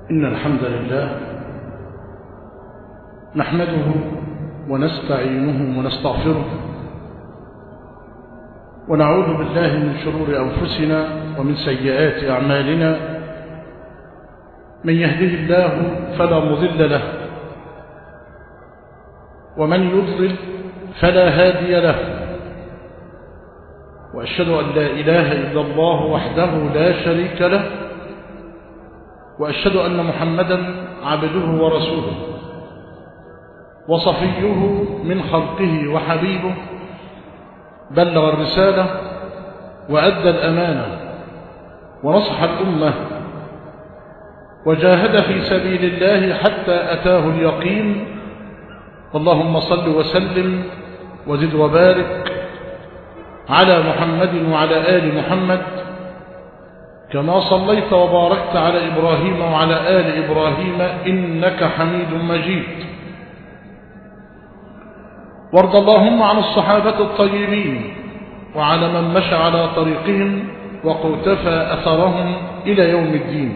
إن الحمد لله نحمده ونستعينه ونستغفره ونعوذ بالله من شرور أنفسنا ومن سيئات أعمالنا. من يهده الله فلا مضل له ومن يضلل فلا هادي له، وأشهد أن لا إله إلا الله وحده لا شريك له، وأشهد أن محمدا عبده ورسوله وصفيه من خلقه وحبيبه، بلغ الرسالة وأدى الأمانة ونصح الأمة وجاهد في سبيل الله حتى أتاه اليقين. اللهم صل وسلم وزد وبارك على محمد وعلى آل محمد كما صليت وباركت على إبراهيم وعلى آل إبراهيم إنك حميد مجيد. وارض اللهم عن الصحابة الطيبين وعلى من مشى على طريقهم وقتفى أثرهم إلى يوم الدين.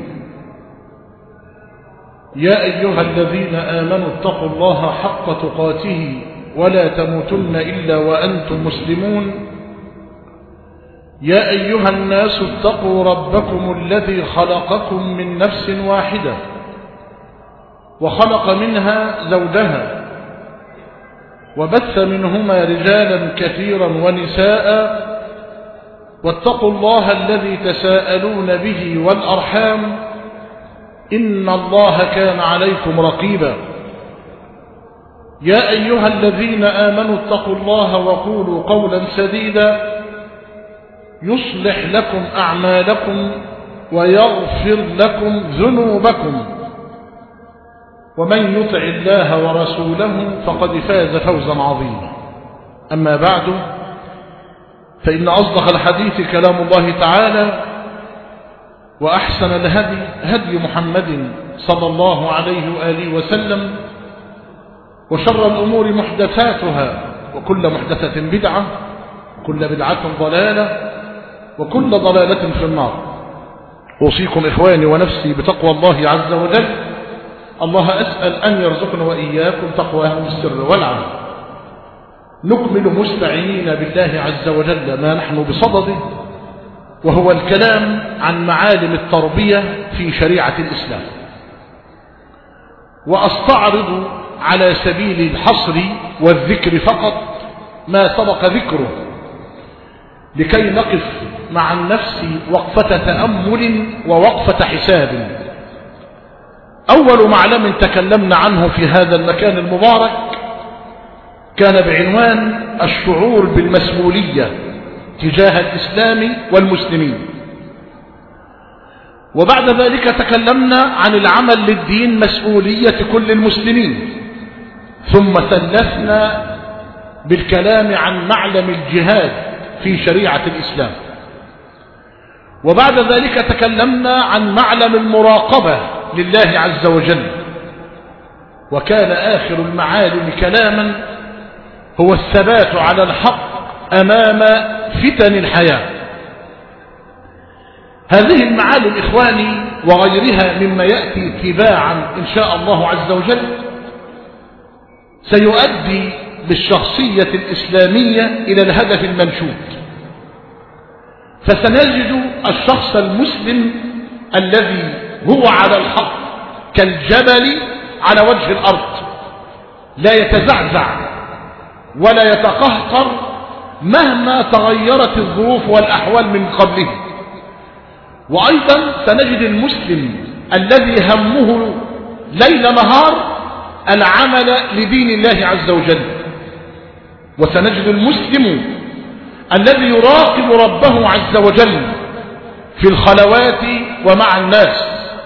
يا أيها الذين آمنوا اتقوا الله حق تقاته ولا تموتن إلا وأنتم مسلمون. يا أيها الناس اتقوا ربكم الذي خلقكم من نفس واحدة وخلق منها زوجها وبث منهما رجالا كثيرا ونساء، واتقوا الله الذي تساءلون به والأرحام إن الله كان عليكم رقيبا. يا أيها الذين آمنوا اتقوا الله وقولوا قولا سديدا يصلح لكم أعمالكم ويغفر لكم ذنوبكم، ومن يطع الله ورسوله فقد فاز فوزا عظيما. أما بعد، فإن أصدق الحديث كلام الله تعالى، وأحسن الهدي هدي محمد صلى الله عليه وآله وسلم، وشر الأمور محدثاتها، وكل محدثة بدعة، وكل بدعة ضلالة، وكل ضلالة في النار. أوصيكم إخواني ونفسي بتقوى الله عز وجل. الله أسأل أن يرزقنا وإياكم تقواه في السر والعلن. نكمل مستعينين بالله عز وجل ما نحن بصدده، وهو الكلام عن معالم التربية في شريعة الإسلام. وأستعرض على سبيل الحصر والذكر فقط ما سبق ذكره، لكي نقف مع النفس وقفة تأمل ووقفة حساب. أول معلم تكلمنا عنه في هذا المكان المبارك كان بعنوان الشعور بالمسؤولية تجاه الإسلام والمسلمين. وبعد ذلك تكلمنا عن العمل للدين، مسؤولية كل المسلمين. ثم ثلثنا بالكلام عن معلم الجهاد في شريعة الإسلام. وبعد ذلك تكلمنا عن معلم المراقبة لله عز وجل. وكان آخر المعالم كلاما هو الثبات على الحق أمام فتن الحياة. هذه المعالم إخواني وغيرها مما يأتي تباعا إن شاء الله عز وجل سيؤدي بالشخصية الإسلامية إلى الهدف المنشود. فسنجد الشخص المسلم الذي هو على الحق كالجبل على وجه الأرض، لا يتزعزع ولا يتقهقر مهما تغيرت الظروف والأحوال من قبله. وأيضا سنجد المسلم الذي همه ليل نهار العمل لدين الله عز وجل. وسنجد المسلم الذي يراقب ربه عز وجل في الخلوات ومع الناس.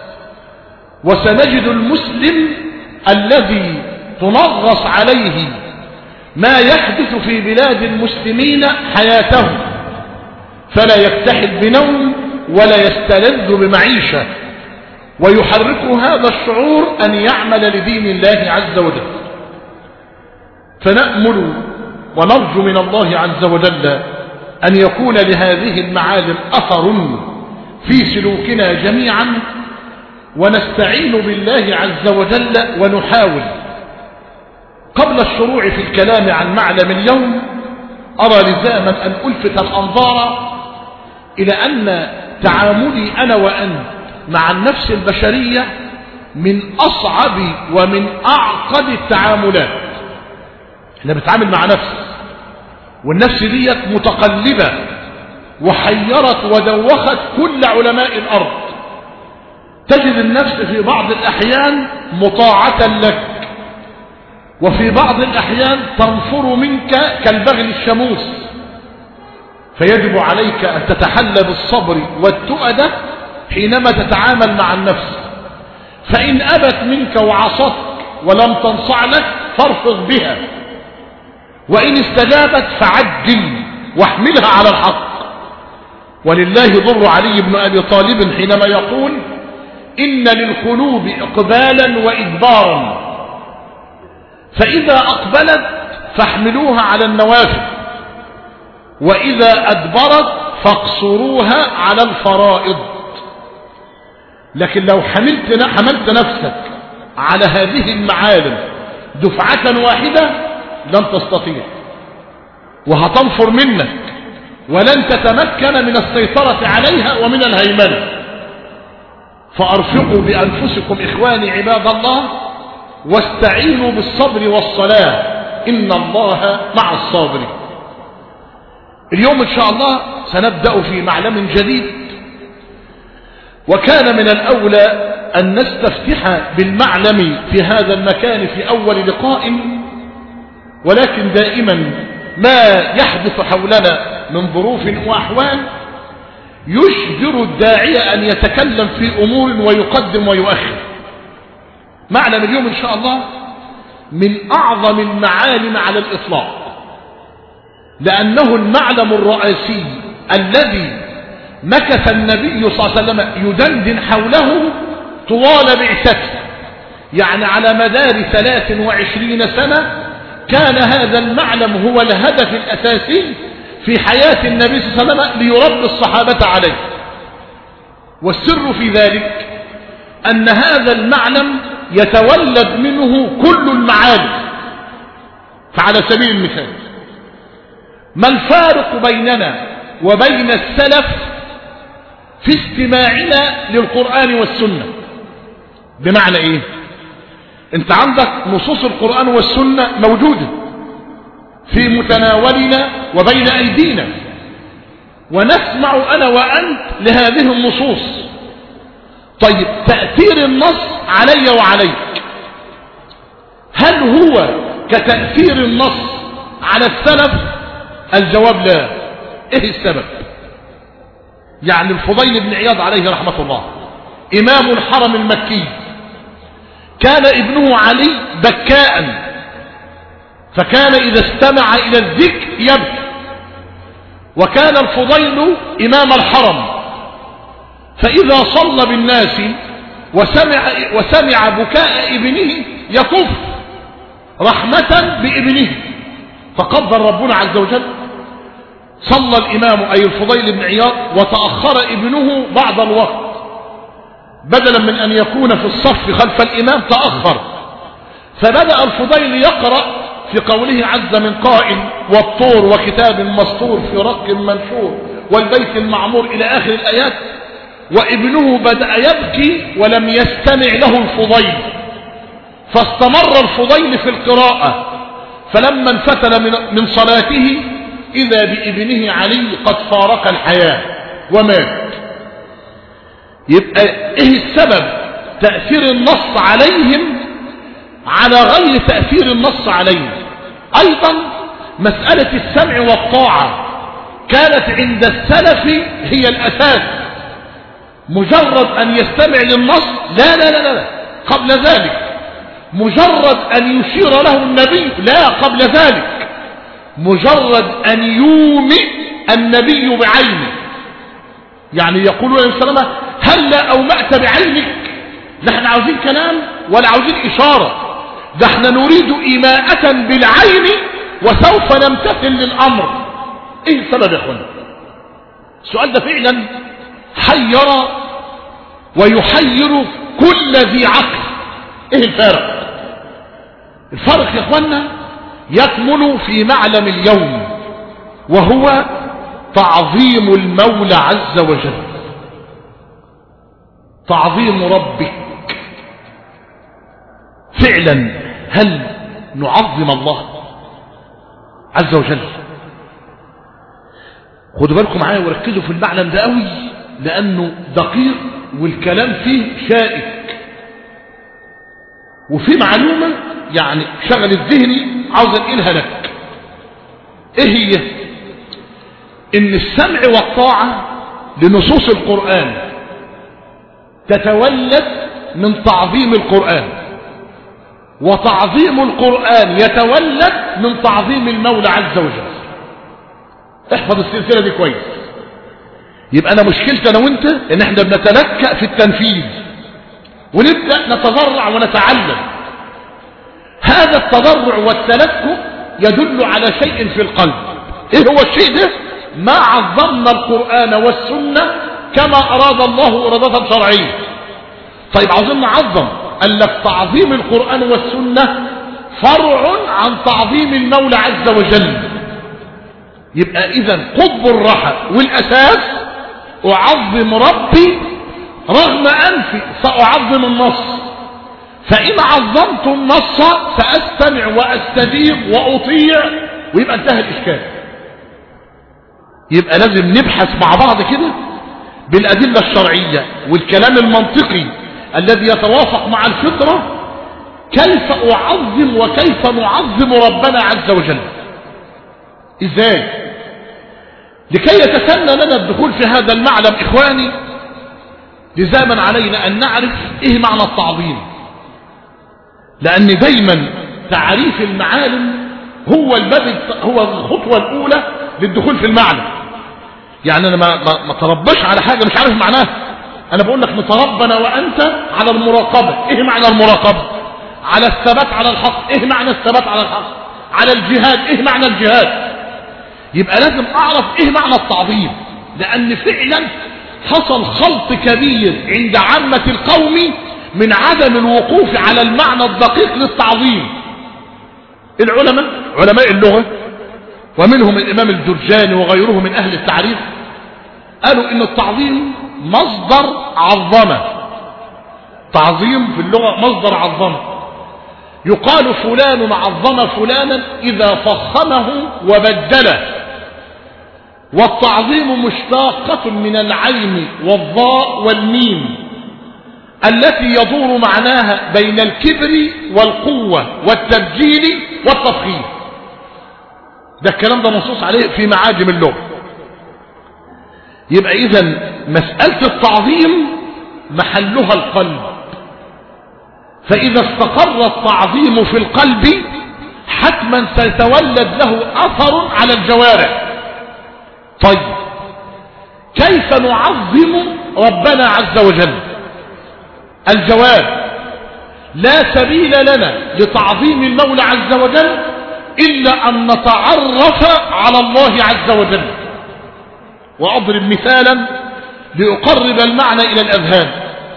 وسنجد المسلم الذي تنغص عليه ما يحدث في بلاد المسلمين حياته، فلا يكتحل بنوم ولا يستلذ بمعيشة، ويحركه هذا الشعور أن يعمل لدين الله عز وجل. فنأمل ونرجو من الله عز وجل أن يكون لهذه المعالم أثر في سلوكنا جميعا، ونستعين بالله عز وجل ونحاول. قبل الشروع في الكلام عن معلم اليوم أرى لزاما أن ألفت الأنظار إلى أن تعاملي أنا وأنت مع النفس البشرية من أصعب ومن أعقد التعاملات. احنا بنتعامل مع نفس، والنفس ديت متقلبة وحيرت ودوخت كل علماء الأرض. تجد النفس في بعض الأحيان مطاعة لك، وفي بعض الأحيان تنفر منك كالبغل الشموس، فيجب عليك أن تتحلى بالصبر والتؤدة حينما تتعامل مع النفس. فإن أبت منك وعصتك ولم تنصع لك فارفض بها، وإن استجابت فعجل واحملها على الحق. ولله ضر علي بن أبي طالب حينما يقول: إن للقلوب إقبالا وإدبارا، فإذا أقبلت فاحملوها على النوافل، وإذا أدبرت فاقصروها على الفرائض. لكن لو حملت نفسك على هذه المعالم دفعة واحدة لن تستطيع، وهتنفر منك، ولن تتمكن من السيطرة عليها ومن الهيمنة. فأرفقوا بأنفسكم إخواني عباد الله، واستعينوا بالصبر والصلاة، إن الله مع الصابرين. اليوم إن شاء الله سنبدأ في معلم جديد، وكان من الأولى أن نستفتح بالمعلم في هذا المكان في أول لقاء، ولكن دائما ما يحدث حولنا من ظروف وأحوال يجبر الداعية أن يتكلم في أمور ويقدم ويؤخر. معلم اليوم إن شاء الله من أعظم المعالم على الإطلاق، لأنه المعلم الرئيسي الذي مكث النبي صلى الله عليه وسلم يدندن حوله طوال بعثته، يعني على مدار 23 سنة كان هذا المعلم هو الهدف الأساسي في حياة النبي صلى الله عليه وسلم ليربي الصحابة عليه. والسر في ذلك أن هذا المعلم يتولد منه كل المعالم. فعلى سبيل المثال، ما الفارق بيننا وبين السلف في استماعنا للقرآن والسنة؟ بمعنى ايه؟ انت عندك نصوص القرآن والسنة موجودة في متناولنا وبين ايدينا، ونسمع انا وانت لهذه النصوص. طيب تأثير النص علي وعليك، هل هو كتأثير النص على السلف؟ الجواب لا. ايه السبب؟ يعني الفضيل بن عياض عليه رحمة الله إمام الحرم المكي، كان ابنه علي بكاء، فكان إذا استمع إلى الذكر يبكي. وكان الفضيل إمام الحرم، فإذا صلى بالناس وسمع بكاء ابنه يكف رحمة بابنه، فقدر ربنا عز وجل صلى الإمام أي الفضيل بن عياض وتأخر ابنه بعض الوقت، بدلا من أن يكون في الصف خلف الإمام تأخر، فبدأ الفضيل يقرأ في قوله عز من قائل: والطور وكتاب مسطور في رق منشور والبيت المعمور إلى آخر الآيات. وابنه بدأ يبكي ولم يستمع له الفضيل، فاستمر الفضيل في القراءة، فلما انفتل من صلاته إذا بابنه علي قد فارق الحياة ومات. يبقى ايه السبب؟ تأثير النص عليهم على غير تأثير النص عليهم. ايضا مسألة السمع والطاعة كانت عند السلف هي الاساس. مجرد ان يستمع للنص لا لا لا لا، قبل ذلك مجرد ان يشير له النبي لا، قبل ذلك مجرد ان يومئ النبي بعينه، يعني يقول عليه السلام: هلا اومأت بعينك؟ لا احنا عاوزين كلام ولا عاوزين اشارة، ده احنا نريد ايماءة بالعين وسوف نمتثل للامر. ايه السبب يا اخوانا؟ السؤال ده فعلا حير ويحير كل ذي عقل. ايه الفارق؟ الفرق يا اخوانا يكمن في معلم اليوم، وهو تعظيم المولى عز وجل، تعظيم ربك. فعلا هل نعظم الله عز وجل؟ خدوا بالكم معايا وركزوا في المعلم ده قوي، لانه دقيق والكلام فيه شائك، وفي معلومة يعني شغل الذهني عاوز انقلها لك. ايه هي؟ ان السمع والطاعة لنصوص القرآن تتولد من تعظيم القرآن، وتعظيم القرآن يتولد من تعظيم المولى عز وجل. احفظ السلسلة دي كويس. يبقى انا مشكلتي انا وانت ان احنا بنتلكأ في التنفيذ ونبدأ نتضرع ونتعلم. هذا التضرع والتلكؤ يدل على شيء في القلب. ايه هو الشيء ده؟ ما عظمنا القرآن والسنة كما اراد الله ارادة شرعية. طيب عاوزين نعظم، قال لك تعظيم القرآن والسنة فرع عن تعظيم المولى عز وجل. يبقى اذا قطب الرحى والاساس اعظم ربي رغم انفي ساعظم النص، فان عظمت النص ساستمع واستجيب واطيع، ويبقى انتهى الاشكال. يبقى لازم نبحث مع بعض كده بالادله الشرعيه والكلام المنطقي الذي يتوافق مع الفطره، كيف اعظم وكيف نعظم ربنا عز وجل. ازاي؟ لكي يتسنى لنا الدخول في هذا المعلم اخواني، لزاما علينا ان نعرف ايه معنى التعظيم، لان دايما تعريف المعالم هو هو الخطوة الاولى للدخول في المعلم. يعني انا ما تربش على حاجة مش عارف معناها. انا بقول لك نتربنا وانت على المراقبة. ايه معنى المراقبة؟ على الثبات على الحق. ايه معنى الثبات على الحق؟ على الجهاد. ايه معنى الجهاد؟ يبقى لازم اعرف ايه معنى التعظيم، لان فعلا حصل خلط كبير عند عامة القوم من عدم الوقوف على المعنى الدقيق للتعظيم. العلماء علماء اللغة ومنهم الامام الجرجاني وغيره من اهل التعريف قالوا ان التعظيم مصدر عظمة. تعظيم في اللغة مصدر عظمة. يقال فلان عظم فلانا اذا فخمه وبدله. والتعظيم مشتاقة من العين والضاء والميم التي يدور معناها بين الكبر والقوة والتبجيل والتفخيم. ده الكلام ده منصوص عليه في معاجم اللغة. يبقى إذن مسألة التعظيم محلها القلب، فإذا استقر التعظيم في القلب حتما سيتولد له أثر على الجوارح. طيب كيف نعظم ربنا عز وجل؟ الجواب: لا سبيل لنا لتعظيم المولى عز وجل إلا أن نتعرف على الله عز وجل. وأضرب مثالا لأقرب المعنى إلى الأذهان.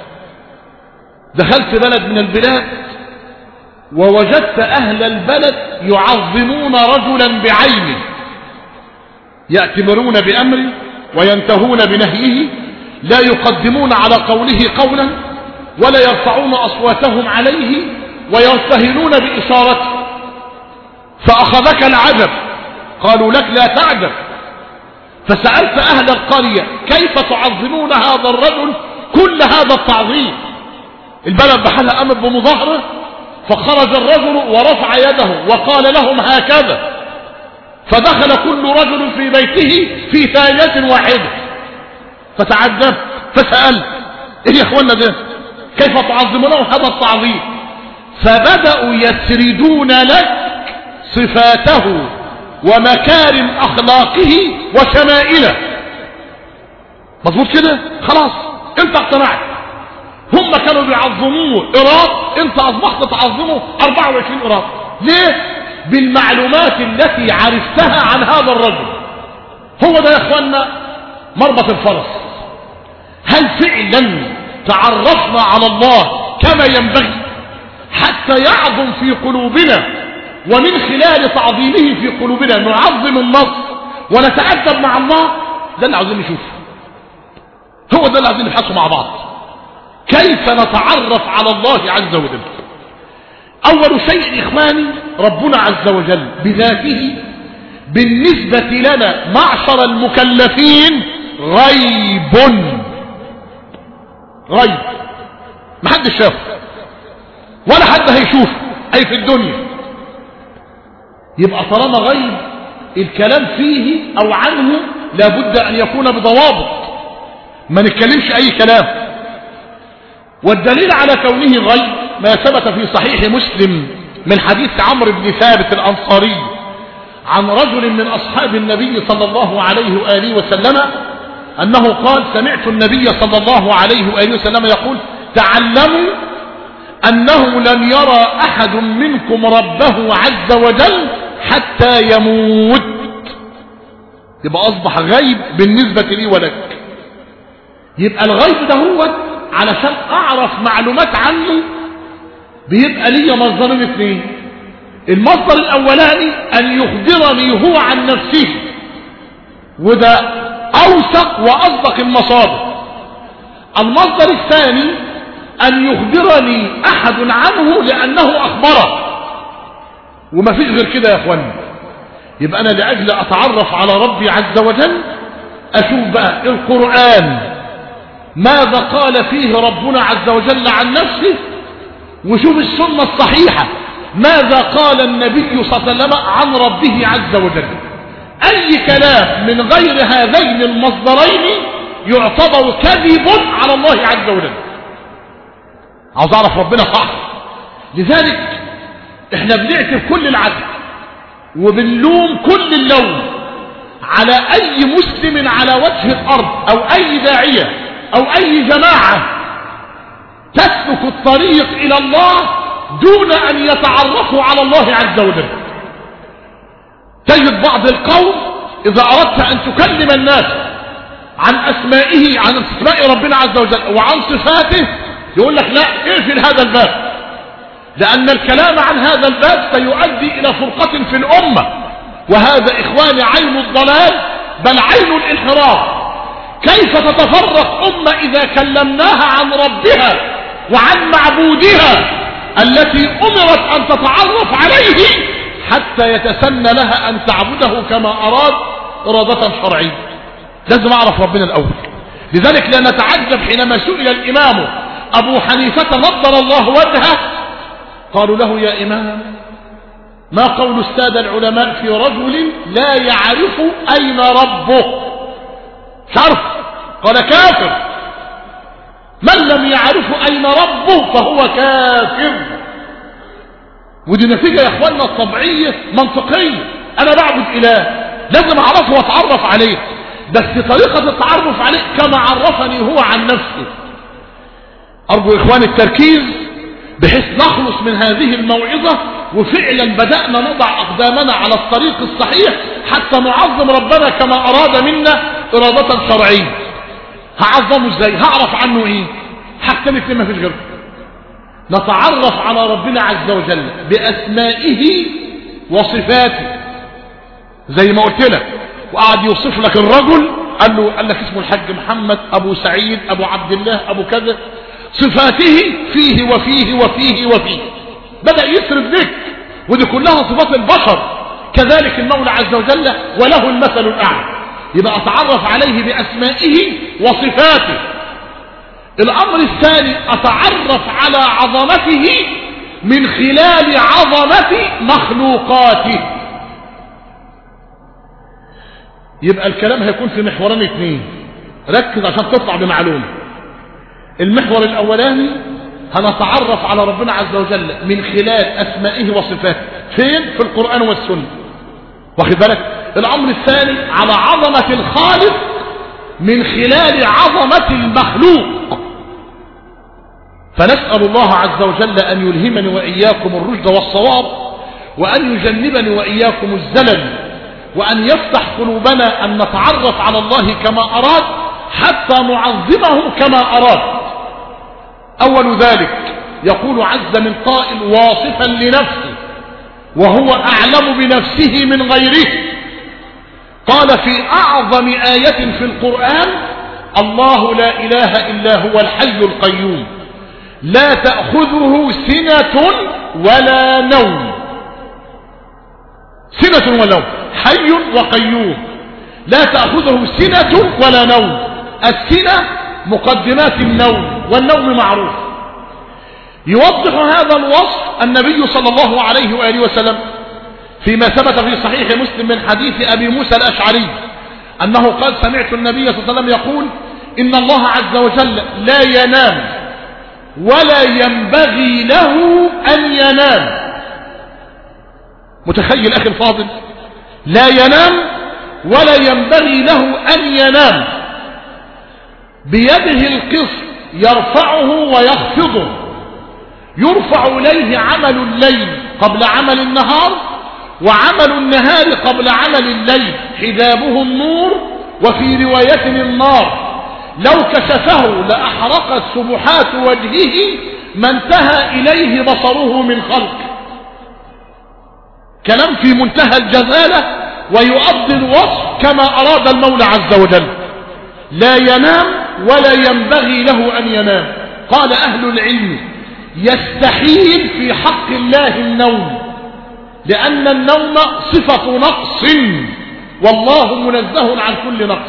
دخلت بلد من البلاد ووجدت أهل البلد يعظمون رجلا بعينه، يأتمرون بأمره وينتهون بنهيه، لا يقدمون على قوله قولا ولا يرفعون أصواتهم عليه ويرتهنون بإشارته. فأخذك العجب، قالوا لك لا تعجب. فسألت أهل القرية كيف تعظمون هذا الرجل كل هذا التعظيم؟ البلد بحالها قامت بمظاهرة، فخرج الرجل ورفع يده وقال لهم هكذا، فدخل كل رجل في بيته في ثانية واحدة. فتعجبت فسألت: ايه يا اخوانا ده؟ كيف تعظمون هذا التعظيم؟ فبدأوا يسردون لك صفاته ومكارم أخلاقه وشمائله. مظبوط كده؟ خلاص انت اقتنعت. هم كانوا بيعظموه إيراد، انت اصبحت تعظمه 24 إيراد. ليه؟ بالمعلومات التي عرفتها عن هذا الرجل. هو ده يا اخوانا مربط الفرس. هل فعلا تعرفنا على الله كما ينبغي حتى يعظم في قلوبنا، ومن خلال تعظيمه في قلوبنا نعظم النص ونتأدب مع الله، ده اللي عاوزين نشوفه، هو ده اللي عاوزين نبحثه مع بعض. كيف نتعرف على الله عز وجل؟ أول شيء إخواني، ربنا عز وجل بذاته بالنسبة لنا معشر المكلفين غيب، غيب محدش شافه ولا حد هيشوفه أي في الدنيا. يبقى طالما غيب الكلام فيه أو عنه لابد أن يكون بضوابط، ما نتكلمش أي كلام. والدليل على كونه غيب ما ثبت في صحيح مسلم من حديث عمرو بن ثابت الأنصاري عن رجل من أصحاب النبي صلى الله عليه وآله وسلم أنه قال: سمعت النبي صلى الله عليه وآله وسلم يقول: تعلموا أنه لن يرى أحد منكم ربه عز وجل حتى يموت. يبقى أصبح غيب بالنسبة لي ولك. يبقى الغيب ده هو علشان أعرف معلومات عنه بيبقى لي مصدرين اثنين. المصدر الأولاني أن يخبرني هو عن نفسه، وده أوثق وأصدق المصادر. المصدر الثاني أن يخبرني أحد عنه لأنه أخبره، وما فيش غير كده يا أخواني. يبقى أنا لأجل أتعرف على ربي عز وجل أشوف بقى القرآن ماذا قال فيه ربنا عز وجل عن نفسه، وشوف السنة الصحيحة ماذا قال النبي صلى الله عليه وسلم عن ربه عز وجل. أي كلام من غير هذين المصدرين يعتبر كذب على الله عز وجل. عاوز أعرف ربنا صح، لذلك احنا بنعتب كل العدل وبنلوم كل اللوم على أي مسلم على وجه الأرض أو أي داعية أو أي جماعة تسلك الطريق إلى الله دون أن يتعرفوا على الله عز وجل. تجد بعض القوم إذا أردت أن تكلم الناس عن أسمائه، عن أسماء ربنا عز وجل وعن صفاته، يقول لك لا اقفل هذا الباب، لأن الكلام عن هذا الباب سيؤدي إلى فرقة في الأمة، وهذا إخواني عين الضلال بل عين الانحراف. كيف تتفرق أمة إذا كلمناها عن ربها وعن معبودها التي أمرت أن تتعرف عليه حتى يتسنى لها أن تعبده كما أراد إرادة شرعية؟ لازم أعرف ربنا الأول. لذلك لا نتعجب حينما سئل الإمام أبو حنيفة نضر الله وجهه، قالوا له: يا إمام، ما قول السادة العلماء في رجل لا يعرف أين ربه؟ شرف. قال: كافر. من لم يعرف أين ربه فهو كافر. ودي نتيجة يا أخواننا الطبيعية منطقية. أنا بعبد إله لازم أعرفه وأتعرف عليه، بس طريقة التعرف عليه كما عرفني هو عن نفسه. أرجو إخواني التركيز بحيث نخلص من هذه الموعظة وفعلا بدأنا نضع أقدامنا على الطريق الصحيح حتى نعظم ربنا كما أراد منا إرادة شرعية. هعظمه ازاي؟ هعرف عنه ايه؟ حاجتين اتنين ما فيش غيرهم. نتعرف على ربنا عز وجل بأسمائه وصفاته، زي ما قلت لك. وقعد يوصف لك الرجل، قال لك اسمه الحاج محمد، أبو سعيد، أبو عبد الله، أبو كذا. صفاته فيه وفيه وفيه وفيه، بدأ يسرد ذكر، ودي كلها صفات البشر. كذلك المولى عز وجل وله المثل الأعلى. يبقى أتعرف عليه بأسمائه وصفاته. الأمر الثاني أتعرف على عظمته من خلال عظمة مخلوقاته. يبقى الكلام هيكون في محورين اثنين، ركز عشان تطلع بمعلومة. المحور الأولاني هنتعرف على ربنا عز وجل من خلال أسمائه وصفاته. فين؟ في القرآن والسنة، واخد بالك؟ الأمر الثاني على عظمة الخالق من خلال عظمة المخلوق. فنسأل الله عز وجل أن يلهمني وإياكم الرشد والصواب، وأن يجنبني وإياكم الزلل، وأن يفتح قلوبنا أن نتعرف على الله كما أراد حتى نعظمه كما أراد. أول ذلك يقول عز من قائل واصفا لنفسه وهو أعلم بنفسه من غيره، قال في أعظم آية في القرآن: الله لا إله إلا هو الحي القيوم لا تأخذه سنة ولا نوم. سنة ولا نوم، حي وقيوم، لا تأخذه سنة ولا نوم. السنة مقدمات النوم، والنوم معروف. يوضح هذا الوصف النبي صلى الله عليه وآله وسلم فيما ثبت في صحيح مسلم من حديث أبي موسى الأشعري أنه قال: سمعت النبي صلى الله عليه وسلم يقول: إن الله عز وجل لا ينام ولا ينبغي له أن ينام. متخيل أخي الفاضل؟ لا ينام ولا ينبغي له أن ينام، بيده القسط يرفعه ويخفضه، يرفع إليه عمل الليل قبل عمل النهار، وعمل النهار قبل عمل الليل، حجابه النور، وفي رواية النار. لو كشفه لأحرقت سبحات وجهه ما انتهى إليه بصره من خلق. كلام في منتهى الجزالة، ويؤدي الوصف كما أراد المولى عز وجل. لا ينام ولا ينبغي له أن ينام. قال أهل العلم: يستحيل في حق الله النوم، لأن النوم صفة نقص، والله منزه عن كل نقص.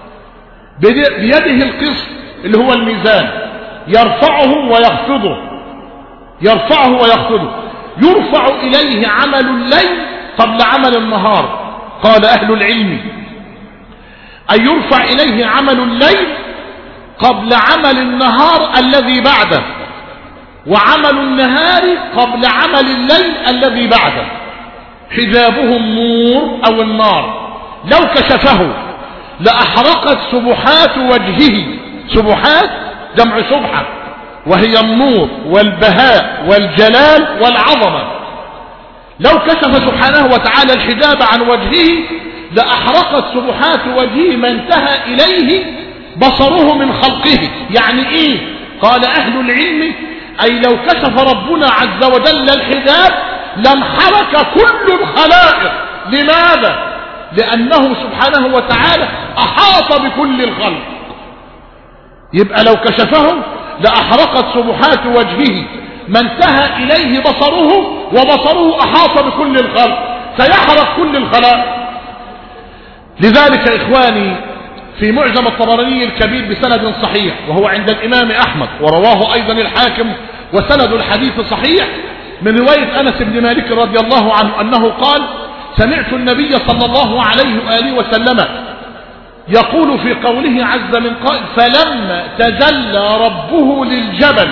بيده القسط اللي هو الميزان، يرفعه ويخفضه، يرفعه ويخفضه، يرفع إليه عمل الليل قبل عمل النهار. قال أهل العلم: أن يرفع إليه عمل الليل قبل عمل النهار الذي بعده، وعمل النهار قبل عمل الليل الذي بعده، حجابه النور أو النار. لو كشفه لأحرقت سبحات وجهه. سبحات جمع سبحة، وهي النور والبهاء والجلال والعظمة. لو كشف سبحانه وتعالى الحجاب عن وجهه لأحرقت سبحات وجهه ما انتهى إليه بصره من خلقه. يعني إيه؟ قال أهل العلم: أي لو كشف ربنا عز وجل الحجاب لانحرك كل الخلائق. لماذا؟ لأنه سبحانه وتعالى أحاط بكل الخلق. يبقى لو كشفه لأحرقت سبحات وجهه ما انتهى إليه بصره، وبصره أحاط بكل الخلق، سيحرق كل الخلائق. لذلك إخواني في معجم الطبراني الكبير بسند صحيح، وهو عند الإمام أحمد، ورواه أيضا الحاكم، وسند الحديث صحيح، من رواية أنس بن مالك رضي الله عنه أنه قال: سمعت النبي صلى الله عليه وآله وسلم يقول في قوله عز من قائل: فلما تجلى ربه للجبل،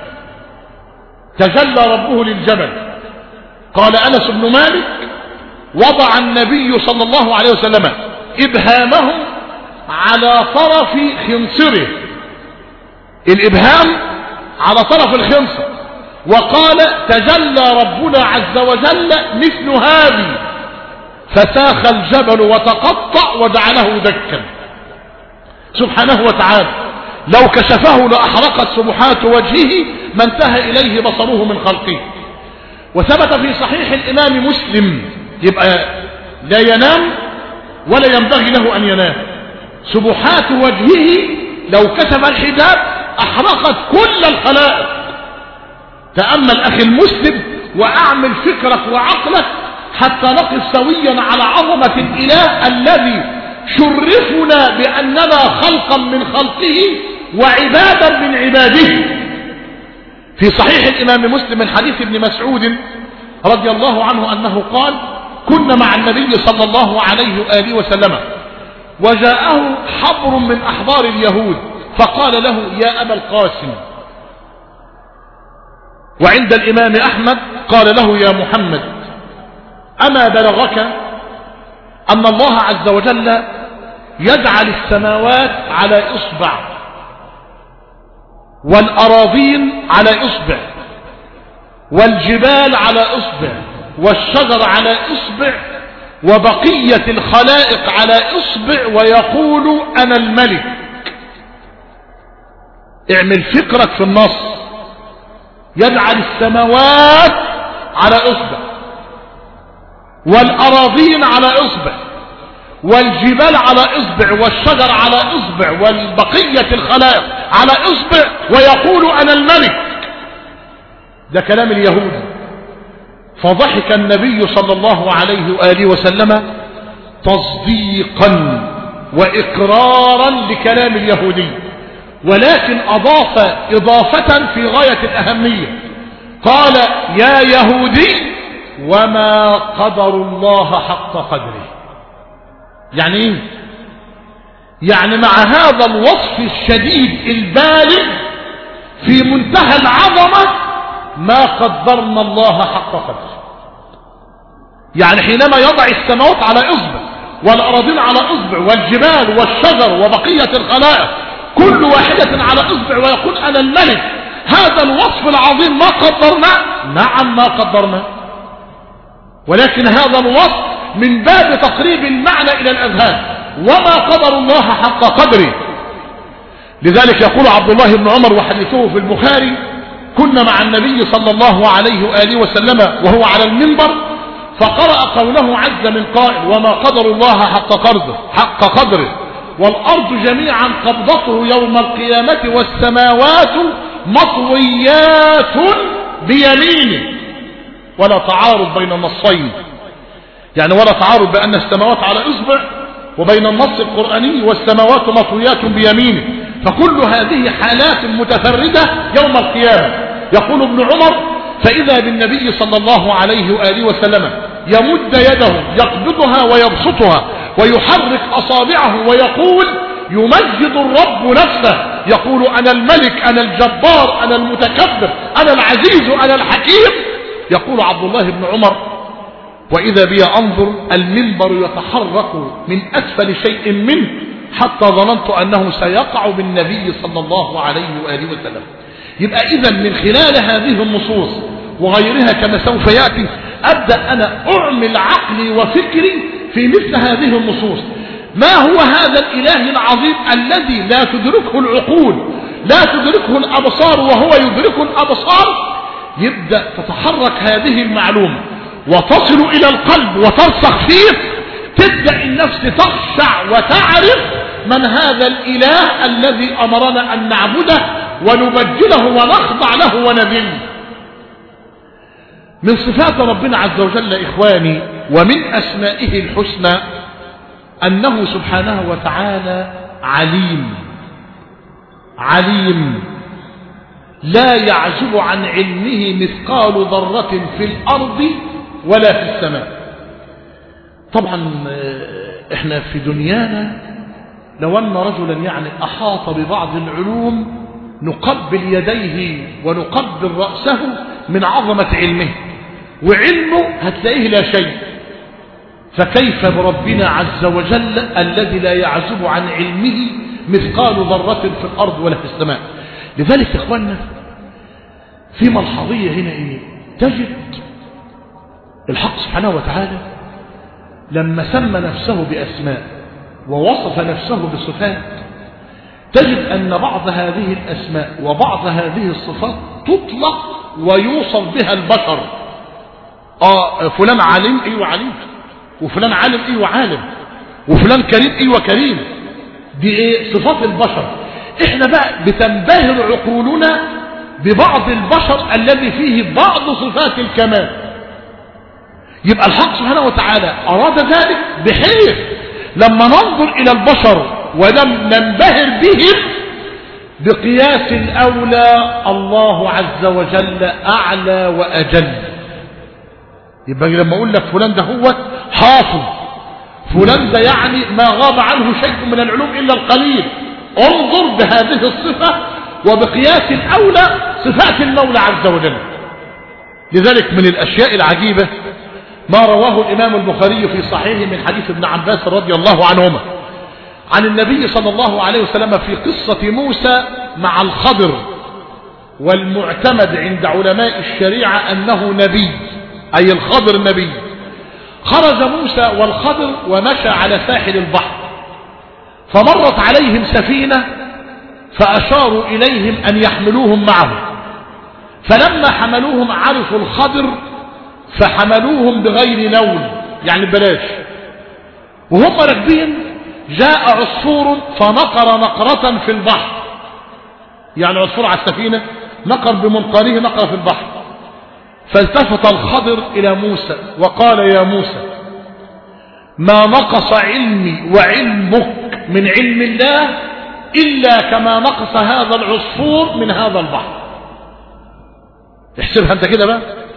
تجلى ربه للجبل، قال أنس بن مالك: وضع النبي صلى الله عليه وسلم إبهامه على طرف خنصره، الإبهام على طرف الخنصر، وقال: تجلى ربنا عز وجل مثل هذه، فساخ الجبل وتقطع وجعله دكا. سبحانه وتعالى لو كشفه لأحرقت سبحات وجهه ما انتهى إليه بصره من خلقه. وثبت في صحيح الإمام مسلم، يبقى لا ينام ولا ينبغي له أن ينام. سبحات وجهه لو كشف الحجاب أحرقت كل الخلائق. تأمل أخي المسلم وأعمل فكرك وعقلك حتى نقف سويا على عظمة الإله الذي شرفنا بأننا خلقا من خلقه وعبادا من عباده. في صحيح الإمام مسلم من حديث ابن مسعود رضي الله عنه أنه قال: كنا مع النبي صلى الله عليه وآله وسلم، وجاءه حبر من أحبار اليهود فقال له: يا أبا القاسم. وعند الإمام أحمد قال له: يا محمد، أما بلغك أن الله عز وجل يجعل السماوات على إصبع، والأراضين على إصبع، والجبال على إصبع، والشجر على إصبع، وبقية الخلائق على إصبع، ويقول: أنا الملك. اعمل فكرك في النص. يجعل السماوات على إصبع، والأراضين على إصبع، والجبال على إصبع، والشجر على إصبع، والبقية الخلائق على إصبع، ويقول أنا الملك. ده كلام اليهود. فضحك النبي صلى الله عليه وآله وسلم تصديقا وإقرارا لكلام اليهودي، ولكن أضاف إضافة في غاية الأهمية. قال يا يهودي وما قدر الله حق قدره. يعني ايه؟ يعني مع هذا الوصف الشديد البالغ في منتهى العظمة ما قدرنا الله حق قدره. يعني حينما يضع السماوات على إصبع والأراضين على إصبع والجبال والشجر وبقية الخلائق كل واحدة على إصبع ويقول أنا الملك، هذا الوصف العظيم ما قدرنا؟ نعم ما قدرنا، ولكن هذا الوصف من باب تقريب المعنى إلى الأذهان. وما قدر الله حق قدره. لذلك يقول عبد الله بن عمر وحديثه في البخاري: كنا مع النبي صلى الله عليه وآله وسلم وهو على المنبر فقرأ قوله عز من قائل: وما قدر الله حق قدره والأرض جميعا قبضته يوم القيامة والسماوات مطويات بيمينه. ولا تعارض بين النصين، يعني ولا تعارض بأن السماوات على إصبع وبين النص القرآني والسماوات مطويات بيمينه، فكل هذه حالات متفردة يوم القيامة. يقول ابن عمر: فإذا بالنبي صلى الله عليه وآله وسلم يمد يده يقبضها ويبسطها ويحرك أصابعه ويقول: يمجد الرب نفسه، يقول: أنا الملك، أنا الجبار، أنا المتكبر، أنا العزيز، أنا الحكيم. يقول عبد الله بن عمر: وإذا بي أنظر المنبر يتحرك من أسفل شيء منه حتى ظننت أنه سيقع بالنبي صلى الله عليه وآله وسلم. يبقى إذن من خلال هذه النصوص وغيرها كما سوف يأتي أبدأ أنا أعمل عقلي وفكري في مثل هذه النصوص. ما هو هذا الإله العظيم الذي لا تدركه العقول، لا تدركه الأبصار وهو يدرك الأبصار؟ يبدأ تتحرك هذه المعلومة وتصل إلى القلب وترسخ فيه، تبدأ النفس تخشع وتعرف من هذا الإله الذي أمرنا أن نعبده ونبجله ونخضع له ونذل. من صفات ربنا عز وجل إخواني ومن أسمائه الحسنى أنه سبحانه وتعالى عليم. عليم لا يعزب عن علمه مثقال ذرة في الأرض ولا في السماء. طبعا احنا في دنيانا لو أن رجلا يعني أحاط ببعض العلوم نقبل يديه ونقبل رأسه من عظمة علمه، وعلمه هتلاقيه لا شيء، فكيف بربنا عز وجل الذي لا يعزب عن علمه مثقال ذرة في الأرض ولا في السماء. لذلك يا إخواننا في ملحظية هنا إيه؟ تجد الحق سبحانه وتعالى لما سمى نفسه بأسماء ووصف نفسه بصفات، تجد أن بعض هذه الأسماء وبعض هذه الصفات تطلق ويوصف بها البشر. فلان عالم ايوه عليم، وفلان عالم ايوه عالم، وفلان كريم ايوه كريم. دي ايه؟ صفات البشر. احنا بقى بتنبهر عقولنا ببعض البشر الذي فيه بعض صفات الكمال. يبقى الحق سبحانه وتعالى أراد ذلك بحيث لما ننظر إلى البشر ولم ننبهر بهم بقياس الأولى الله عز وجل أعلى وأجل. يبقى لما أقول لك فلان ده هو حافظ، فلان ده يعني ما غاب عنه شيء من العلوم إلا القليل، انظر بهذه الصفة وبقياس الأولى صفات المولى عز وجل. لذلك من الأشياء العجيبة ما رواه الإمام البخاري في صحيحه من حديث ابن عباس رضي الله عنهما عن النبي صلى الله عليه وسلم في قصة موسى مع الخضر، والمعتمد عند علماء الشريعة أنه نبي، أي الخضر نبي. خرج موسى والخضر ومشى على ساحل البحر، فمرت عليهم سفينة فأشاروا إليهم أن يحملوهم معهم، فلما حملوهم عرفوا الخضر فحملوهم بغير نول، يعني بلاش. وهم راكبين جاء عصفور فنقر نقرة في البحر، يعني عصفور على السفينة نقر بمنقاره نقرة في البحر. فالتفت الخضر إلى موسى وقال يا موسى ما نقص علمي وعلمك من علم الله إلا كما نقص هذا العصفور من هذا البحر. احسبها انت كده بقى،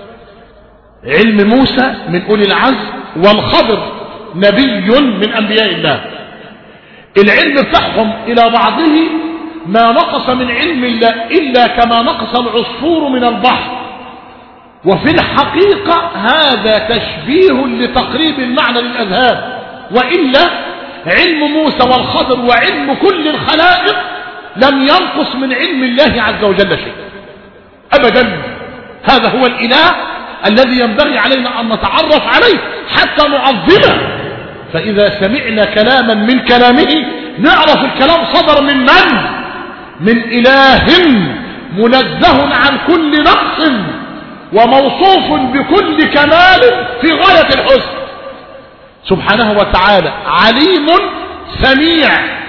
علم موسى من أولي العزم والخضر نبي من أنبياء الله، العلم بتاعهم إلى بعضه ما نقص من علم الله إلا كما نقص العصفور من البحر. وفي الحقيقة هذا تشبيه لتقريب المعنى للأذهان، وإلا علم موسى والخضر وعلم كل الخلائق لم ينقص من علم الله عز وجل شيء أبدا. هذا هو الإله الذي ينبغي علينا أن نتعرف عليه حتى نعظمه. فإذا سمعنا كلاما من كلامه نعرف الكلام صدر من من إله منزه عن كل نقص وموصوف بكل كمال في غاية الحسن سبحانه وتعالى. عليم سميع،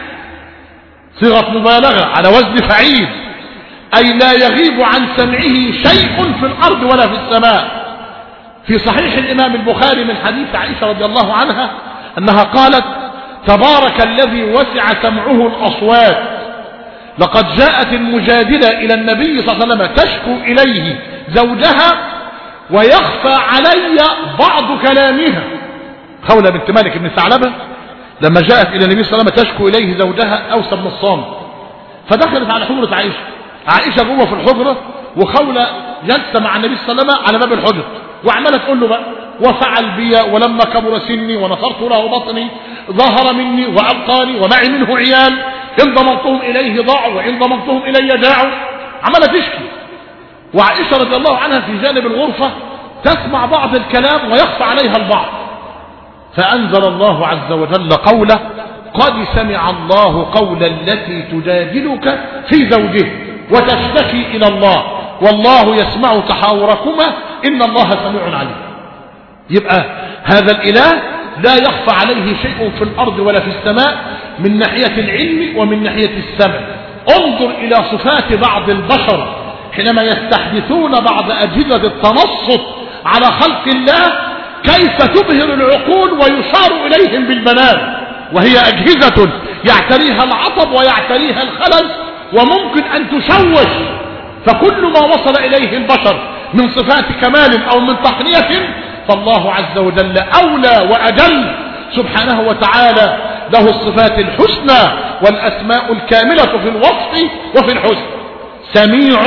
صيغة مبالغة على وزن فعيل، أي لا يغيب عن سمعه شيء في الأرض ولا في السماء. في صحيح الإمام البخاري من حديث عائشة رضي الله عنها أنها قالت تبارك الذي وسع سمعه الأصوات، لقد جاءت المجادلة إلى النبي صلى الله عليه وسلم تشكو إليه زوجها ويخفى علي بعض كلامها. خولة بنت مالك بن ثعلبة لما جاءت إلى النبي صلى الله عليه وسلم تشكو إليه زوجها أوس بن الصامت، فدخلت على حجرة عائشة، عائشة جوه في الحجرة وخولة جلسة مع النبي صلى الله عليه وسلم على باب الحجرة وعمالة تقول له بقى وفعل بي ولما كبر سني ونصرت له بطني ظهر مني وأبقاني ومعي منه عيال إن ضمنتهم إليه ضاعوا وإن ضمنتهم إلي جاعوا، عمالة تشكي. وعائشة رضي الله عنها في جانب الغرفة تسمع بعض الكلام ويخفى عليها البعض، فأنزل الله عز وجل قوله قد سمع الله قول التي تجادلك في زوجها وتشتكي إلى الله والله يسمع تحاوركما إن الله سميع عليم. يبقى هذا الإله لا يخفى عليه شيء في الأرض ولا في السماء من ناحية العلم ومن ناحية السمع. انظر إلى صفات بعض البشر حينما يستحدثون بعض أجهزة التنصت على خلق الله كيف تبهر العقول ويشار إليهم بالبنان، وهي أجهزة يعتريها العطب ويعتريها الخلل وممكن أن تشوش. فكل ما وصل إليه البشر من صفات كمال أو من تقنية فالله عز وجل أولى وأجل سبحانه وتعالى، له الصفات الحسنى والأسماء الكاملة في الوصف وفي الحسن. سميع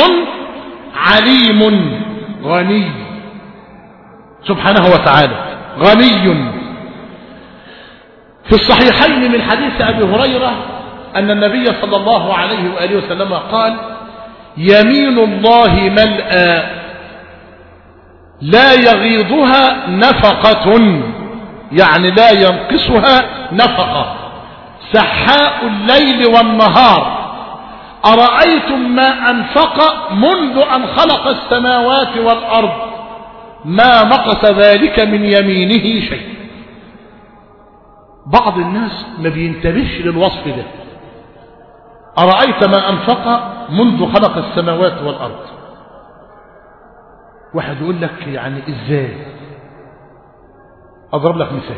عليم غني سبحانه وتعالى، غني. في الصحيحين من حديث أبي هريرة أن النبي صلى الله عليه وآله وسلم قال يمين الله ملأى لا يغيضها نفقة، يعني لا ينقصها نفقة، سحاء الليل والنهار، أرأيتم ما أنفق منذ أن خلق السماوات والأرض ما نقص ذلك من يمينه شيء. بعض الناس ما بينتبهش للوصف ده، أرأيت ما أنفق منذ خلق السماوات والأرض. واحد يقول لك يعني إزاي؟ أضرب لك مثال.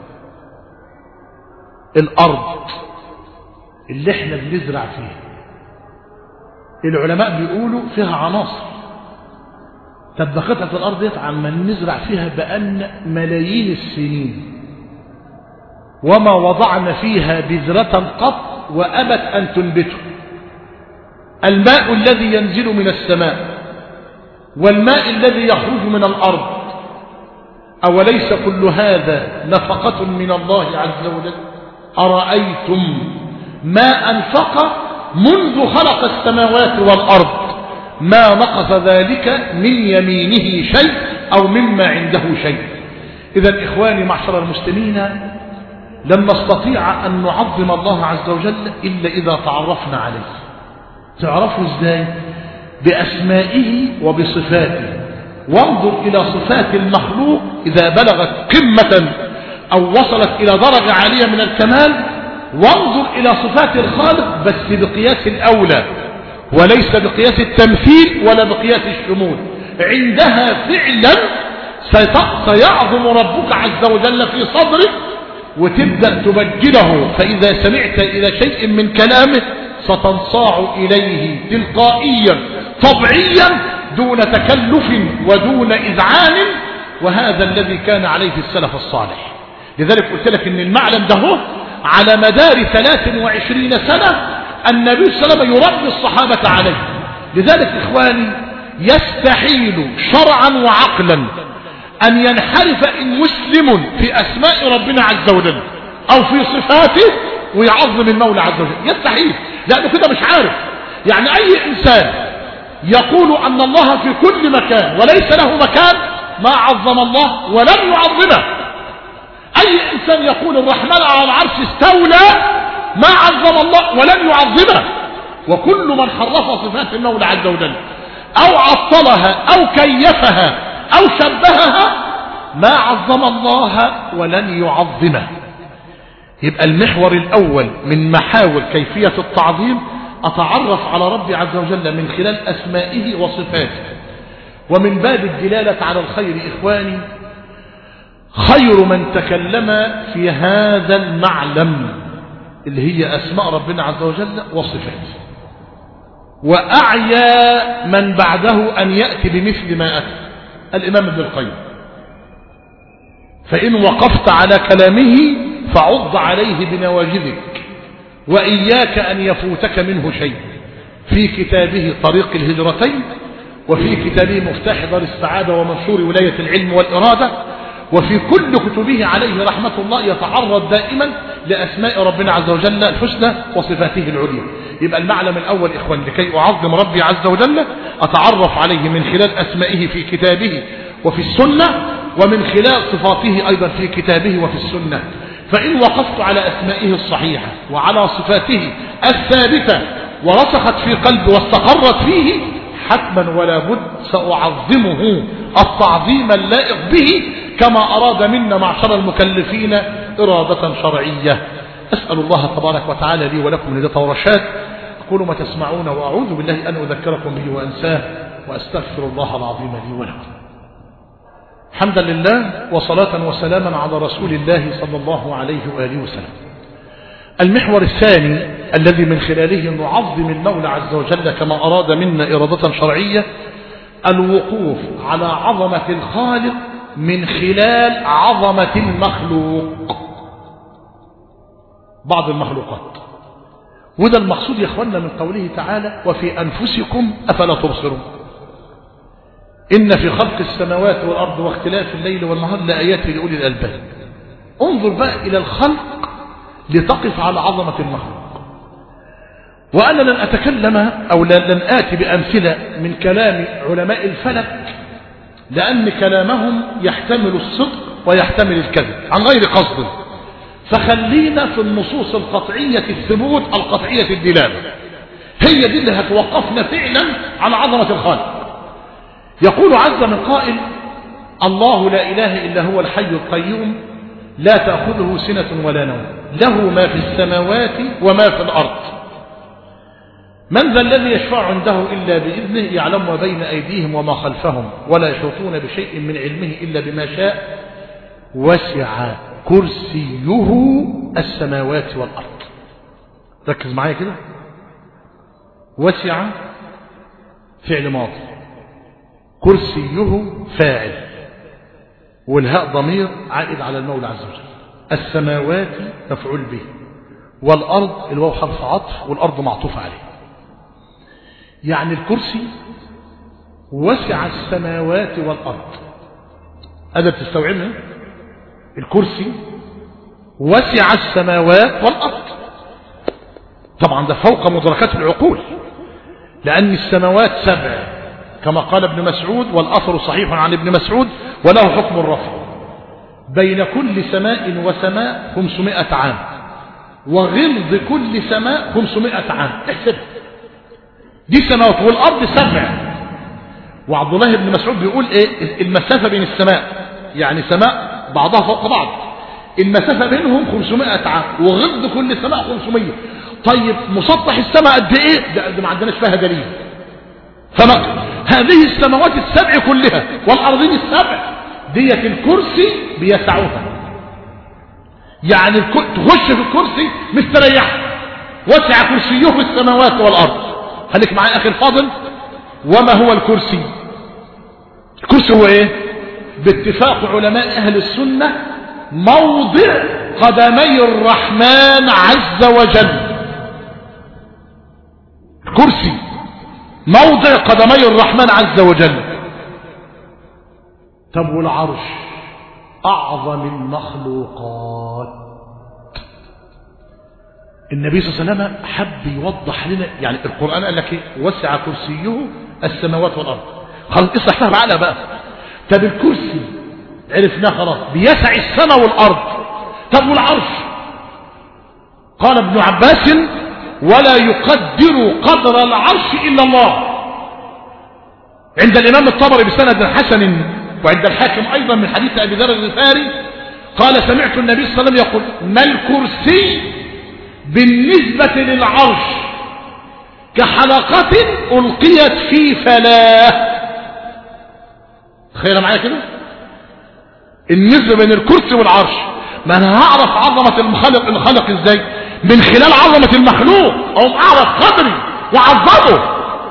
الأرض اللي احنا بنزرع فيها العلماء بيقولوا فيها عناصر، طب قطعة الأرض ديت عما نزرع فيها بأن ملايين السنين وما وضعنا فيها بذرة قط وأبت أن تنبته. الماء الذي ينزل من السماء والماء الذي يخرج من الأرض، أوليس كل هذا نفقة من الله عز وجل؟ أرأيتم ما أنفق منذ خلق السماوات والأرض ما نقص ذلك من يمينه شيء أو مما عنده شيء. إذا إخواني معشر المسلمين لن نستطيع أن نعظم الله عز وجل إلا إذا تعرفنا عليه. تعرفوا إزاي؟ بأسمائه وبصفاته، وانظر إلى صفات المخلوق إذا بلغت قمة أو وصلت إلى درجة عالية من الكمال، وانظر إلى صفات الخالق بس بقياس الأولى وليس بقياس التمثيل ولا بقياس الشمول. عندها فعلا سيعظم ربك عز وجل في صدرك وتبدأ تبجله، فإذا سمعت إلى شيء من كلامه ستنصاع إليه تلقائيا طبيعيا دون تكلف ودون إذعان، وهذا الذي كان عليه السلف الصالح. لذلك قلت لك ان المعلم ده هو على مدار 23 سنة النبي صلى الله عليه وسلم يربي الصحابة عليه. لذلك إخواني يستحيل شرعا وعقلا أن ينحرف إن مسلم في أسماء ربنا عز وجل أو في صفاته ويعظم المولى عز وجل، يستحيل، لأنه كده مش عارف. يعني أي إنسان يقول أن الله في كل مكان وليس له مكان ما عظم الله ولم يعظمه. أي إنسان يقول الرحمن على العرش استولى ما عظم الله ولم يعظمه. وكل من حرف صفات المولى عز وجل أو عطلها أو كيفها أو شبهها ما عظم الله ولن يعظمه. يبقى المحور الأول من محاور كيفية التعظيم أتعرف على ربي عز وجل من خلال أسمائه وصفاته. ومن باب الدلالة على الخير إخواني، خير من تكلم في هذا المعلم اللي هي أسماء ربنا عز وجل وصفاته، وأعيا من بعده أن يأتي بمثل ما أتى الإمام ابن القيم. فإن وقفت على كلامه فعض عليه بنواجذك، وإياك أن يفوتك منه شيء. في كتابه طريق الهجرتين، وفي كتابه مفتاح دار السعادة ومنشور ولاية العلم والإرادة، وفي كل كتبه عليه رحمة الله يتعرض دائما لأسماء ربنا عز وجل الحسنى وصفاته العليا. يبقى المعلم الأول إخوان لكي أعظم ربي عز وجل أتعرف عليه من خلال أسمائه في كتابه وفي السنة، ومن خلال صفاته أيضا في كتابه وفي السنة. فإن وقفت على أسمائه الصحيحة وعلى صفاته الثابتة ورسخت في قلبي واستقرت فيه حتما ولا بد سأعظمه التعظيم اللائق به كما أراد منا معشر المكلفين إرادة شرعية. أسأل الله تبارك وتعالى لي ولكم الهداية والرشاد. أقول ما تسمعون وأعوذ بالله أن أذكركم به وأنساه، وأستغفر الله العظيم لي ولكم. حمدا لله وصلاة وسلاما على رسول الله صلى الله عليه وآله وسلم. المحور الثاني الذي من خلاله نعظم المولى عز وجل كما أراد منا إرادة شرعية، الوقوف على عظمة الخالق من خلال عظمة المخلوق، بعض المخلوقات. وده المقصود يا اخوانا من قوله تعالى وفي أنفسكم أفلا تبصرون. إن في خلق السماوات والأرض واختلاف الليل والنهار لآيات لأولي الألباب. انظر بقى إلى الخلق لتقف على عظمة المخلوق. وأنا لن أتكلم أو لن آتي بأمثلة من كلام علماء الفلك، لأن كلامهم يحتمل الصدق ويحتمل الكذب عن غير قصد. فخلينا في النصوص القطعية الثبوت القطعية الدلالة، هي دي اللي هتوقفنا فعلا على عظمة الخالق. يقول عز من قائل الله لا إله إلا هو الحي القيوم لا تأخذه سنة ولا نوم له ما في السماوات وما في الأرض من ذا الذي يشفع عنده إلا بإذنه يعلم ما بين أيديهم وما خلفهم ولا يحيطون بشيء من علمه إلا بما شاء وسع كرسيه السماوات والأرض. ركز معايا كده، وسع فعل ماضي، كرسيه فاعل، والهاء ضمير عائد على المولى عز وجل، السماوات مفعول به، والأرض الواو حرف عطف والأرض معطوف عليه. يعني الكرسي وسع السماوات والأرض، هذا تستوعبها. الكرسي وسع السماوات والأرض، طبعا ده فوق مدركات العقول، لأن السماوات 7 كما قال ابن مسعود، والأثر صحيح عن ابن مسعود وله حكم الرفع. بين كل سماء وسماء 500 عام، وغلظ كل سماء 500 عام. احسب دي سماوات والأرض 7. وعبد الله بن مسعود بيقول ايه المسافة بين السماء، يعني سماء بعضها فوق بعض، المسافة بينهم 500 عام، وغض كل سماء 500. طيب مسطح السماء قد ايه؟ ده ما عندناش فيها دليل. هذه السماوات ال7 كلها والأرضين ال7 ديت الكرسي بيسعوها، يعني تخش في الكرسي مستريح، وسع كرسيه السماوات والأرض. خليك معايا أخي الفاضل. وما هو الكرسي؟ الكرسي هو ايه؟ باتفاق علماء أهل السنة موضع قدمي الرحمن عز وجل. الكرسي موضع قدمي الرحمن عز وجل. طب والعرش أعظم المخلوقات. النبي صلى الله عليه وسلم حب يوضح لنا، يعني القرآن قال لك ايه؟ وسع كرسيه السماوات والأرض. خلاص اصلح فيها بعقلها بقى. طب الكرسي عرفناه خلاص بيسع السماء والأرض. طب والعرش؟ قال ابن عباس ولا يقدر قدر العرش إلا الله. عند الإمام الطبري بسند حسن، وعند الحاكم أيضا من حديث أبي ذر الغفاري قال سمعت النبي صلى الله عليه وسلم يقول ما الكرسي بالنسبة للعرش كحلقة ألقيت في فلاة. تخيل معايا كده النسبة بين الكرسي والعرش. ما أنا هعرف عظمة الخالق ازاي؟ من خلال عظمة المخلوق، أو أعرف قدري وعظمه.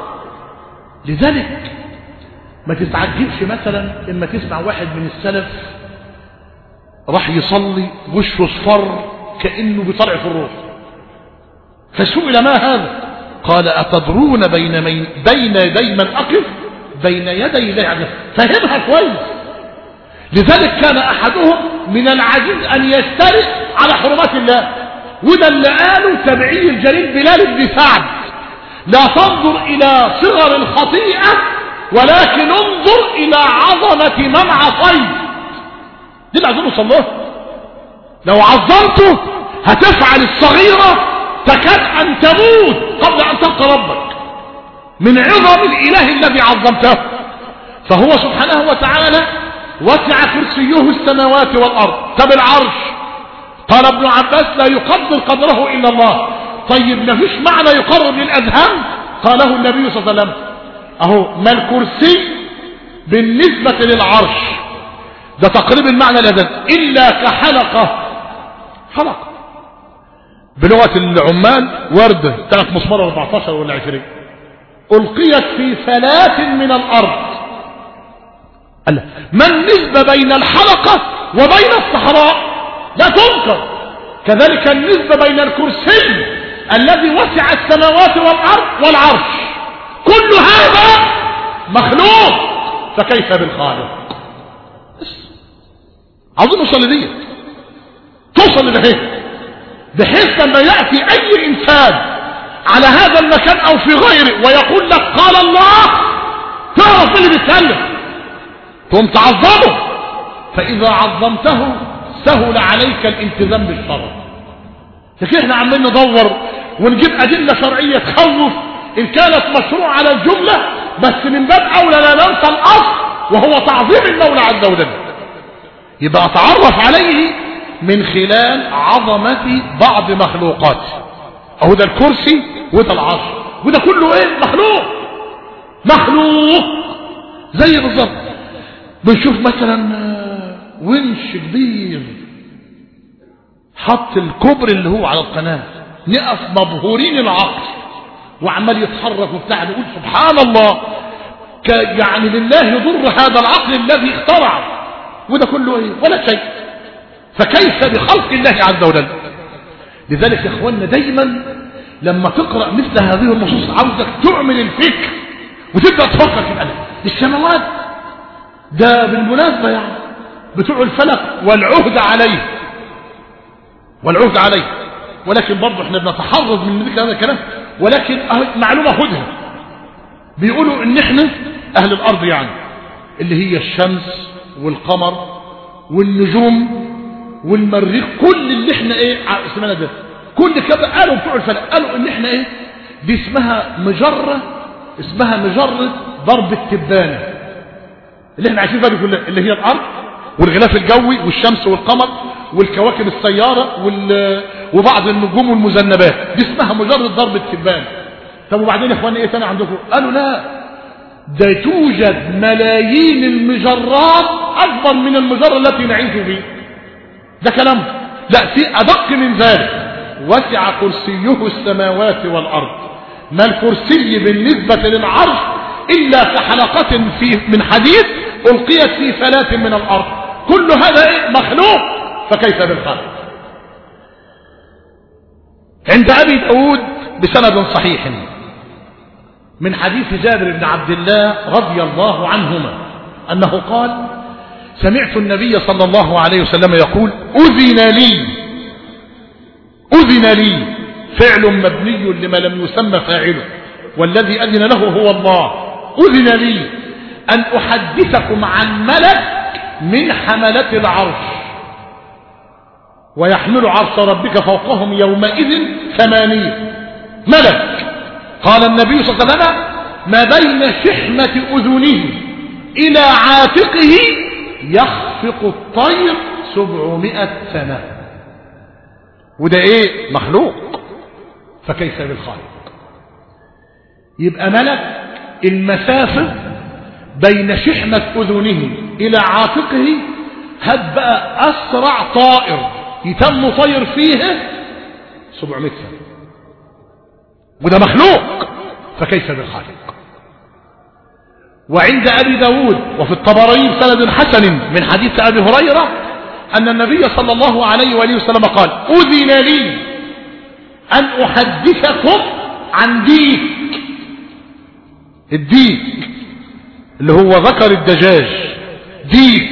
لذلك ما تتعجبش مثلا اما تسمع واحد من السلف راح يصلي وشه اصفر كأنه بيطلع في الروح، فسئل ما هذا؟ قال أتدرون بين يدي من أقف؟ بين يدي الله عز وجل. فهمها كويس. لذلك كان أحدهم من العجيز أن يسترق على حرمات الله، وده اللي قاله تبعي الجليل بلال بن سعد لا تنظر إلى صغر الخطيئة ولكن انظر إلى عظمة من عصيت. دي اللي عايزين نوصل له. لو عظمته هتفعل الصغيرة تكاد أن تموت قبل أن تلقى ربك من عظم الإله الذي عظمته. فهو سبحانه وتعالى وسع كرسيه السماوات والأرض. طب العرش؟ قال ابن عباس لا يقدر قدره إلا الله. طيب ما فيش معنى يقرب للأذهان؟ قاله النبي صلى الله عليه وسلم أهو ما الكرسي بالنسبة للعرش، ده تقريب المعنى الأذهان، إلا كحلقة. حلقة بلغة العمال وردة 3 مسمار 14 ولا 20 ألقيت في فلاة من الأرض. ما النسبة بين الحلقة وبين الصحراء؟ لا تنكر. كذلك النسبة بين الكرسي الذي وسع السماوات والأرض والعرش. كل هذا مخلوق، فكيف بالخالق؟ عاوزين نوصل لدي، توصل لديه، بحيث لما يأتي أي إنسان على هذا المكان أو في غيره ويقول لك قال الله، تعرف من اللي بيتكلم، تقوم تعظمه. فإذا عظمته سهل عليك الالتزام بالشرع. لكن احنا عمالين ندور ونجيب أدلة شرعية تخوف إن كانت مشروع على الجملة، بس من باب أولى لا ننسى الأصل وهو تعظيم المولى عز وجل. يبقى أتعرف عليه من خلال عظمة بعض مخلوقاته. أهو ده الكرسي وده العرش وده كله ايه؟ مخلوق زي بالظبط. بنشوف مثلا ونش كبير حط الكبر اللي هو على القناة، نقف مبهورين العقل وعمال يتحرك وبتاع، نقول سبحان الله، يعني لله يضر هذا العقل الذي اخترع، وده كله ايه؟ ولا شيء. فكيف بخلق الله عز وجل؟ لذلك يا اخواننا دايما لما تقرأ مثل هذه النصوص عاوزك تعمل الفكر وتبدأ تفكر في الألف. السماوات ده بالمناسبة يعني بتوع الفلك والعهد عليه، ولكن برضه احنا بنتحرز من ذكر هذا الكلام، ولكن معلومة خدها. بيقولوا ان احنا اهل الارض يعني اللي هي الشمس والقمر والنجوم والمريخ، كل اللي احنا ايه اسمنا ده، كل كده قالوا بتوع الفلك قالوا ان احنا ايه دي اسمها مجرة اسمها مجرة ضرب التبانة اللي احنا عايشين فيها دي كلها، اللي هي الارض والغلاف الجوي والشمس والقمر والكواكب السيارة وبعض النجوم والمذنبات، دي اسمها مجرد ضرب التبانة. طب وبعدين يا اخواني ايه تاني عندكم؟ قالوا لا، ده توجد ملايين المجرات اكبر من المجرة التي نعيش فيها. ده كلام لا، في ادق من ذلك. وسع كرسيه السماوات والارض، ما الكرسي بالنسبة للعرش الا كحلقة من حديد القيت في فلاة من الارض، كل هذا ايه؟ مخلوق، فكيف بالخالق؟ عند ابي داود بسند صحيح من حديث جابر بن عبد الله رضي الله عنهما انه قال: سمعت النبي صلى الله عليه وسلم يقول: أذن لي فعل مبني لما لم يسمى فاعله، والذي أذن له هو الله. أذن لي أن أحدثكم عن ملك من حملة العرش، ويحمل عرش ربك فوقهم يومئذ 8 ملك. قال النبي صلى الله عليه وسلم: ما بين شحمة أذنه إلى عاتقه يخفق الطير 700 سنة. وده ايه؟ مخلوق، فكيف بالخالق؟ يبقى ملك المسافة بين شحمة أذنه إلى عاتقه هب بقى أسرع طائر يتم طير فيه 700 سنة، وده مخلوق، فكيف بالخالق؟ وعند أبي داود وفي الطبراني سند حسن من حديث أبي هريرة أن النبي صلى الله عليه وآله وسلم قال: أذن لي أن أحدثكم عن ديك. الديك اللي هو ذكر الدجاج، ديك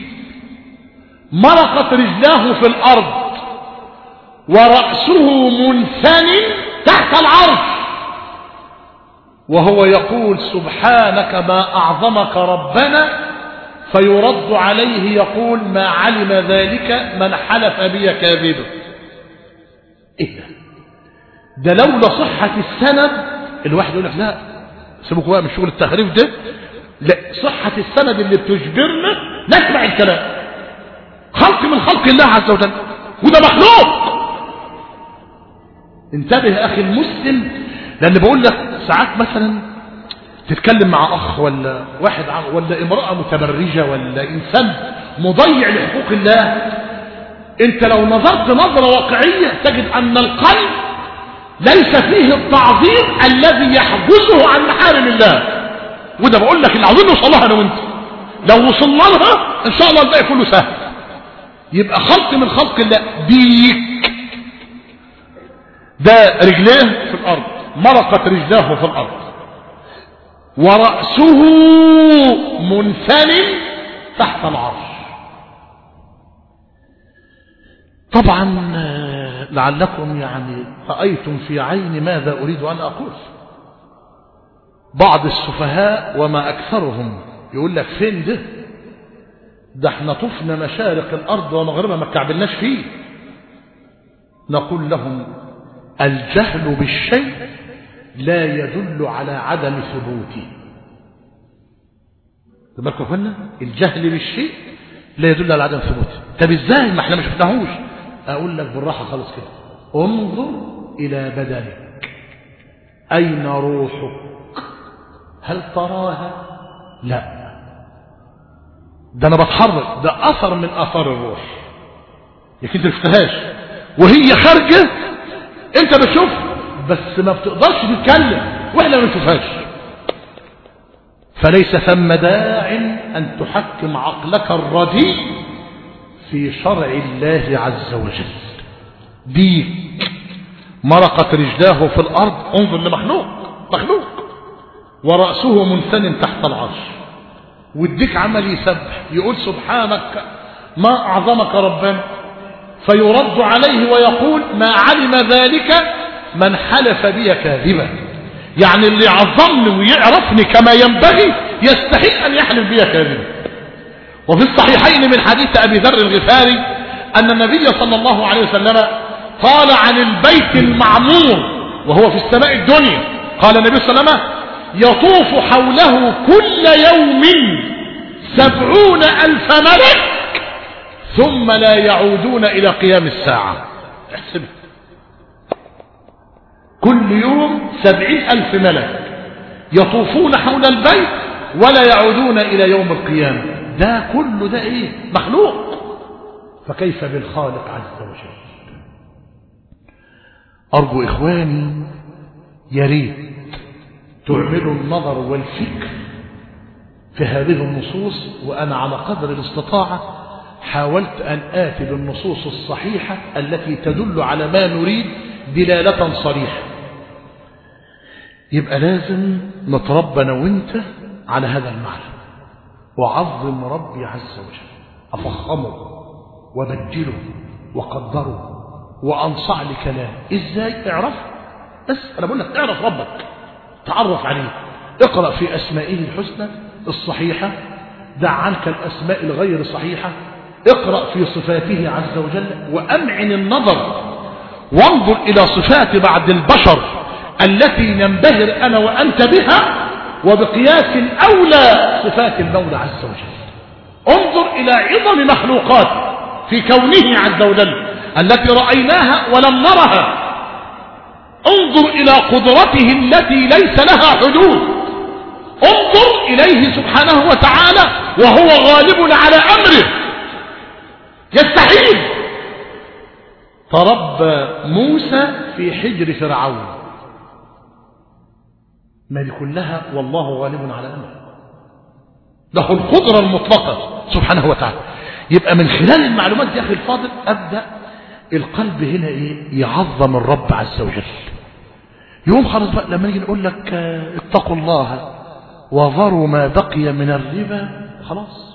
مرقت رجلاه في الأرض ورأسه منثن تحت العرش، وهو يقول: سبحانك ما أعظمك ربنا، فيرد عليه يقول: ما علم ذلك من حلف بي كاذبا. ايه ده؟ لولا صحة السند الواحد يقول لك لا سيبك بقى من شغل التخريف ده، لا، صحة السند اللي بتجبرنا نسمع الكلام، خلق من خلق الله عز وجل، وده مخلوق. انتبه اخي المسلم، لان بقول لك ساعات مثلا تتكلم مع اخ ولا واحد ولا امرأة متبرجة ولا انسان مضيع لحقوق الله، انت لو نظرت نظرة واقعية تجد ان القلب ليس فيه التعظيم الذي يحجزه عن محارم الله. وده بقول لك اللي عاوزين نوصل لها انا وانت، لو وصلنا لها ان شاء الله الباقي كله سهل. يبقى خلق من خلق الله. ديك ده رجليه في الارض، مرقت رجلاه في الارض، ورأسه منثن تحت العرش. طبعا لعلكم يعني رأيتم في عيني ماذا أريد أن أقول. بعض السفهاء وما أكثرهم يقول لك: فين ده احنا طفنا مشارق الأرض ومغربها ما كعبلناش فيه. نقول لهم: الجهل بالشيء لا يدل على عدم ثبوته. بالكم قلنا الجهل بالشيء لا يدل على عدم ثبوته. طب ازاي ما احنا ما شفناهوش؟ اقول لك بالراحه خالص كده: انظر الى بدنك، اين روحك؟ هل تراها؟ لا، ده انا بتحرك، ده اثر من اثار الروح، لكن انت ما شفتهاش وهي خارجه، انت بتشوفها بس ما بتقدرش تتكلم واحنا ما بنشوفهاش. فليس ثم داع ان تحكم عقلك الرديء في شرع الله عز وجل. ديك مرقت رجلاه في الارض، انظر لمخلوق، مخلوق، ورأسه منثن تحت العرش، والديك عمل يسبح يقول: سبحانك ما اعظمك ربنا، فيرد عليه ويقول: ما علم ذلك من حلف بي كاذبا. يعني اللي يعظمني ويعرفني كما ينبغي يستحق ان يحلف بي كاذبا. وفي الصحيحين من حديث ابي ذر الغفاري ان النبي صلى الله عليه وسلم قال عن البيت المعمور وهو في السماء الدنيا، قال النبي صلى الله عليه وسلم: يطوف حوله كل يوم 70,000 ملك ثم لا يعودون إلى قيام الساعة. احسب كل يوم 70,000 ملك يطوفون حول البيت ولا يعودون إلى يوم القيامة. ده كله ده ايه؟ مخلوق، فكيف بالخالق عز وجل؟ أرجو إخواني يا ريت تعملوا النظر والفكر في هذه النصوص، وأنا على قدر الاستطاعة حاولت أن آتي بالنصوص الصحيحة التي تدل على ما نريد دلالة صريحة. يبقى لازم نتربى أنا وانت على هذا المعنى، وعظم ربي عز وجل، أفخمه وبجله وقدره وأنصع لكلام. إزاي؟ اعرف، بس أنا بقول لك اعرف ربك، تعرف عليه، اقرأ في أسمائه الحسنى الصحيحة، دع عنك الأسماء الغير صحيحة، اقرأ في صفاته عز وجل، وأمعن النظر وانظر إلى صفات بعض البشر التي ننبهر أنا وأنت بها، وبقياس أولى صفات المولى عز وجل. انظر إلى عظم مخلوقات في كونه عز وجل التي رأيناها ولم نرها، انظر إلى قدرته التي ليس لها حدود، انظر إليه سبحانه وتعالى وهو غالب على أمره، يستحيل. تربى موسى في حجر فرعون، ما دي كلها والله غالب على أمره، له القدرة المطلقة سبحانه وتعالى. يبقى من خلال المعلومات دي يا أخي الفاضل أبدأ القلب هنا إيه؟ يعظم الرب عز وجل. يوم خلاص بقى لما نيجي نقول لك اتقوا الله وذروا ما بقي من الربا، خلاص.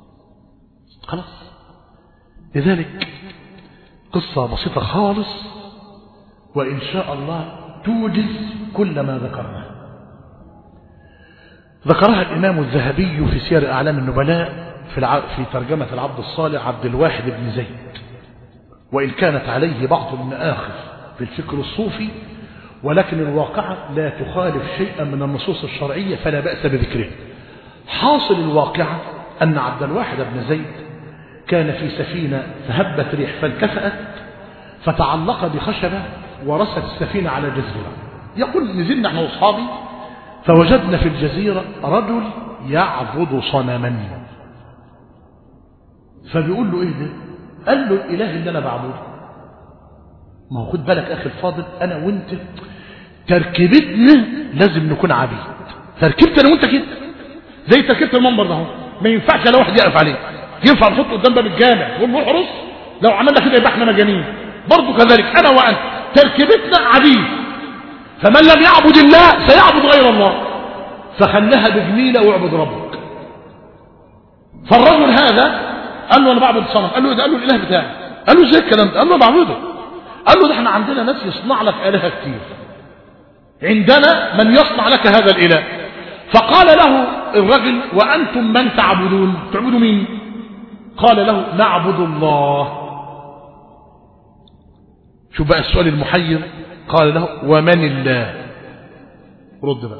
لذلك قصة بسيطة خالص، وإن شاء الله توجز كل ما ذكرناه. ذكرها الإمام الذهبي في سير أعلام النبلاء في ترجمة العبد الصالح عبد الواحد بن زيد، وإن كانت عليه بعض المآخذ في الفكر الصوفي، ولكن الواقعة لا تخالف شيئا من النصوص الشرعية فلا بأس بذكره. حاصل الواقعة أن عبد الواحد بن زيد كان في سفينة فهبت ريح فانكفأت، فتعلق بخشبة ورست السفينة على جزيرة. يقول نزلنا احنا واصحابي فوجدنا في الجزيرة رجل يعبد صنما، فبيقول له ايه ده؟ قال له الاله اللي انا بعبده. ما هو خد بالك اخي الفاضل، انا وانت تركيبتنا لازم نكون عبيد. تركيبتنا انا وانت كده زي تركيبه المنبر ده، ما ينفعش لو واحد يقف عليه. ينفع نحطه قدام باب الجامع ونقول له احرص؟ لو عملنا كده يبقى احنا مجانين. برضه كذلك انا وانت تركيبتنا عبيد، فمن لم يعبد الله سيعبد غير الله، فخلها بجميله واعبد ربك. فالرجل هذا قال له انا بعبد صنم. قال له ده، قال له الاله بتاعي. قال له ازاي الكلام ده؟ قال له بعبده. قال له ده احنا عندنا ناس يصنع لك الهه كتير، عندنا من يصنع لك هذا الاله. فقال له الرجل وانتم من تعبدون؟ تعبدوا مين؟ قال له نعبد الله. شوف بقى السؤال المحير، قال له ومن الله؟ رد بقى،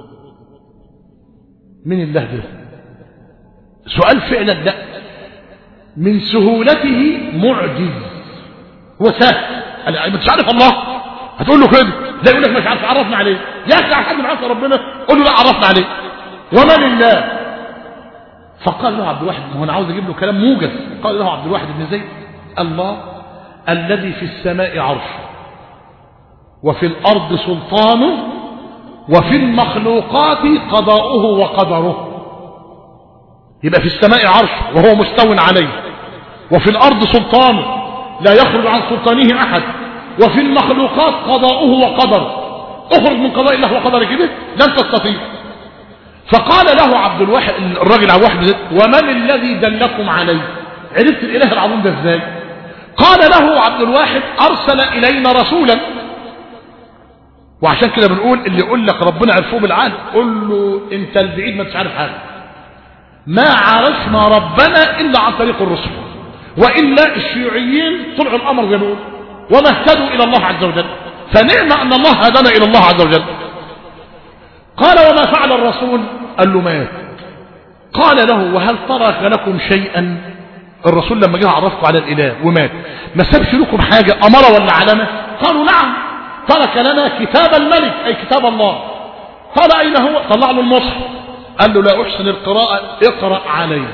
من الله ده؟ سؤال فعلا لا من سهولته معجز، هو سهل. مش عارف الله هتقول له كده؟ لا، يقول لك مش عارف، عرفنا عليه. يا اخي حد معرفش ربنا؟ قول له لا عرفنا عليه. ومن الله؟ فقال له عبد الواحد، ما هو انا عاوز اجيب له كلام موجز. قال له عبد الواحد بن زيد الله الذي في السماء عرشه وفي الارض سلطانه وفي المخلوقات قضاؤه وقدره. يبقى في السماء عرشه وهو مستو عليه، وفي الارض سلطانه لا يخرج عن سلطانه احد، وفي المخلوقات قضاؤه وقدره. اخرج من قضاء الله وقدره كده لن تستطيع. فقال له عبد الواحد الراجل عبد الواحد ومن الذي دلكم عليه؟ عرفت الاله العظيم ده ازاي؟ قال له عبد الواحد ارسل الينا رسولا. وعشان كده بنقول اللي يقول لك ربنا عرفوه بالعقل قول له انت البعيد ما انتش عارف حاجه. ما عرفنا ربنا الا عن طريق الرسل، والا الشيوعيين طلعوا الامر زي ما بيقولوا وما اهتدوا الى الله عز وجل. فنعم ان الله هدانا الى الله عز وجل. قال وما فعل الرسول؟ قال له مات. قال له وهل ترك لكم شيئا؟ الرسول لما جه عرفكم على الإله ومات ما سابش لكم حاجة أمر ولا علامة؟ قالوا نعم، ترك لنا كتاب الملك أي كتاب الله. قال أين هو؟ طلع له المصحف. قال له لا أحسن القراءة، اقرأ عليه.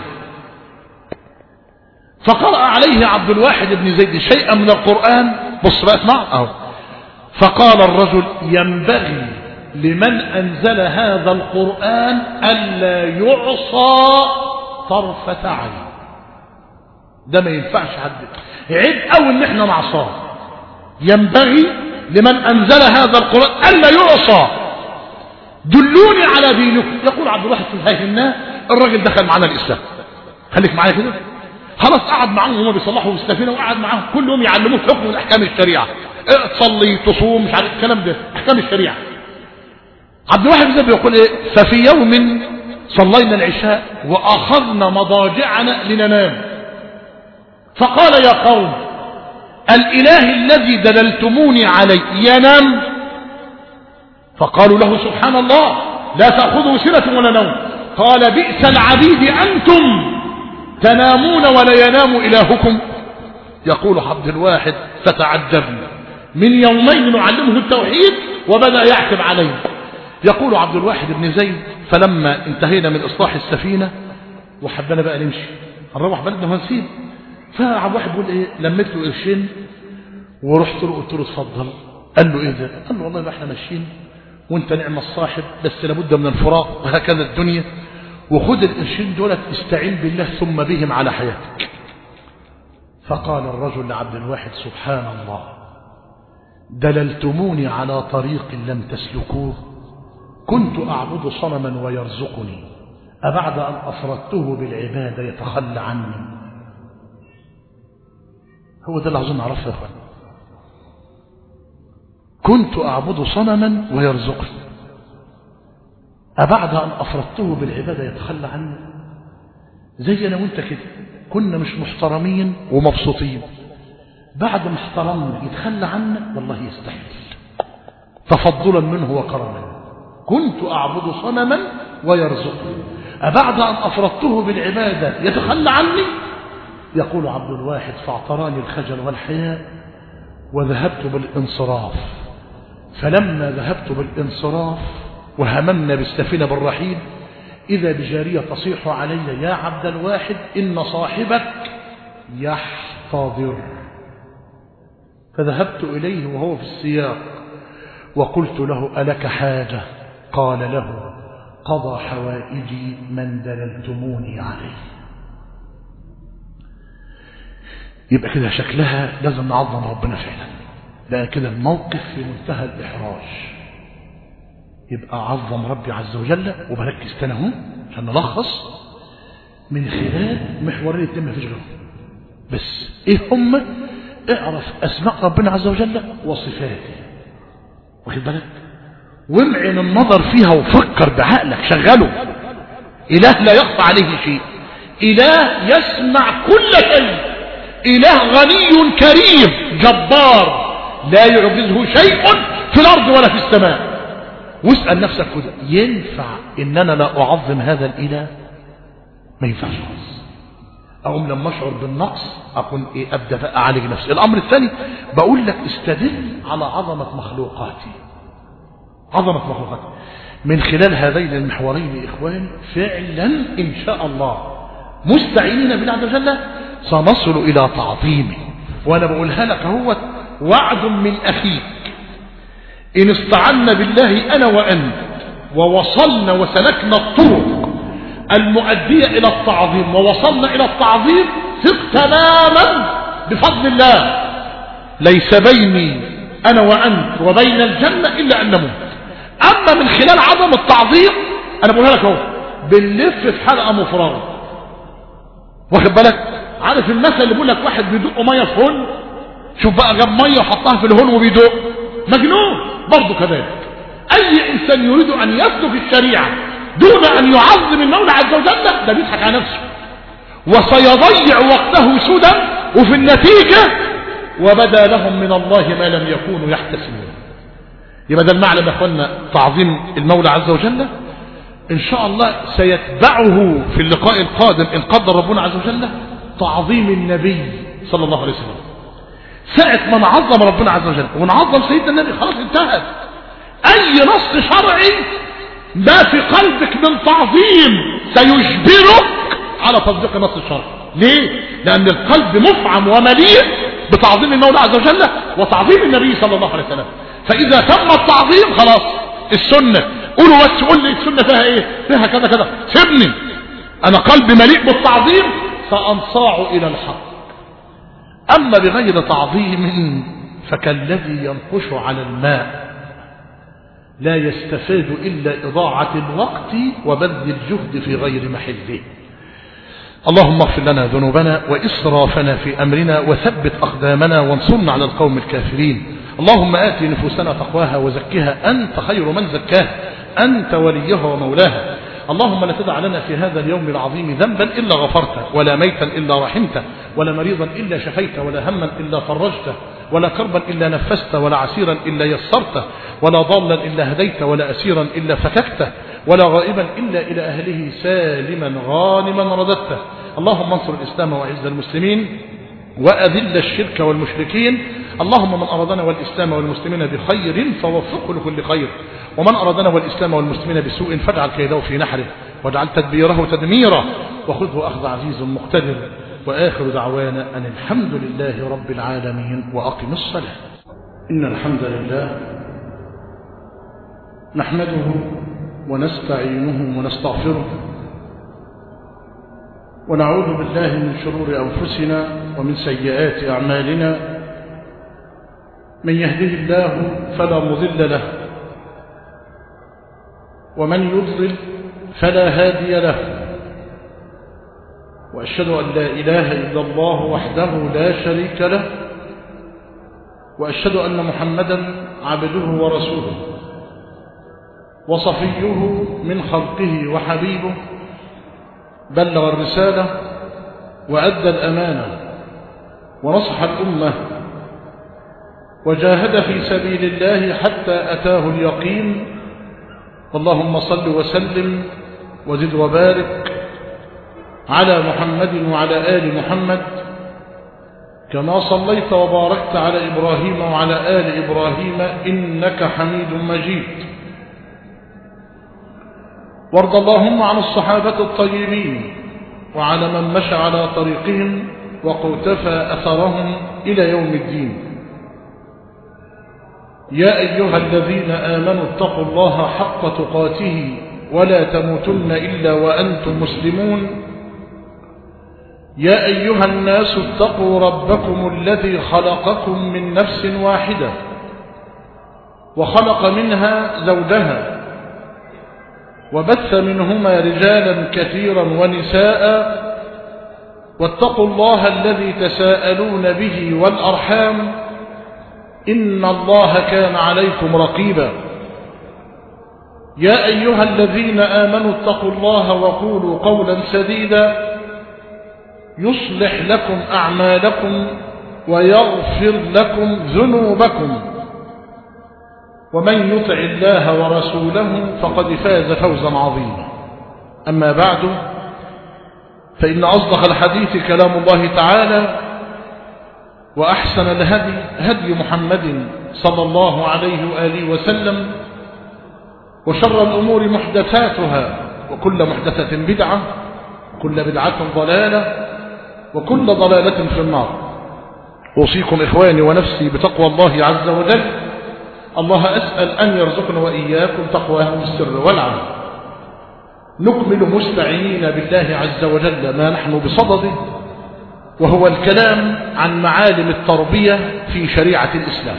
فقرأ عليه عبد الواحد بن زيد شيئا من القرآن. بص بقى اسمع اهو. فقال الرجل ينبغي لمن أنزل هذا القرآن ألا يعصى طرفة عين. ده ما ينفعش حد عيب أو ان احنا نعصاه. ينبغي لمن أنزل هذا القرآن ألا يعصى. دلوني على دينكم. يقول عبد الواحد فهمناه. الراجل دخل معنا الإسلام. خليك معايا كده. خلاص قعد معاهم وهم بيصلحوا في السفينة، وقعد معاهم كل يوم يعلموه حكم من أحكام الشريعة. تصلي تصوم مش عارف الكلام ده أحكام الشريعة. عبد الواحد بن زيد بيقول ايه؟ ففي يوم صلينا العشاء وأخذنا مضاجعنا لننام، فقال يا قوم الإله الذي دللتموني عليه ينام؟ فقالوا له سبحان الله لا تأخذه سنة ولا نوم. قال بئس العبيد أنتم تنامون ولا ينام إلهكم. يقول عبد الواحد فتعجبنا، من يومين نعلمه التوحيد وبدأ يعتب عليه. يقول عبد الواحد بن زيد فلما انتهينا من إصلاح السفينة وحبنا بقى نمشي هنروح بلدنا وهنسيب، فعبد الواحد بيقول ايه؟ لميت له قرشين ورحت له قلت له اتفضل. قال له ايه ده؟ قال له والله ما احنا ماشيين وانت نعم الصاحب بس لابد من الفراق وهكذا الدنيا، وخد القرشين دولت استعين بالله ثم بهم على حياتك. فقال الرجل لعبد الواحد سبحان الله دللتموني على طريق لم تسلكوه، كنت أعبد صنما ويرزقني، أبعد أن أفردته بالعبادة يتخلى عني؟ هو ده اللي عاوزين نعرفه يا اخوان. كنت أعبد صنما ويرزقني، أبعد أن أفردته بالعبادة يتخلى عني؟ زي أنا وانت كده كنا مش محترمين ومبسوطين، بعد ما احترمنا يتخلى عنا والله يستحيل، تفضلا منه وكرما. كنت أعبد صنما ويرزقني، أبعد أن أفردته بالعبادة يتخلى عني؟ يقول عبد الواحد فاعتراني الخجل والحياء وذهبت بالانصراف. فلما ذهبت بالانصراف وهممنا بالسفينة بالرحيل إذا بجارية تصيح علي يا عبد الواحد إن صاحبك يحتضر. فذهبت إليه وهو في السياق وقلت له ألك حاجة؟ قال له قضى حوائجي من دللتموني عليه. يبقى كده شكلها لازم نعظم ربنا فعلا، لأن كده الموقف في منتهى الإحراج. يبقى عظم ربي عز وجل. وبركز تاني اهو عشان نلخص من خلال محورين اتنين مفيش غيرهم بس. ايه هم؟ اعرف اسماء ربنا عز وجل وصفاته، واخد بالك؟ وامعن النظر فيها وفكر بعقلك شغله. اله لا يخفى عليه شيء، اله يسمع كل شيء، اله غني كريم جبار لا يعجزه شيء في الارض ولا في السماء. واسأل نفسك كده ينفع ان انا لا اعظم هذا الاله؟ ما ينفعش خالص. اقوم لما اشعر بالنقص اكون ايه؟ ابدا بقى اعالج نفسي. الامر الثاني بقول لك استدل على عظمه مخلوقاتي، عظمه مخلوقاتي من خلال هذين المحورين. اخواني فعلا ان شاء الله مستعينين بالله عز وجل سنصل الى تعظيمه. وانا بقولها لك اهوت وعد من اخيك، إن استعنا بالله أنا وأنت ووصلنا وسلكنا الطرق المؤدية إلى التعظيم ووصلنا إلى التعظيم ثق تماما بفضل الله ليس بيني أنا وأنت وبين الجنة إلا أن نموت. أما من خلال عظم التعظيم أنا بقولها لك اهو بنلف في حلقة مفرغة، واخد بالك؟ عارف المثل اللي بيقول لك واحد بيدق مية في هون، شوف بقى جاب مية وحطها في الهون وبيدق، مجنون. برضه كذلك اي انسان يريد ان يسلك الشريعه دون ان يعظم المولى عز وجل ده بيضحك على نفسه وسيضيع وقته سدى، وفي النتيجه وبدا لهم من الله ما لم يكونوا يحتسبون. يبقى ده المعنى يا اخوانا، تعظيم المولى عز وجل ان شاء الله سيتبعه في اللقاء القادم ان قدر ربنا عز وجل تعظيم النبي صلى الله عليه وسلم. ساعة ما نعظم ربنا عز وجل ونعظم سيدنا النبي خلاص انتهت. اي نص شرعي ما في قلبك من تعظيم سيجبرك على تطبيق النص الشرعي. ليه؟ لان القلب مفعم ومليء بتعظيم المولى عز وجل وتعظيم النبي صلى الله عليه وسلم. فاذا تم التعظيم خلاص السنة قولوا بس، قول لي السنة فيها ايه؟ فيها كذا كذا، سيبني انا قلبي مليء بالتعظيم سانصاع الى الحق. اما بغير تعظيم فكالذي ينقش على الماء لا يستفاد الا اضاعة الوقت وبذل الجهد في غير محله. اللهم اغفر لنا ذنوبنا وإسرافنا في أمرنا وثبت أقدامنا وانصرنا على القوم الكافرين. اللهم آت نفوسنا تقواها وزكها أنت خير من زكاها أنت وليها ومولاها. اللهم لا تدع لنا في هذا اليوم العظيم ذنبا إلا غفرته، ولا ميتا إلا رحمته، ولا مريضا إلا شفيته، ولا هما إلا فرجته، ولا كربا إلا نفسته، ولا عسيرا إلا يسرته، ولا ضالا إلا هديته، ولا أسيرا إلا فككته، ولا غائبا إلا إلى أهله سالما غانما رددته. اللهم انصر الإسلام وأعز المسلمين وأذل الشرك والمشركين. اللهم من أرادنا والإسلام والمسلمين بخير فوفقه لكل خير، ومن أرادنا والإسلام والمسلمين بسوء فاجعل كيده في نحره واجعل تدبيره تدميرا وخذه أخذ عزيز مقتدر. وآخر دعوانا أن الحمد لله رب العالمين وأقم الصلاة. إن الحمد لله نحمده ونستعينه ونستغفره ونعوذ بالله من شرور أنفسنا ومن سيئات أعمالنا. من يهده الله فلا مضل له ومن يضلل فلا هادي له، وأشهد أن لا إله إلا الله وحده لا شريك له، وأشهد أن محمدا عبده ورسوله وصفيه من خلقه وحبيبه، بلغ الرسالة وأدى الأمانة ونصح الأمة وجاهد في سبيل الله حتى أتاه اليقين. اللهم صل وسلم وزد وبارك على محمد وعلى آل محمد كما صليت وباركت على إبراهيم وعلى آل إبراهيم إنك حميد مجيد. وارض اللهم عن الصحابة الطيبين وعلى من مشى على طريقهم وقتفى أثرهم إلى يوم الدين. يا أيها الذين آمنوا اتقوا الله حق تقاته ولا تموتن إلا وأنتم مسلمون. يا أيها الناس اتقوا ربكم الذي خلقكم من نفس واحدة وخلق منها زوجها وبث منهما رجالا كثيرا ونساء، واتقوا الله الذي تساءلون به والأرحام إن الله كان عليكم رقيبا. يا أيها الذين آمنوا اتقوا الله وقولوا قولا سديدا يصلح لكم أعمالكم ويغفر لكم ذنوبكم، ومن يطع الله ورسوله فقد فاز فوزا عظيما. أما بعد، فإن أصدق الحديث كلام الله تعالى، وأحسن الهدي هدي محمد صلى الله عليه وآله وسلم، وشر الأمور محدثاتها وكل محدثة بدعة وكل بدعة ضلالة وكل ضلالة في النار. أوصيكم إخواني ونفسي بتقوى الله عز وجل. الله أسأل أن يرزقنا وإياكم تقواه في السر والعلن. نكمل مستعينين بالله عز وجل ما نحن بصدده، وهو الكلام عن معالم التربية في شريعة الإسلام.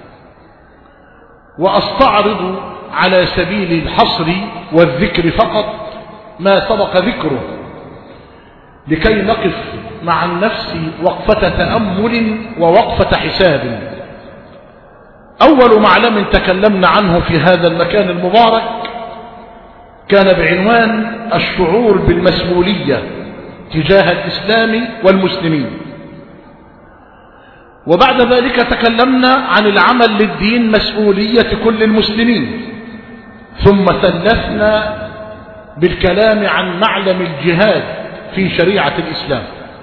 وأستعرض على سبيل الحصر والذكر فقط ما سبق ذكره لكي نقف مع النفس وقفة تأمل ووقفة حساب. أول معلم تكلمنا عنه في هذا المكان المبارك كان بعنوان الشعور بالمسؤولية تجاه الإسلام والمسلمين. وبعد ذلك تكلمنا عن العمل للدين مسؤولية كل المسلمين، ثم ثلثنا بالكلام عن معلم الجهاد في شريعة الإسلام،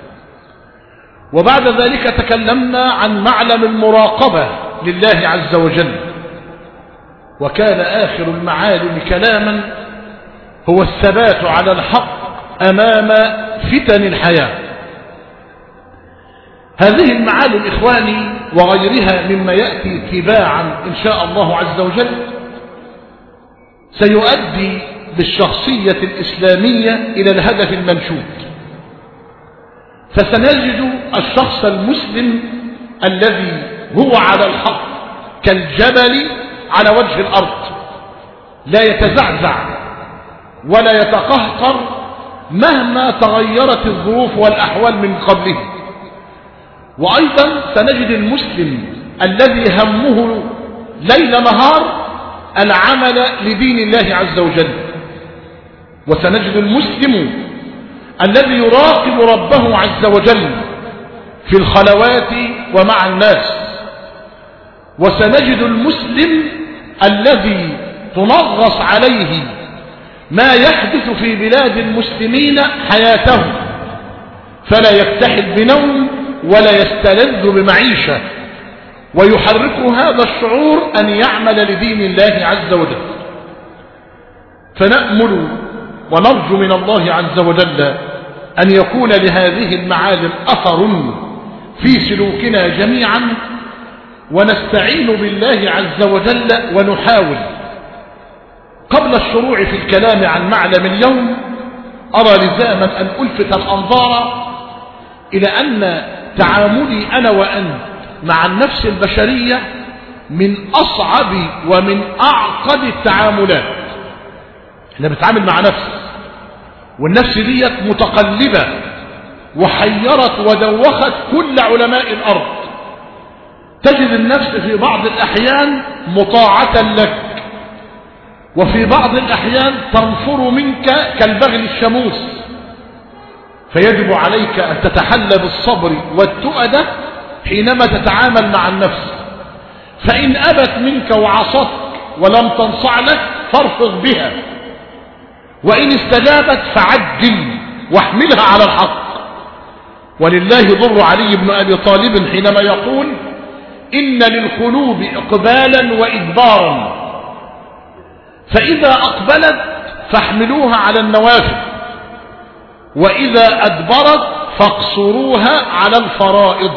وبعد ذلك تكلمنا عن معلم المراقبة لله عز وجل، وكان آخر المعالم كلاما هو الثبات على الحق أمام فتن الحياة. هذه المعالم إخواني وغيرها مما يأتي تباعا إن شاء الله عز وجل سيؤدي بالشخصية الإسلامية إلى الهدف المنشود، فسنجد الشخص المسلم الذي هو على الحق كالجبل على وجه الأرض، لا يتزعزع ولا يتقهقر مهما تغيرت الظروف والأحوال من قبله. وأيضا سنجد المسلم الذي همه ليل نهار العمل لدين الله عز وجل، وسنجد المسلم الذي يراقب ربه عز وجل في الخلوات ومع الناس، وسنجد المسلم الذي تنغص عليه ما يحدث في بلاد المسلمين حياته، فلا يكتحل بنوم ولا يستلذ بمعيشة، ويحركه هذا الشعور أن يعمل لدين الله عز وجل. فنأمل ونرجو من الله عز وجل أن يكون لهذه المعالم أثر في سلوكنا جميعا، ونستعين بالله عز وجل ونحاول. قبل الشروع في الكلام عن معلم اليوم أرى لزاما أن ألفت الأنظار إلى أن تعاملي أنا وأنت مع النفس البشرية من أصعب ومن أعقد التعاملات. احنا بنتعامل مع نفس، والنفس ديت متقلبة وحيرت ودوخت كل علماء الأرض. تجد النفس في بعض الأحيان مطاعة لك، وفي بعض الأحيان تنفر منك كالبغل الشموس، فيجب عليك أن تتحلى بالصبر والتؤدة حينما تتعامل مع النفس. فإن أبت منك وعصتك ولم تنصع لك فارفض بها، وإن استجابت فعجل واحملها على الحق. ولله ضر علي بن أبي طالب حينما يقول: إن للقلوب إقبالا وإدبارا، فإذا أقبلت فاحملوها على النوافل، وإذا أدبرت فاقصروها على الفرائض.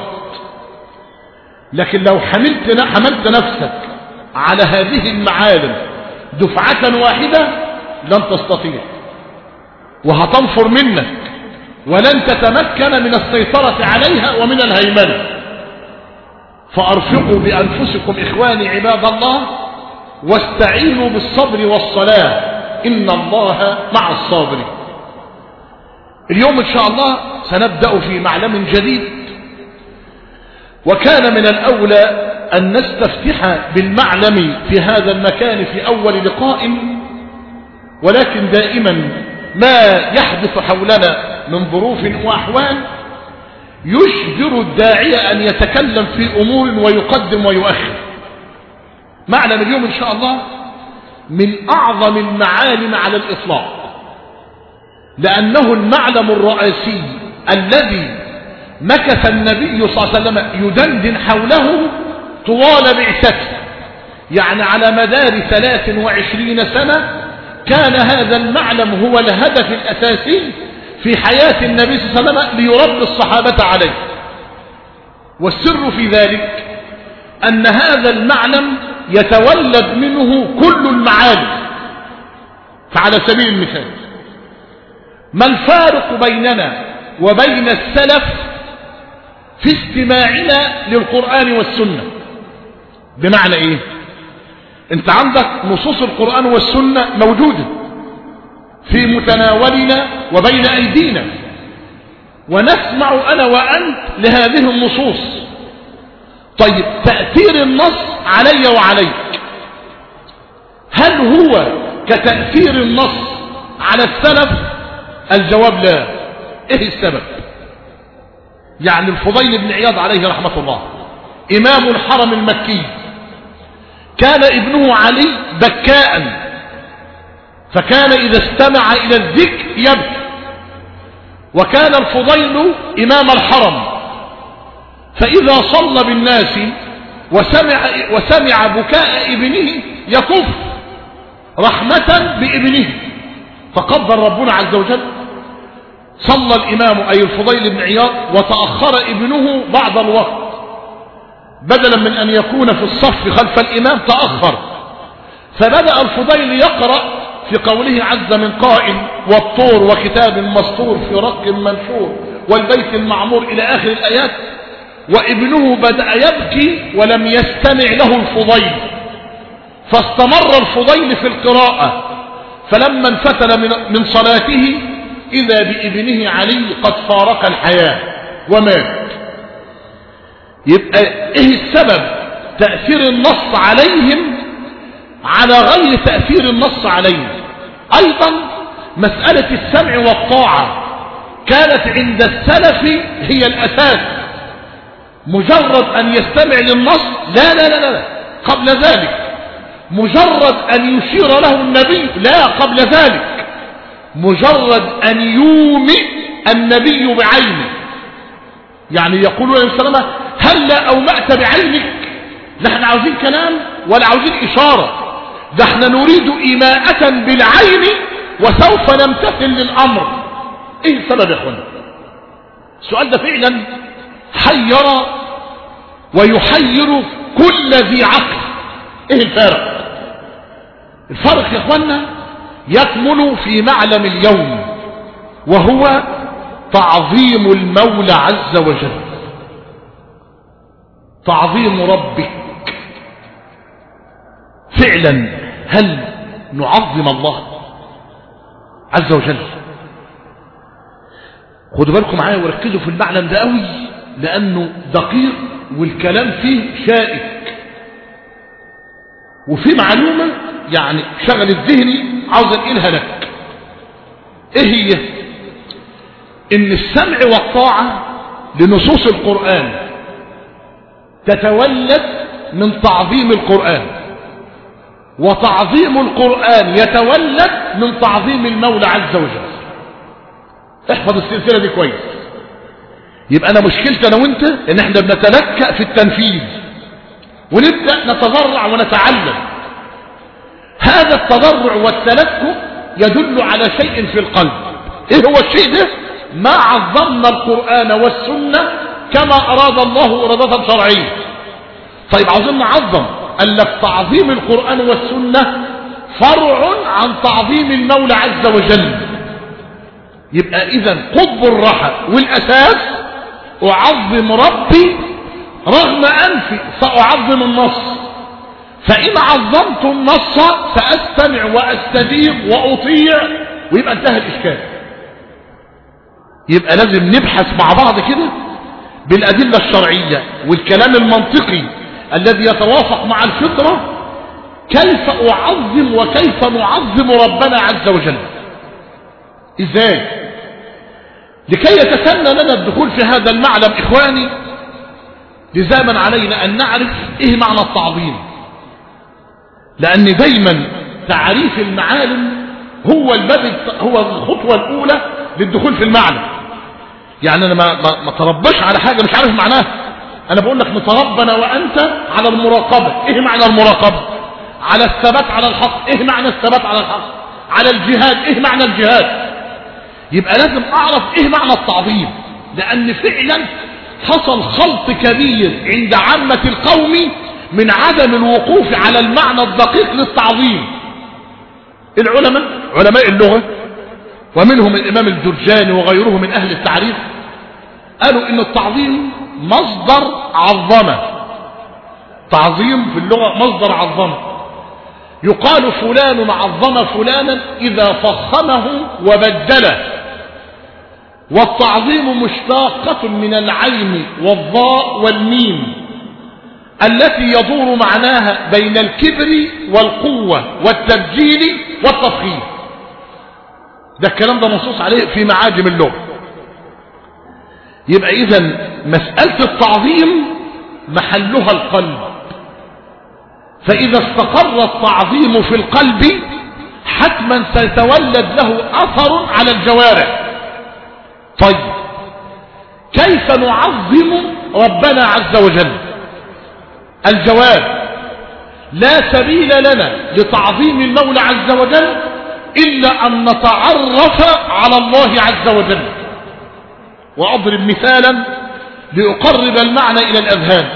لكن لو حملت نفسك على هذه المعالم دفعة واحدة لن تستطيع، وهتنفر منك، ولن تتمكن من السيطرة عليها ومن الهيمنة. فأرفقوا بأنفسكم إخواني عباد الله، واستعينوا بالصبر والصلاة، إن الله مع الصابرين. اليوم إن شاء الله سنبدأ في معلم جديد، وكان من الأولى أن نستفتح بالمعلم في هذا المكان في أول لقاء، ولكن دائما ما يحدث حولنا من ظروف وأحوال يجبر الداعية أن يتكلم في أمور ويقدم ويؤخر. معلم اليوم إن شاء الله من أعظم المعالم على الإطلاق، لأنه المعلم الرئيسي الذي مكث النبي صلى الله عليه وسلم يدندن حوله طوال بعثته، يعني على مدار 23 سنة كان هذا المعلم هو الهدف الأساسي في حياة النبي صلى الله عليه وسلم ليربي الصحابة عليه. والسر في ذلك أن هذا المعلم يتولد منه كل المعالم. فعلى سبيل المثال، ما الفارق بيننا وبين السلف في استماعنا للقرآن والسنة؟ بمعنى ايه؟ انت عندك نصوص القرآن والسنة موجودة في متناولنا وبين أيدينا، ونسمع أنا وأنت لهذه النصوص. طيب تأثير النص علي وعليك هل هو كتأثير النص على السلف؟ الجواب لا. ايه السبب؟ يعني الفضيل بن عياض عليه رحمة الله إمام الحرم المكي، كان ابنه علي بكاء، فكان إذا استمع إلى الذكر يبكي. وكان الفضيل إمام الحرم، فإذا صلى بالناس وسمع بكاء ابنه يكف رحمة بابنه، فقدر ربنا عز وجل صلى الإمام أي الفضيل بن عياض وتأخر ابنه بعض الوقت، بدلا من أن يكون في الصف خلف الإمام تأخر، فبدأ الفضيل يقرأ في قوله عز من قائل والطور وكتاب مسطور في رق منشور والبيت المعمور إلى آخر الآيات، وابنه بدأ يبكي ولم يستمع له الفضيل، فاستمر الفضيل في القراءة، فلما انفتل من صلاته إذا بابنه علي قد فارق الحياة ومات. يبقى ايه السبب؟ تأثير النص عليهم على غير تأثير النص عليهم. ايضا مسألة السمع والطاعة كانت عند السلف هي الاساس، مجرد ان يستمع للنص لا قبل ذلك، مجرد ان يشير له النبي لا قبل ذلك، مجرد ان يومئ النبي بعينه، يعني يقول عليه السلام هلا اومأت بعينك، لا احنا عاوزين كلام ولا عاوزين اشارة، ده احنا نريد إيماءة بالعين وسوف نمتثل للأمر. ايه السبب يا اخوانا؟ السؤال ده فعلا حير ويحير كل ذي عقل. ايه الفارق؟ الفرق يا اخوانا يكمن في معلم اليوم، وهو تعظيم المولى عز وجل، تعظيم ربك. فعلا هل نعظم الله عز وجل؟ خدوا بالكم معايا وركزوا في المعلم ده قوي، لانه دقيق والكلام فيه شائك، وفي معلومة يعني شغل الذهني عاوز انقلها لك. ايه هي؟ ان السمع والطاعة لنصوص القرآن تتولد من تعظيم القرآن، وتعظيم القرآن يتولد من تعظيم المولى عز وجل. احفظ السلسلة دي كويس. يبقى انا مشكلتي انا وانت ان احنا بنتلكأ في التنفيذ ونبدأ نتضرع ونتعلم. هذا التضرع والتلكؤ يدل على شيء في القلب. ايه هو الشيء ده؟ ما عظمنا القرآن والسنة كما اراد الله ارادة شرعية. طيب عاوزين نعظم، قال لك تعظيم القرآن والسنة فرع عن تعظيم المولى عز وجل. يبقى اذا قطب الرحى والاساس اعظم ربي رغم انفي ساعظم النص، فان عظمت النص ساستمع واستجيب واطيع، ويبقى انتهى الاشكال. يبقى لازم نبحث مع بعض كده بالادله الشرعيه والكلام المنطقي الذي يتوافق مع الفطره، كيف اعظم وكيف نعظم ربنا عز وجل. ازاي؟ لكي يتسنى لنا الدخول في هذا المعلم اخواني، لزاما علينا ان نعرف ايه معنى التعظيم، لان دايما تعريف المعالم هو هو الخطوة الاولى للدخول في المعلم. يعني انا ما تربش على حاجة مش عارف معناها، انا بقول لك نتربنا وانت على المراقبة. ايه معنى المراقبة؟ على الثبات على الحق. ايه معنى الثبات على الحق؟ على الجهاد. ايه معنى الجهاد؟ يبقى لازم اعرف ايه معنى التعظيم، لان فعلا حصل خلط كبير عند عامة القوم من عدم الوقوف على المعنى الدقيق للتعظيم. العلماء علماء اللغة ومنهم الامام الجرجاني وغيره من اهل التعريف قالوا ان التعظيم مصدر عظمة. تعظيم في اللغة مصدر عظمة. يقال فلان عظم فلانا اذا فخمه وبدله. والتعظيم مشتاقة من العين والضاء والميم التي يدور معناها بين الكبر والقوة والتبجيل والتفخيم. ده الكلام ده منصوص عليه في معاجم اللغة. يبقى اذا مسألة التعظيم محلها القلب، فإذا استقر التعظيم في القلب حتما سيتولد له أثر على الجوارح. طيب كيف نعظم ربنا عز وجل؟ الجواب: لا سبيل لنا لتعظيم المولى عز وجل إلا أن نتعرف على الله عز وجل. وأضرب مثالا لأقرب المعنى إلى الأذهان.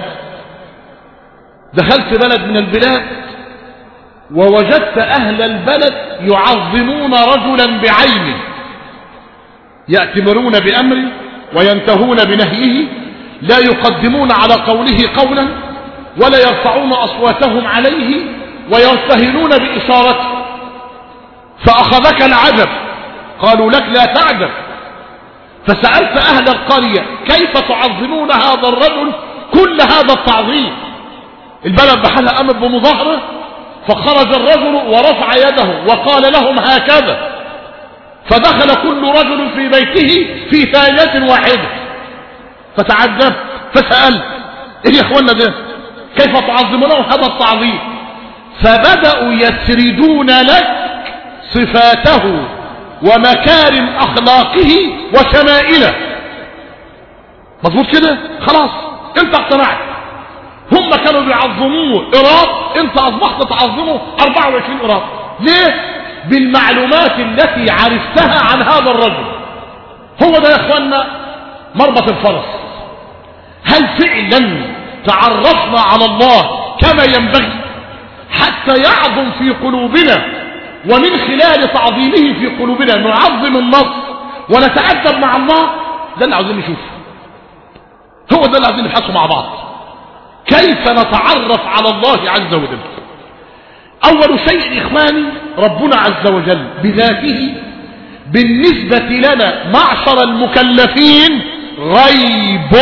دخلت بلد من البلاد ووجدت أهل البلد يعظمون رجلا بعينه، يأتمرون بأمره وينتهون بنهيه، لا يقدمون على قوله قولا ولا يرفعون أصواتهم عليه ويرتهنون بإشارته. فأخذك العجب، قالوا لك لا تعجب. فسألت أهل القرية كيف تعظمون هذا الرجل كل هذا التعظيم؟ البلد بحالها قامت بمظاهرة، فخرج الرجل ورفع يده وقال لهم هكذا، فدخل كل رجل في بيته في ثانية واحدة. فتعجبت فسألت: ايه يا اخوانا ده؟ كيف تعظمونه هذا التعظيم؟ فبدأوا يسردون لك صفاته ومكارم أخلاقه وشمائله. مظبوط كده؟ خلاص انت اقتنعت. هم كانوا بيعظموه إيراد، انت اصبحت تعظمه 24 إيراد. ليه؟ بالمعلومات التي عرفتها عن هذا الرجل. هو ده يا اخوانا مربط الفرس. هل فعلا تعرفنا على الله كما ينبغي حتى يعظم في قلوبنا، ومن خلال تعظيمه في قلوبنا نعظم النص ونتأدب مع الله؟ ده اللي عاوزين نشوفه، هو ده اللي عاوزين نبحثه مع بعض. كيف نتعرف على الله عز وجل؟ أول شيء إخواني، ربنا عز وجل بذاته بالنسبة لنا معشر المكلفين غيب.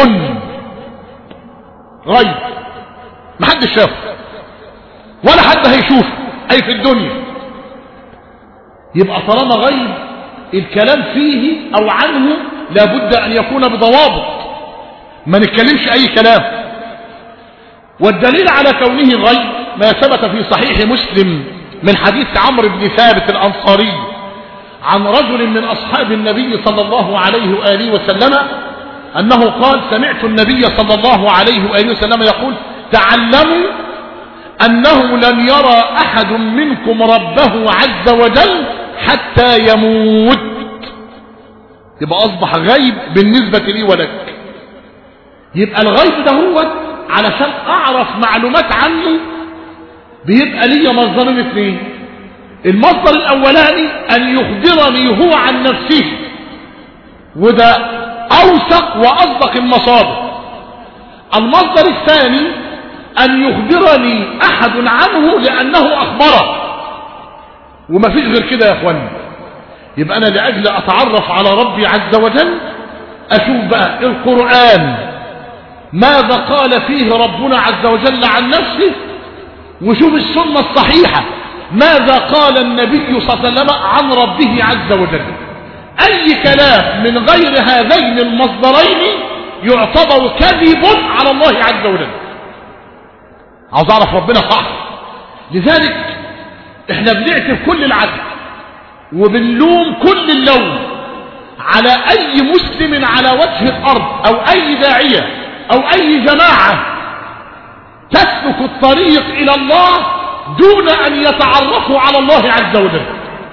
غيب محدش شافه ولا حد هيشوفه أي في الدنيا. يبقى طالما غيب الكلام فيه أو عنه لابد أن يكون بضوابط، ما نتكلمش أي كلام. والدليل على كونه غيب ما ثبت في صحيح مسلم من حديث عمرو بن ثابت الأنصاري عن رجل من أصحاب النبي صلى الله عليه وآله وسلم أنه قال: سمعت النبي صلى الله عليه وآله وسلم يقول: تعلموا أنه لن يرى أحد منكم ربه عز وجل حتى يموت. يبقى أصبح غيب بالنسبة لي ولك. يبقى الغيب ده هو علشان أعرف معلومات عنه بيبقى لي مصدرين اثنين. المصدر الأولاني أن يخبرني هو عن نفسه، وده أوثق وأصدق المصادر. المصدر الثاني أن يخبرني أحد عنه لأنه أخبره، وما فيش غير كده يا أخواني. يبقى أنا لأجل أتعرف على ربي عز وجل أشوف بقى القرآن ماذا قال فيه ربنا عز وجل عن نفسه، وشوف السنة الصحيحة ماذا قال النبي صلى الله عليه وسلم عن ربه عز وجل. أي كلام من غير هذين المصدرين يعتبر كذب على الله عز وجل. عاوز أعرف ربنا صح، لذلك احنا بنعتب كل العدل وبنلوم كل اللوم على أي مسلم على وجه الأرض أو أي داعية أو أي جماعة تسلك الطريق إلى الله دون أن يتعرفوا على الله عز وجل.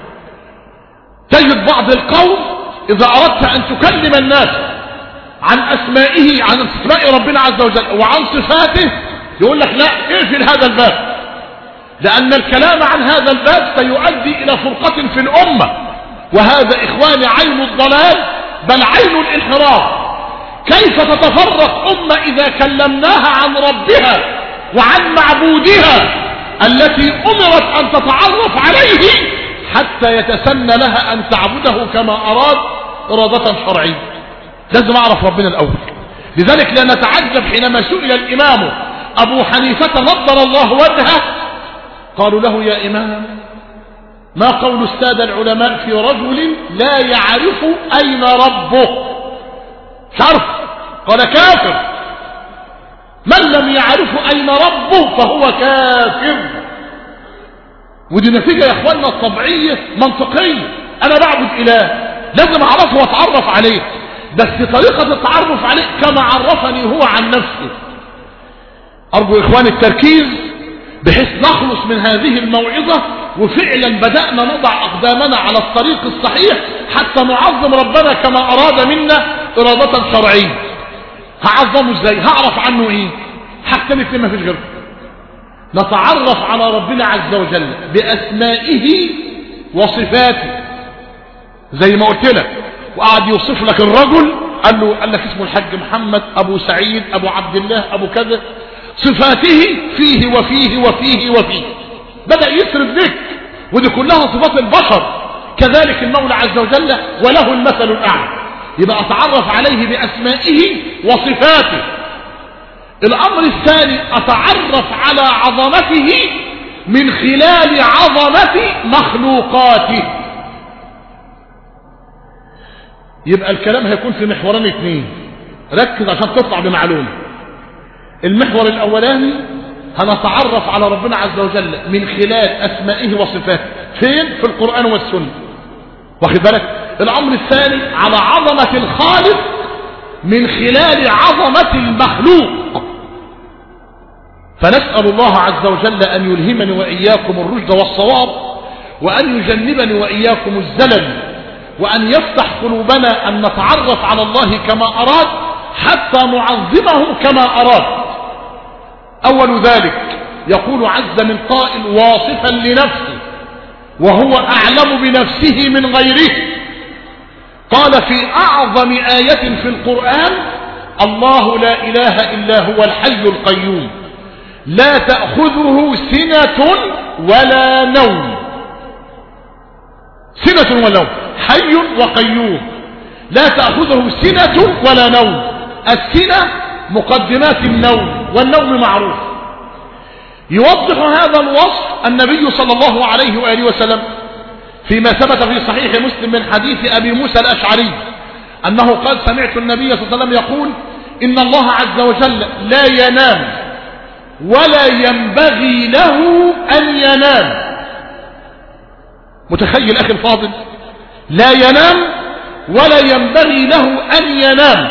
تجد بعض القوم إذا أردت أن تكلم الناس عن أسمائه، عن أسماء ربنا عز وجل وعن صفاته، يقول لك لا اقفل هذا الباب، لأن الكلام عن هذا الباب سيؤدي إلى فرقة في الأمة، وهذا إخواني عين الضلال بل عين الانحراف. كيف تتفرق أمة إذا كلمناها عن ربها وعن معبودها التي أمرت أن تتعرف عليه حتى يتسنى لها أن تعبده كما أراد إرادة شرعية؟ لازم أعرف ربنا الأول. لذلك لا نتعجب حينما سئل الإمام أبو حنيفة نضر الله وجهه، قالوا له: يا إمام، ما قول السادة العلماء في رجل لا يعرف أين ربه؟ مش عارف. قال: كافر. من لم يعرف أين ربه فهو كافر. ودي نتيجة يا اخواننا الطبيعية منطقية. انا بعبد اله لازم اعرفه واتعرف عليه، بس طريقة التعرف عليه كما عرفني هو عن نفسه. ارجو اخواني التركيز بحيث نخلص من هذه الموعظة وفعلا بدأنا نضع اقدامنا على الطريق الصحيح حتى نعظم ربنا كما اراد منا ارادة شرعية. هعظمه ازاي؟ هعرف عنه ايه؟ حاجتين اتنين ما فيش غيرهم. نتعرف على ربنا عز وجل بأسمائه وصفاته زي ما قلت لك، وقعد يوصف لك الرجل قال لك اسمه الحاج محمد ابو سعيد ابو عبد الله ابو كذا، صفاته فيه وفيه وفيه وفيه، بدأ يسرد ذكر، ودي كلها صفات البشر، كذلك المولى عز وجل وله المثل الأعلى. يبقى أتعرف عليه بأسمائه وصفاته. الأمر الثاني أتعرف على عظمته من خلال عظمة مخلوقاته. يبقى الكلام هيكون في محورين اثنين، ركز عشان تطلع بمعلومة. المحور الأولاني هنتعرف على ربنا عز وجل من خلال أسمائه وصفاته، فين؟ في القرآن والسنة، واخد بالك؟ الأمر الثاني على عظمة الخالق من خلال عظمة المخلوق. فنسأل الله عز وجل أن يلهمني وإياكم الرشد والصواب، وأن يجنبني وإياكم الزلل، وأن يفتح قلوبنا أن نتعرف على الله كما أراد حتى نعظمه كما أراد. أول ذلك يقول عز من قائل واصفا لنفسه وهو أعلم بنفسه من غيره، قال في أعظم آية في القرآن: الله لا إله إلا هو الحي القيوم لا تأخذه سنة ولا نوم. سنة ولا نوم، حي وقيوم، لا تأخذه سنة ولا نوم. السنة مقدمات النوم، والنوم معروف. يوضح هذا الوصف النبي صلى الله عليه وآله وسلم فيما ثبت في صحيح مسلم من حديث أبي موسى الأشعري أنه قال: سمعت النبي صلى الله عليه وسلم يقول: إن الله عز وجل لا ينام ولا ينبغي له أن ينام. متخيل أخي الفاضل؟ لا ينام ولا ينبغي له أن ينام،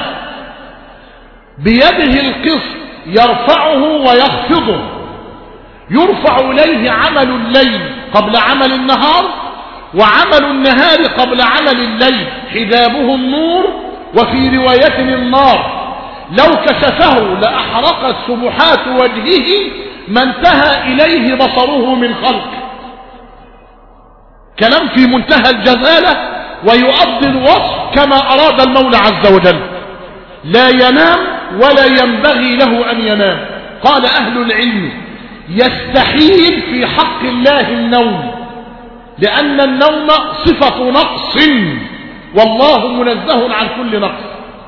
بيده القسط يرفعه ويخفضه، يرفع إليه عمل الليل قبل عمل النهار، وعمل النهار قبل عمل الليل، حجابه النور، وفي رواية النار، لو كشفه لأحرقت سبحات وجهه ما انتهى إليه بصره من خلق. كلام في منتهى الجزالة، ويؤدي الوصف كما أراد المولى عز وجل. لا ينام ولا ينبغي له أن ينام. قال أهل العلم: يستحيل في حق الله النوم، لأن النوم صفة نقص، والله منزه عن كل نقص.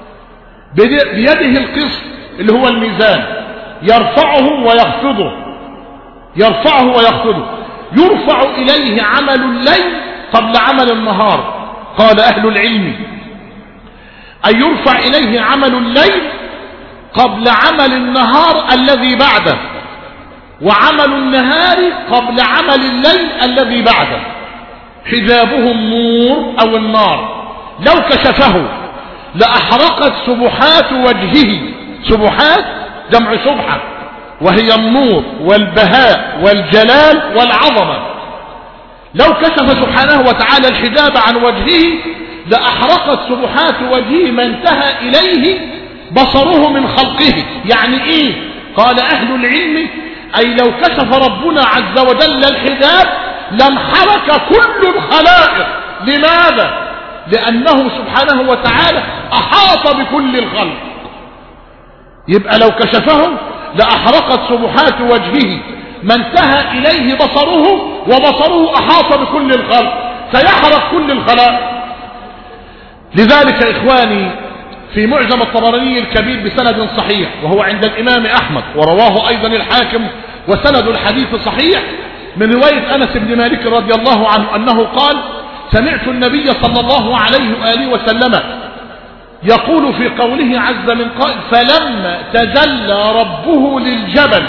بيده القسط اللي هو الميزان، يرفعه ويخفضه، يرفعه ويخفضه، يرفع إليه عمل الليل قبل عمل النهار. قال أهل العلم: أن يرفع إليه عمل الليل قبل عمل النهار الذي بعده، وعمل النهار قبل عمل الليل الذي بعده، حجابه النور أو النار، لو كشفه لأحرقت سبحات وجهه. سبحات جمع سبحة، وهي النور والبهاء والجلال والعظمة. لو كشف سبحانه وتعالى الحجاب عن وجهه لأحرقت سبحات وجهه ما انتهى إليه بصره من خلقه. يعني إيه؟ قال أهل العلم: أي لو كشف ربنا عز وجل الحجاب لانحرك كل الخلائق. لماذا؟ لأنه سبحانه وتعالى أحاط بكل الخلق. يبقى لو كشفه لأحرقت سبحات وجهه ما انتهى إليه بصره، وبصره أحاط بكل الخلق، سيحرق كل الخلائق. لذلك إخواني في معجم الطبراني الكبير بسند صحيح، وهو عند الإمام أحمد، ورواه أيضا الحاكم، وسند الحديث صحيح، من رواية أنس بن مالك رضي الله عنه أنه قال: سمعت النبي صلى الله عليه وآله وسلم يقول في قوله عز من قائل فلما تجلى ربه للجبل،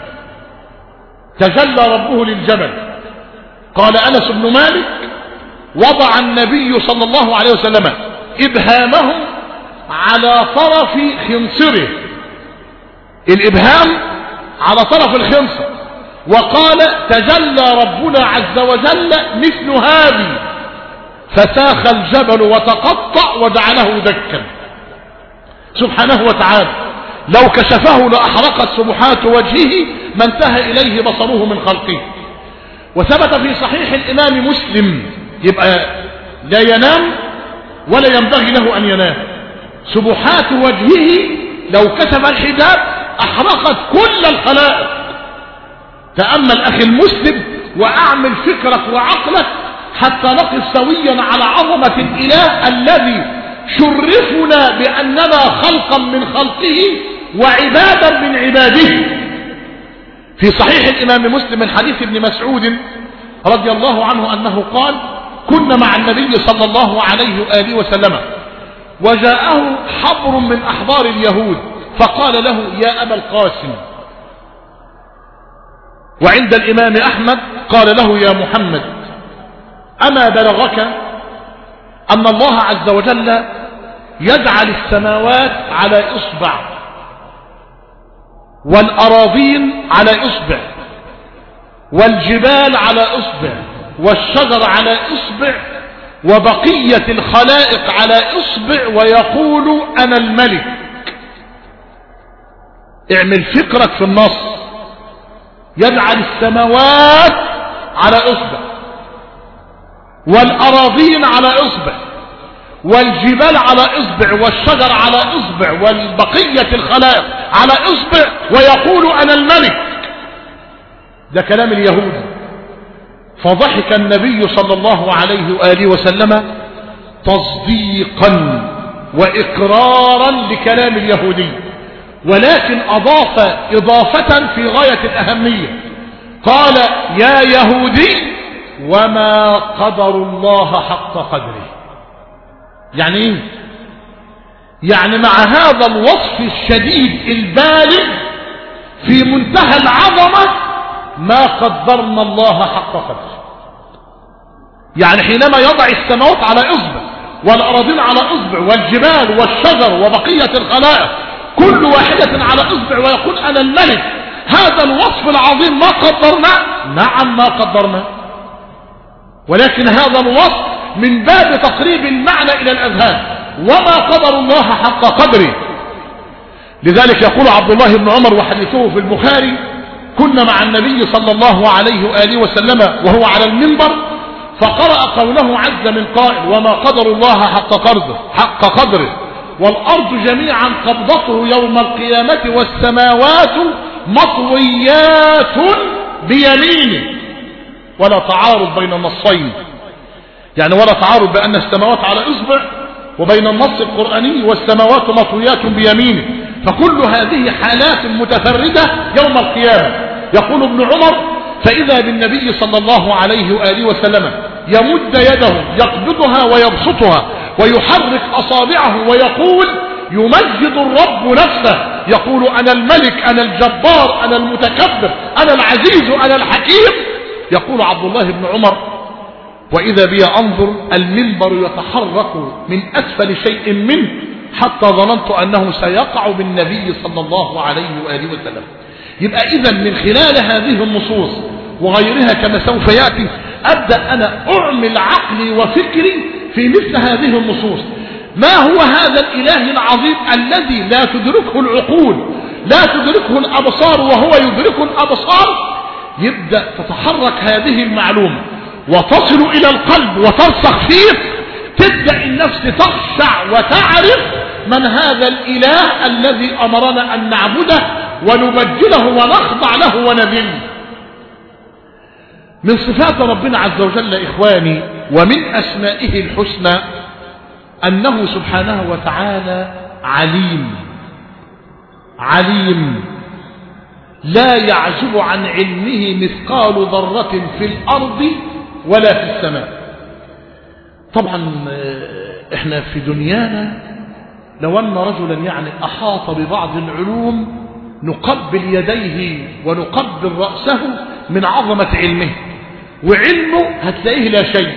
تجلى ربه للجبل، قال أنس بن مالك وضع النبي صلى الله عليه وسلم إبهامه على طرف خنصره، الإبهام على طرف الخنصر، وقال تجلى ربنا عز وجل مثل هذه، فساخ الجبل وتقطع وجعله دكا سبحانه وتعالى. لو كشفه لأحرقت سبحات وجهه ما انتهى إليه بصره من خلقه. وثبت في صحيح الإمام مسلم، يبقى لا ينام ولا ينبغي له أن ينام، سبحات وجهه لو كشف الحجاب أحرقت كل الخلائق. تأمل أخي المسلم وأعمل فكرك وعقلك حتى نقف سويا على عظمة الإله الذي شرفنا بأننا خلقا من خلقه وعبادا من عباده. في صحيح الإمام مسلم من حديث ابن مسعود رضي الله عنه أنه قال كنا مع النبي صلى الله عليه وآله وسلم وجاءه حبر من أحبار اليهود فقال له يا أبا القاسم، وعند الإمام أحمد قال له يا محمد أما بلغك أن الله عز وجل يجعل السماوات على إصبع والأراضين على إصبع والجبال على إصبع والشجر على إصبع وبقية الخلائق على إصبع ويقول أنا الملك. اعمل فكرك في النص، يجعل السماوات على إصبع والأراضين على إصبع والجبال على إصبع والشجر على إصبع والبقية الخلائق على إصبع ويقول أنا الملك. ده كلام اليهود. فضحك النبي صلى الله عليه وآله وسلم تصديقا وإقرارا لكلام اليهودي، ولكن أضاف إضافة في غاية الأهمية، قال يا يهودي وما قدر الله حق قدره. يعني ايه؟ يعني مع هذا الوصف الشديد البالغ في منتهى العظمة ما قدرنا الله حق قدره. يعني حينما يضع السماوات على إصبع والأراضين على إصبع والجبال والشجر وبقية الخلائق كل واحدة على إصبع ويقول أنا الملك، هذا الوصف العظيم ما قدرنا؟ نعم ما قدرنا، ولكن هذا الوصف من باب تقريب المعنى إلى الأذهان. وما قدر الله حق قدره. لذلك يقول عبد الله بن عمر وحديثه في البخاري كنا مع النبي صلى الله عليه وآله وسلم وهو على المنبر فقرأ قوله عز من قائل وما قدر الله حق قدره والأرض جميعا قبضته يوم القيامة والسماوات مطويات بيمينه. ولا تعارض بين النصين، يعني ولا تعارض بأن السماوات على إصبع وبين النص القرآني والسماوات مطويات بيمينه، فكل هذه حالات متفردة يوم القيامة. يقول ابن عمر فإذا بالنبي صلى الله عليه وآله وسلم يمد يده يقبضها ويبسطها ويحرك أصابعه ويقول يمجد الرب نفسه، يقول أنا الملك أنا الجبار أنا المتكبر أنا العزيز أنا الحكيم. يقول عبد الله بن عمر وإذا بي أنظر المنبر يتحرك من أسفل شيء منه حتى ظننت أنه سيقع بالنبي صلى الله عليه وآله وسلم. يبقى إذا من خلال هذه النصوص وغيرها كما سوف يأتي أبدأ أنا أعمل عقلي وفكري في مثل هذه النصوص. ما هو هذا الإله العظيم الذي لا تدركه العقول لا تدركه الأبصار وهو يدرك الأبصار؟ يبدأ تتحرك هذه المعلومة وتصل إلى القلب وترسخ فيه، تبدأ النفس تخشع وتعرف من هذا الإله الذي أمرنا أن نعبده ونبجله ونخضع له ونذل. من صفات ربنا عز وجل إخواني ومن أسمائه الحسنى أنه سبحانه وتعالى عليم لا يعزب عن علمه مثقال ذرة في الأرض ولا في السماء. طبعا احنا في دنيانا لو أن رجلا يعني أحاط ببعض العلوم نقبل يديه ونقبل رأسه من عظمة علمه، وعلمه هتلاقيه لا شيء،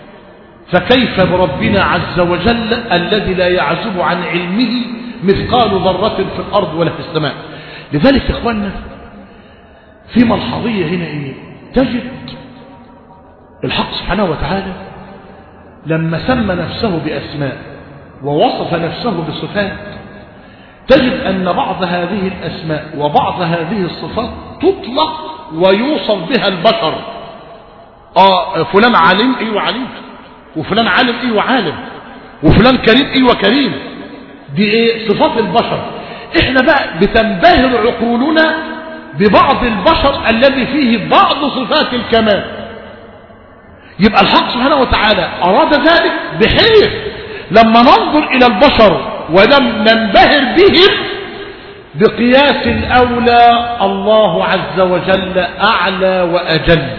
فكيف بربنا عز وجل الذي لا يعزب عن علمه مثقال ذرة في الأرض ولا في السماء. لذلك يا إخواننا في ملحظية هنا إيه؟ تجد الحق سبحانه وتعالى لما سمى نفسه بأسماء ووصف نفسه بصفات، تجد أن بعض هذه الأسماء وبعض هذه الصفات تطلق ويوصف بها البشر. فلان عالم ايوه عليم، وفلان عالم ايوه عالم، وفلان كريم ايوه كريم. دي ايه؟ صفات البشر. احنا بقى بتنبهر عقولنا ببعض البشر الذي فيه بعض صفات الكمال. يبقى الحق سبحانه وتعالى أراد ذلك بحيث لما ننظر إلى البشر ولم ننبهر بهم بقياس الأولى الله عز وجل أعلى وأجل.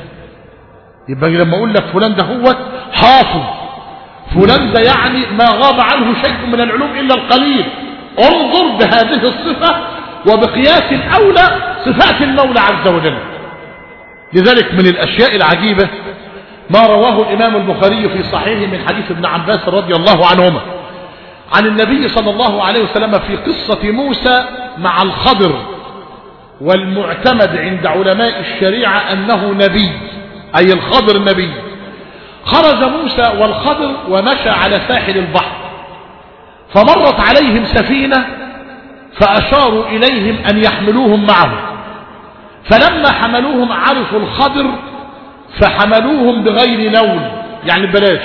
يبقى لما أقول لك فلان ده هو حافظ، فلان ده يعني ما غاب عنه شيء من العلوم إلا القليل، انظر بهذه الصفة وبقياس الأولى صفات المولى عز وجل. لذلك من الأشياء العجيبة ما رواه الإمام البخاري في صحيحه من حديث ابن عباس رضي الله عنهما عن النبي صلى الله عليه وسلم في قصة موسى مع الخضر، والمعتمد عند علماء الشريعة أنه نبي، أي الخضر نبي. خرج موسى والخضر ومشى على ساحل البحر، فمرت عليهم سفينة فأشاروا إليهم أن يحملوهم معهم، فلما حملوهم عرفوا الخضر فحملوهم بغير نول، يعني بلاش.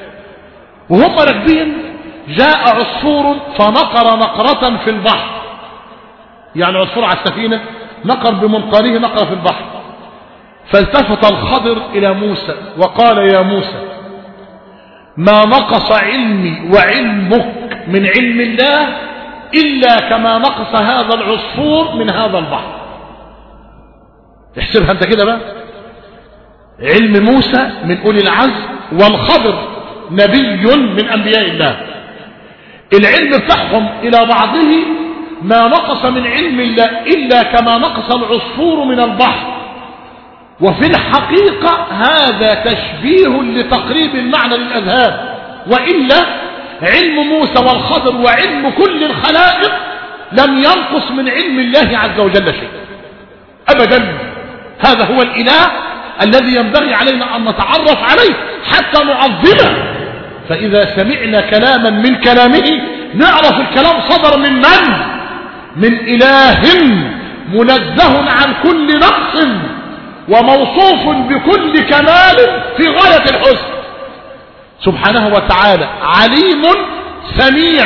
وهم راكبين جاء عصفور فنقر نقرة في البحر، يعني عصفور على السفينة نقر بمنقاره نقرة في البحر. فالتفت الخضر إلى موسى وقال يا موسى ما نقص علمي وعلمك من علم الله إلا كما نقص هذا العصفور من هذا البحر. احسبها انت كده بقى، علم موسى من أولي العزم والخضر نبي من أنبياء الله، العلم بتاعهم إلى بعضه ما نقص من علم الله إلا كما نقص العصفور من البحر. وفي الحقيقة هذا تشبيه لتقريب المعنى للأذهان، وإلا علم موسى والخضر وعلم كل الخلائق لم ينقص من علم الله عز وجل شيء أبدا. هذا هو الإله الذي ينبغي علينا أن نتعرف عليه حتى نعظمه. فإذا سمعنا كلاما من كلامه نعرف الكلام صدر من من إله منزه عن كل نقص وموصوف بكل كمال في غاية الحسن سبحانه وتعالى، عليم سميع،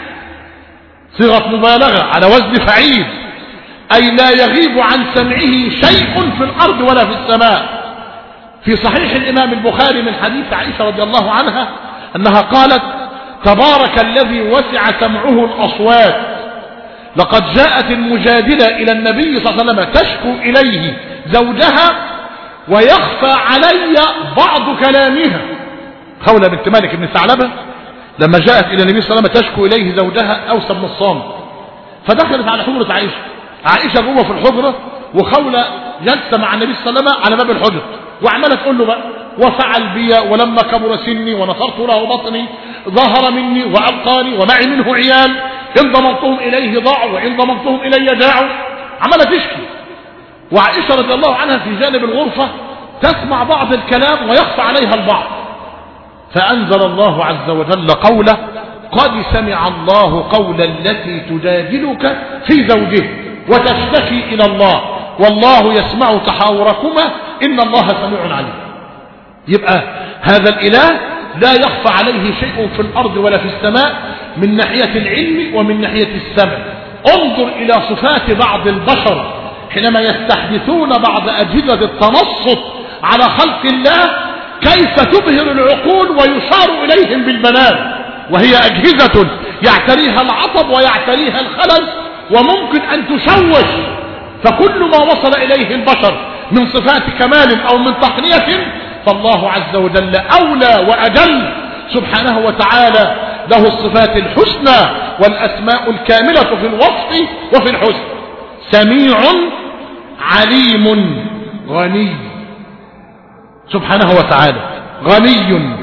صيغة مبالغة على وزن فعيل، أي لا يغيب عن سمعه شيء في الأرض ولا في السماء. في صحيح الإمام البخاري من حديث عائشة رضي الله عنها أنها قالت تبارك الذي وسع سمعه الأصوات، لقد جاءت المجادلة إلى النبي صلى الله عليه وسلم تشكو إليه زوجها ويخفى علي بعض كلامها. خولة بنت مالك بن ثعلبة لما جاءت إلى النبي صلى الله عليه وسلم تشكو إليه زوجها أوس بن الصامت، فدخلت على حجرة عائشة جوه في الحجرة، وخولة جلسة مع النبي صلى الله عليه وسلم على باب الحجرة وعمالة تقول له بقى وفعل بي ولما كبر سني ونصرت له بطني ظهر مني وأبقاني ومعي منه عيال، إن ضمنتهم إليه ضاعوا وإن ضمنتهم إلي جاعوا، عمالة تشكي. وعائشة رضي الله عنها في جانب الغرفة تسمع بعض الكلام ويخفى عليها البعض، فأنزل الله عز وجل قوله قد سمع الله قول التي تجادلك في زوجها وتشتكي إلى الله والله يسمع تحاوركما إن الله سميع عليم. يبقى هذا الإله لا يخفى عليه شيء في الأرض ولا في السماء من ناحية العلم ومن ناحية السمع. انظر إلى صفات بعض البشر حينما يستحدثون بعض أجهزة التنصت على خلق الله كيف تبهر العقول ويشار إليهم بالبنان، وهي أجهزة يعتريها العطب ويعتريها الخلل وممكن أن تشوش. فكل ما وصل إليه البشر من صفات كمال أو من تقنية فالله عز وجل أولى وأجل سبحانه وتعالى له الصفات الحسنى والأسماء الكاملة في الوصف وفي الحسن. سميع عليم غني سبحانه وتعالى، غني.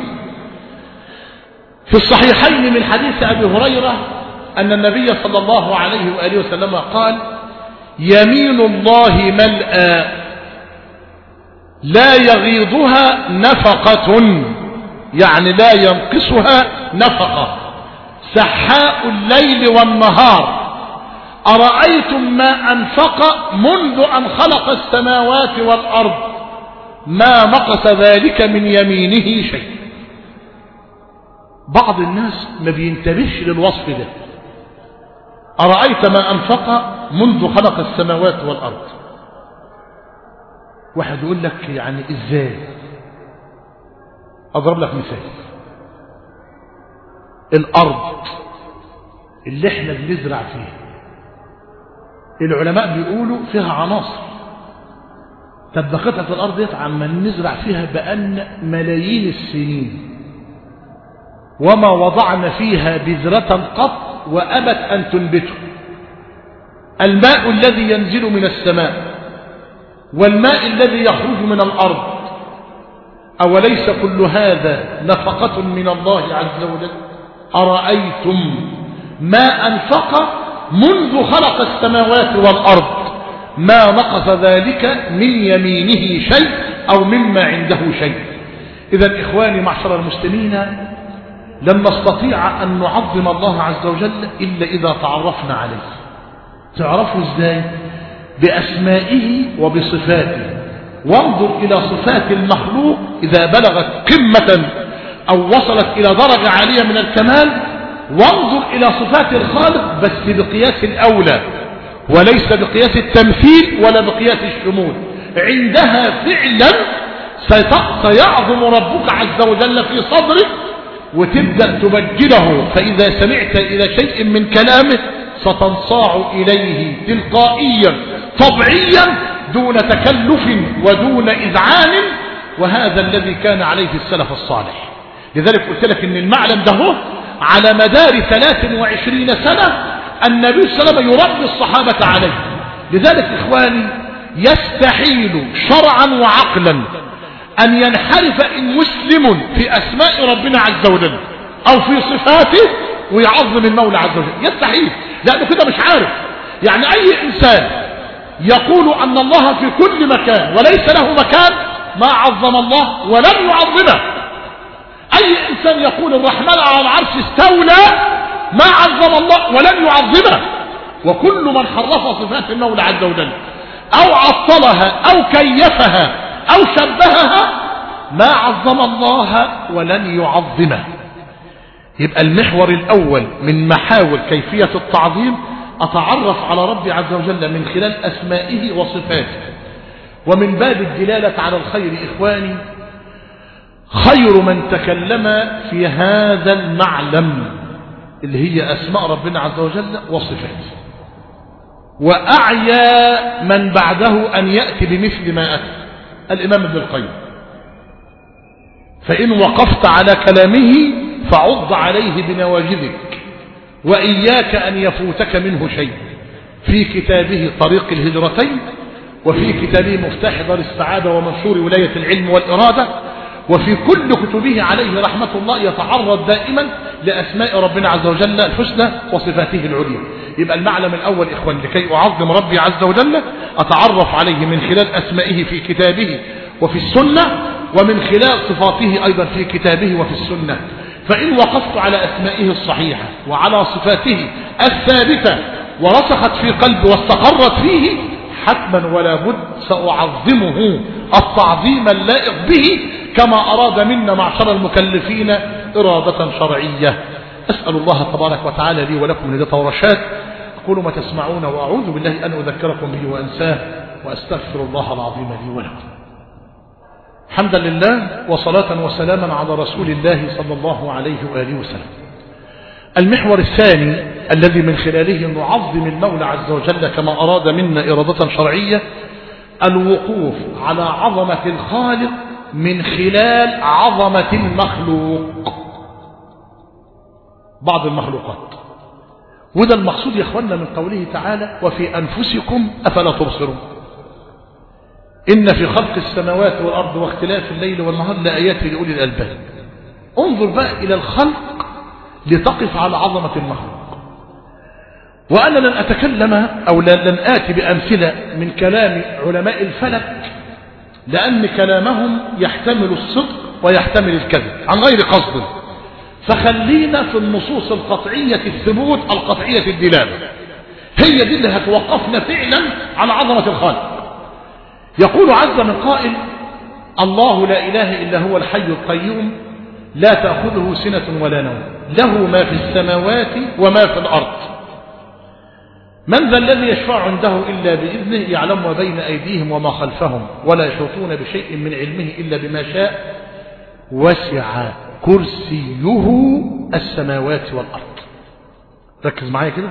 في الصحيحين من حديث أبي هريرة أن النبي صلى الله عليه وآله وسلم قال: يمين الله ملأى لا يغيضها نفقة، يعني لا ينقصها نفقة، سحاء الليل والنهار، أرأيتم ما أنفق منذ أن خلق السماوات والأرض ما نقص ذلك من يمينه شيء. بعض الناس ما بينتبهش للوصف ده. أرأيت ما أنفق منذ خلق السماوات والأرض. واحد يقول لك يعني إزاي؟ أضرب لك مثال. الأرض اللي احنا بنزرع فيها العلماء بيقولوا فيها عناصر. طب قطعة الأرض ديت عما نزرع فيها بأن ملايين السنين وما وضعنا فيها بذرة قط وأبت أن تنبته. الماء الذي ينزل من السماء والماء الذي يخرج من الأرض، أوليس كل هذا نفقة من الله عز وجل؟ أرأيتم ما أنفق منذ خلق السماوات والأرض ما نقص ذلك من يمينه شيء أو مما عنده شيء. إذا إخواني معشر المسلمين، لن نستطيع أن نعظم الله عز وجل إلا إذا تعرفنا عليه. تعرفه إزاي؟ بأسمائه وبصفاته. وانظر إلى صفات المخلوق إذا بلغت قمة أو وصلت إلى درجة عالية من الكمال، وانظر إلى صفات الخالق بس بقياس الأولى وليس بقياس التمثيل ولا بقياس الشمول. عندها فعلا سيعظم ربك عز وجل في صدرك وتبدأ تبجله، فإذا سمعت إلى شيء من كلامه ستنصاع إليه تلقائيا طبيعيا دون تكلف ودون إذعان، وهذا الذي كان عليه السلف الصالح. لذلك قلت لك ان المعلم ده هو على مدار 23 سنة النبي صلى الله عليه وسلم يربي الصحابة عليه. لذلك إخواني يستحيل شرعا وعقلا أن ينحرف إن مسلم في أسماء ربنا عز وجل أو في صفاته ويعظم المولى عز وجل. يستحيل، لأنه كده مش عارف. يعني أي إنسان يقول أن الله في كل مكان وليس له مكان ما عظم الله ولم يعظمه. أي إنسان يقول الرحمن على العرش استولى ما عظم الله ولم يعظمه. وكل من حرف صفات المولى عز وجل أو عطلها أو كيفها أو شبهها ما عظم الله ولن يعظمه. يبقى المحور الأول من محاور كيفية التعظيم أتعرف على ربي عز وجل من خلال أسمائه وصفاته. ومن باب الدلالة على الخير إخواني، خير من تكلم في هذا المعلم اللي هي أسماء ربنا عز وجل وصفاته، وأعيا من بعده أن يأتي بمثل ما أتى الإمام ابن القيم. فإن وقفت على كلامه فعض عليه بنواجذك، وإياك أن يفوتك منه شيء. في كتابه طريق الهجرتين، وفي كتابه مفتاح دار السعادة ومنشور ولاية العلم والإرادة، وفي كل كتبه عليه رحمة الله يتعرض دائما لأسماء ربنا عز وجل الحسنى وصفاته العليا. يبقى المعلم الأول إخوان لكي أعظم ربي عز وجل أتعرف عليه من خلال أسمائه في كتابه وفي السنة، ومن خلال صفاته أيضا في كتابه وفي السنة. فإن وقفت على أسمائه الصحيحة وعلى صفاته الثابتة ورسخت في قلبي واستقرت فيه، حتما ولا بد سأعظمه التعظيم اللائق به كما أراد منا معشر المكلفين إرادة شرعية. أسأل الله تبارك وتعالى لي ولكم لذة ورشاد. أقول ما تسمعون وأعوذ بالله أن أذكركم به وأنساه، وأستغفر الله العظيم لي ولكم. حمدا لله وصلاة وسلاما على رسول الله صلى الله عليه وآله وسلم. المحور الثاني الذي من خلاله نعظم المولى عز وجل كما أراد منا إرادة شرعية، الوقوف على عظمة الخالق من خلال عظمة المخلوق. بعض المخلوقات. وده المقصود يا اخوانا من قوله تعالى وفي أنفسكم أفلا تبصرون. إن في خلق السماوات والأرض واختلاف الليل والنهار لآيات لأولي الألباب. انظر بقى إلى الخلق لتقف على عظمة المخلوق. وأنا لن أتكلم أو لن آتي بأمثلة من كلام علماء الفلك، لأن كلامهم يحتمل الصدق ويحتمل الكذب عن غير قصد، فخلينا في النصوص القطعية الثبوت القطعية الدلالة، هي دي اللي هتوقفنا فعلا على عظمة الخالق. يقول عز من قائل الله لا إله إلا هو الحي القيوم لا تأخذه سنة ولا نوم له ما في السماوات وما في الأرض من ذا الذي يشفع عنده إلا بإذنه يعلم ما بين أيديهم وما خلفهم ولا يحيطون بشيء من علمه إلا بما شاء وسع كرسيه السماوات والأرض. ركز معايا كده.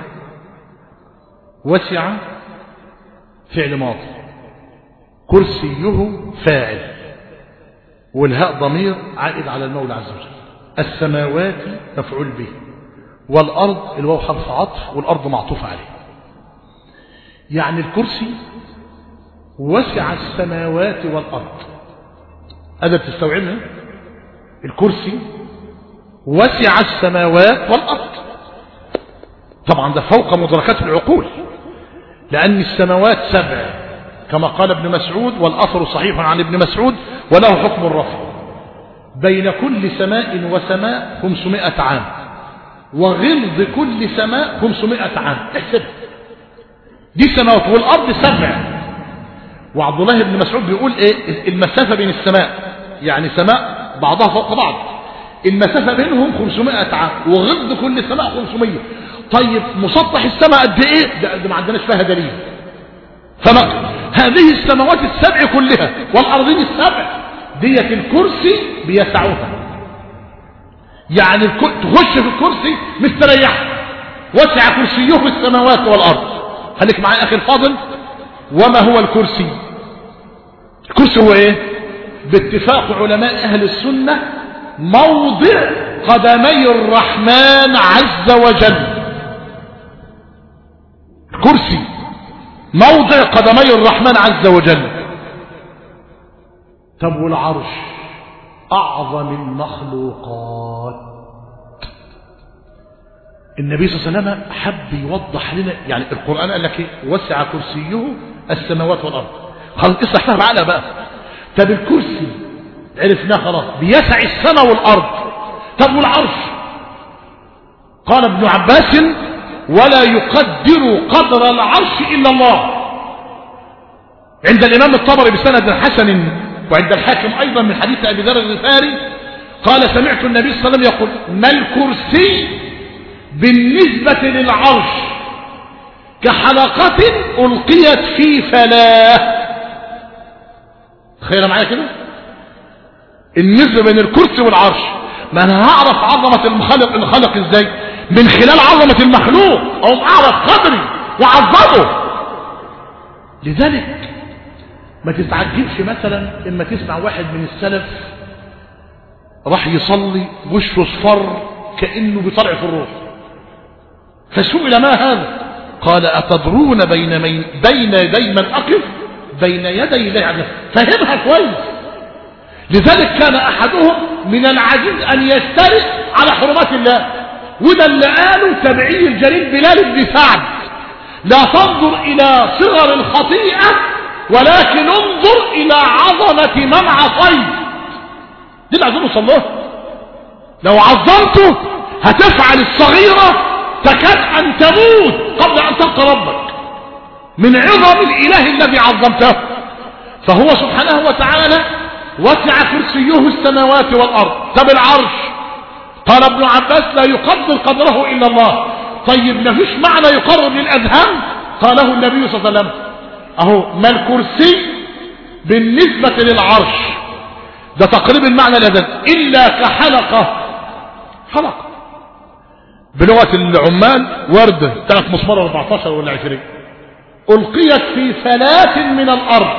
وسع فعل ماضي، كرسيه فاعل، والهاء ضمير عائد على المولى عز وجل، السماوات مفعول به، والأرض الواو حرف عطف والأرض معطوف عليه. يعني الكرسي وسع السماوات والأرض. هذا تستوعبها؟ الكرسي وسع السماوات والأرض. طبعا ده فوق مدركات العقول، لأن السماوات 7 كما قال ابن مسعود، والأثر صحيح عن ابن مسعود وله حكم الرفع. بين كل سماء وسماء 500 عام، وغلظ كل سماء 500 عام. احسب دي سماوات، والأرض 7. وعبد الله بن مسعود بيقول ايه المسافة بين السماء، يعني سماء بعضها فوق بعض، المسافة بينهم 500 عام، وغلظ كل سماء 500. طيب مسطح السماء قد ايه؟ ده ما عندناش فيها دليل. هذه السماوات 7 كلها والأرضين 7 ديت الكرسي بيسعوها. يعني تخش في الكرسي مستريح. وسع كرسيه السماوات والأرض. خليك معايا أخي الفاضل. وما هو الكرسي؟ الكرسي هو ايه؟ باتفاق علماء أهل السنة موضع قدمي الرحمن عز وجل. الكرسي موضع قدمي الرحمن عز وجل. طب والعرش أعظم المخلوقات. النبي صلى الله عليه وسلم حب يوضح لنا، يعني القرآن قال لك ايه؟ وسع كرسيه السماوات والأرض. خلاص اصلح بعقلها بقى. طب الكرسي عرفناه خلاص بيسع السماء والأرض. طب والعرش؟ قال ابن عباس ولا يقدر قدر العرش إلا الله. عند الإمام الطبري بسند حسن وعند الحاكم أيضا من حديث أبي ذر الغفاري قال سمعت النبي صلى الله عليه وسلم يقول ما الكرسي بالنسبة للعرش كحلقة ألقيت في فلاة. تخيل معايا كده النسبة بين الكرسي والعرش. ما أنا هعرف عظمة الخلق إزاي؟ من خلال عظمة المخلوق، أو أعرف قدري وعظمه. لذلك ما تتعجبش مثلا إما تسمع واحد من السلف راح يصلي وشه اصفر كأنه بيطلع في الروح، فسئل ما هذا؟ قال أتدرون بين يدي من أقف؟ بين يدي الله عز وجل. فهمها كويس. لذلك كان أحدهم من العجيز أن يسترق على حرمات الله، وده اللي قاله تبعي الجليل بلال بن سعد لا تنظر إلى صغر الخطيئة ولكن انظر إلى عظمة من عصيت. دي اللي عايزين نوصل له. لو عظمته هتفعل الصغيرة تكاد أن تموت قبل أن تلقى ربك من عظم الإله الذي عظمته. فهو سبحانه وتعالى وسع كرسيه السماوات والأرض. طب العرش؟ قال ابن عباس لا يقدر قدره إلا الله. طيب ما فيش معنى يقرب للأذهان؟ قاله النبي صلى الله عليه وسلم أهو ما الكرسي بالنسبة للعرش، ده تقريب المعنى الأذهان، إلا كحلقة. حلقة بلغة العمال وردة 3 مسمار 14 ولا 20 ألقيت في فلاة من الأرض.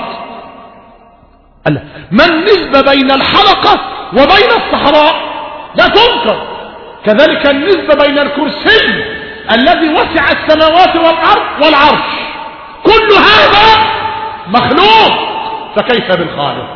ما النسبة بين الحلقة وبين الصحراء؟ لا تنكر. كذلك النسبة بين الكرسي الذي وسع السماوات والأرض والعرش، كل هذا مخلوق، فكيف بالخالق؟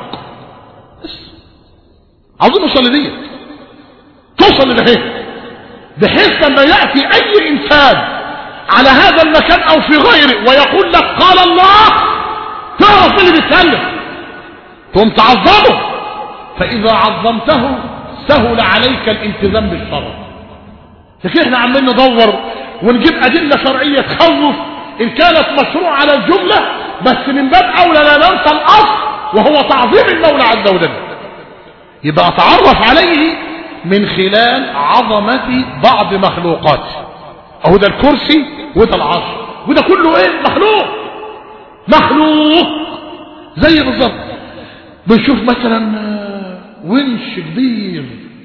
عاوزين نوصل لدي، توصل لديه، بحيث لما يأتي أي إنسان على هذا المكان أو في غيره ويقول لك قال الله، تعرف من اللي بيتكلم، تقوم تعظمه، فإذا عظمته سهل عليك الالتزام بالشرع. لكن احنا عمالين ندور ونجيب أدلة شرعية تخوف إن كانت مشروع على الجملة، بس من باب أولى لا ننسى الأصل وهو تعظيم المولى عز وجل. يبقى أتعرف عليه من خلال عظمة بعض مخلوقاته. أهو ده الكرسي وده العرش وده كله ايه؟ مخلوق، مخلوق زي بالظبط. بنشوف مثلا ونش كبير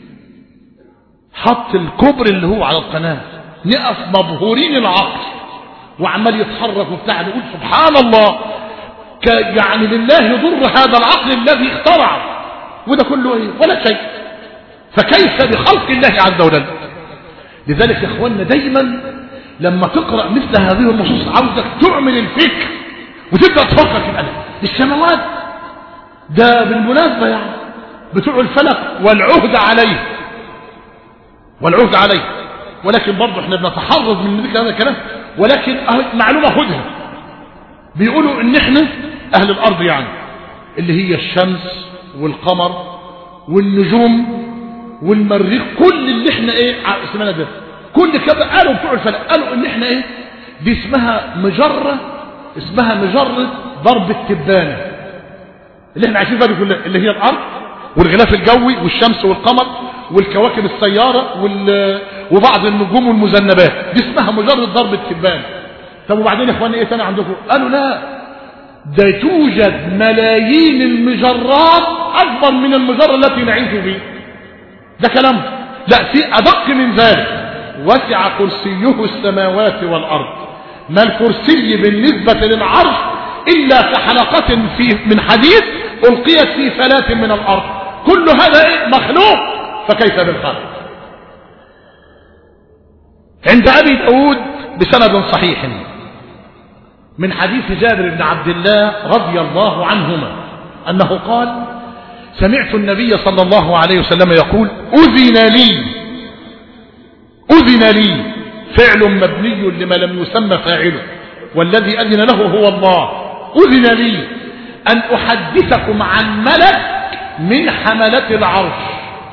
حط الكبر اللي هو على القناة، نقف مبهورين العقل وعمال يتحرك وبتاع، نقول سبحان الله، يعني لله يضر هذا العقل الذي اخترع، وده كله ايه؟ ولا شيء. فكيف بخلق الله عز وجل؟ لذلك يا اخواننا دايما لما تقرأ مثل هذه النصوص عاوزك تعمل الفكر وتبدأ تفكر في الأدب. السماوات ده بالمناسبة يعني بتوع الفلك والعهد عليه، والعهد عليه، ولكن برضه احنا بنتحرز من ذكر هذا الكلام، ولكن معلومة خدها، بيقولوا ان احنا اهل الارض يعني اللي هي الشمس والقمر والنجوم والمريخ، كل اللي احنا ايه اسمنا ده، كل كده قالوا بتوع الفلك قالوا ان احنا ايه دي اسمها مجرة، اسمها مجرة ضرب التبانة اللي احنا عايشين فيها دي كلها، اللي هي الارض والغلاف الجوي والشمس والقمر والكواكب السيارة وبعض النجوم والمذنبات، دي اسمها مجرد ضرب التبانة. طب وبعدين يا اخواني ايه تاني عندكم؟ قالوا لا، ده توجد ملايين المجرات اكبر من المجرة التي نعيش فيها. ده كلام لا، في ادق من ذلك، وسع كرسيه السماوات والارض، ما الكرسي بالنسبة للعرش الا كحلقة من حديد القيت في فلاة من الارض، كل هذا ايه؟ مخلوق، فكيف بالخالق؟ عند ابي داود بسند صحيح من حديث جابر بن عبد الله رضي الله عنهما انه قال: سمعت النبي صلى الله عليه وسلم يقول: أذن لي، فعل مبني لما لم يسمى فاعله، والذي أذن له هو الله. أذن لي أن أحدثكم عن ملك من حملة العرش،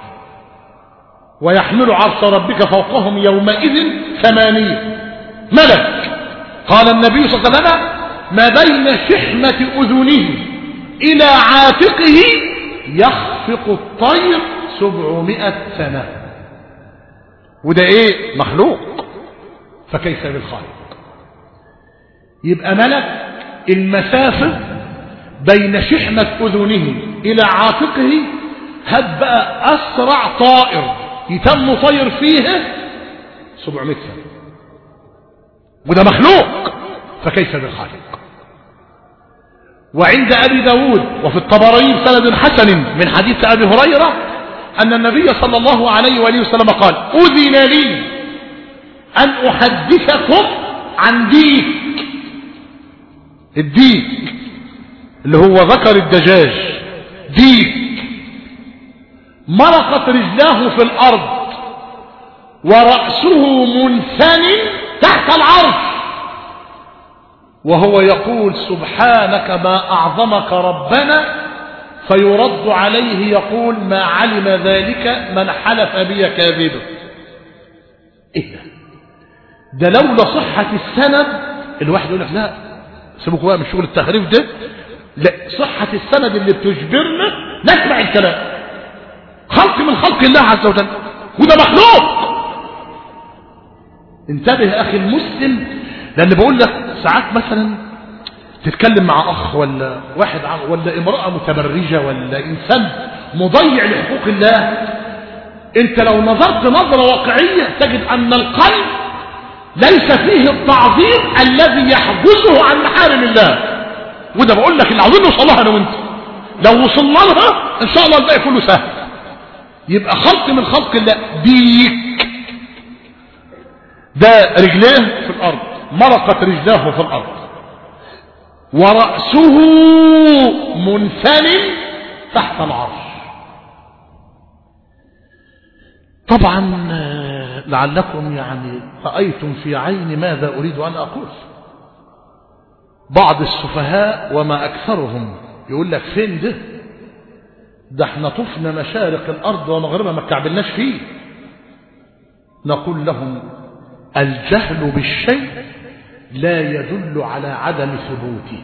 ويحمل عرش ربك فوقهم يومئذ 8 ملك. قال النبي صلى الله عليه وسلم: ما بين شحمة أذنه إلى عاتقه يخفق الطير 700 سنة. وده ايه؟ مخلوق، فكيف بالخالق؟ يبقى ملك المسافة بين شحمة أذنه إلى عاتقه هب بقى أسرع طائر يتم طير فيه 700 سنة، وده مخلوق، فكيف بالخالق؟ وعند أبي داود وفي الطبراني سند حسن من حديث أبي هريرة أن النبي صلى الله عليه وآله وسلم قال: أذن لي أن أحدثكم عن ديك. الديك اللي هو ذكر الدجاج، ديك مرقت رجلاه في الأرض ورأسه منثن تحت العرش، وهو يقول: سبحانك ما أعظمك ربنا، فيرد عليه يقول: ما علم ذلك من حلف بي كاذبا. ايه ده لولا صحة السند الواحد يقول لك لا سيبوك بقى من شغل التخريف ده، لا، صحة السند اللي بتجبرنا نسمع الكلام، خلق من خلق الله عز وجل، وده مخلوق. انتبه اخي المسلم، لان بقول لك ساعات مثلا تتكلم مع اخ ولا واحد ولا امرأة متبرجة ولا انسان مضيع لحقوق الله، انت لو نظرت نظرة واقعية تجد ان القلب ليس فيه التعظيم الذي يحجزه عن محارم الله. وده بقول لك اللي عاوزين نوصل لها انا وانت، لو وصلنا لها ان شاء الله الباقي كله سهل. يبقى خلق من خلق الله، ديك ده رجليه في الأرض، مرقت رجلاه في الأرض، ورأسه منثن تحت العرش. طبعا لعلكم يعني رأيتم في عيني ماذا أريد أن أقول. بعض السفهاء وما أكثرهم يقول لك فين ده احنا طفنا مشارق الأرض ومغربها ما كعبلناش فيه. نقول لهم الجهل بالشيء لا يدل على عدم ثبوته.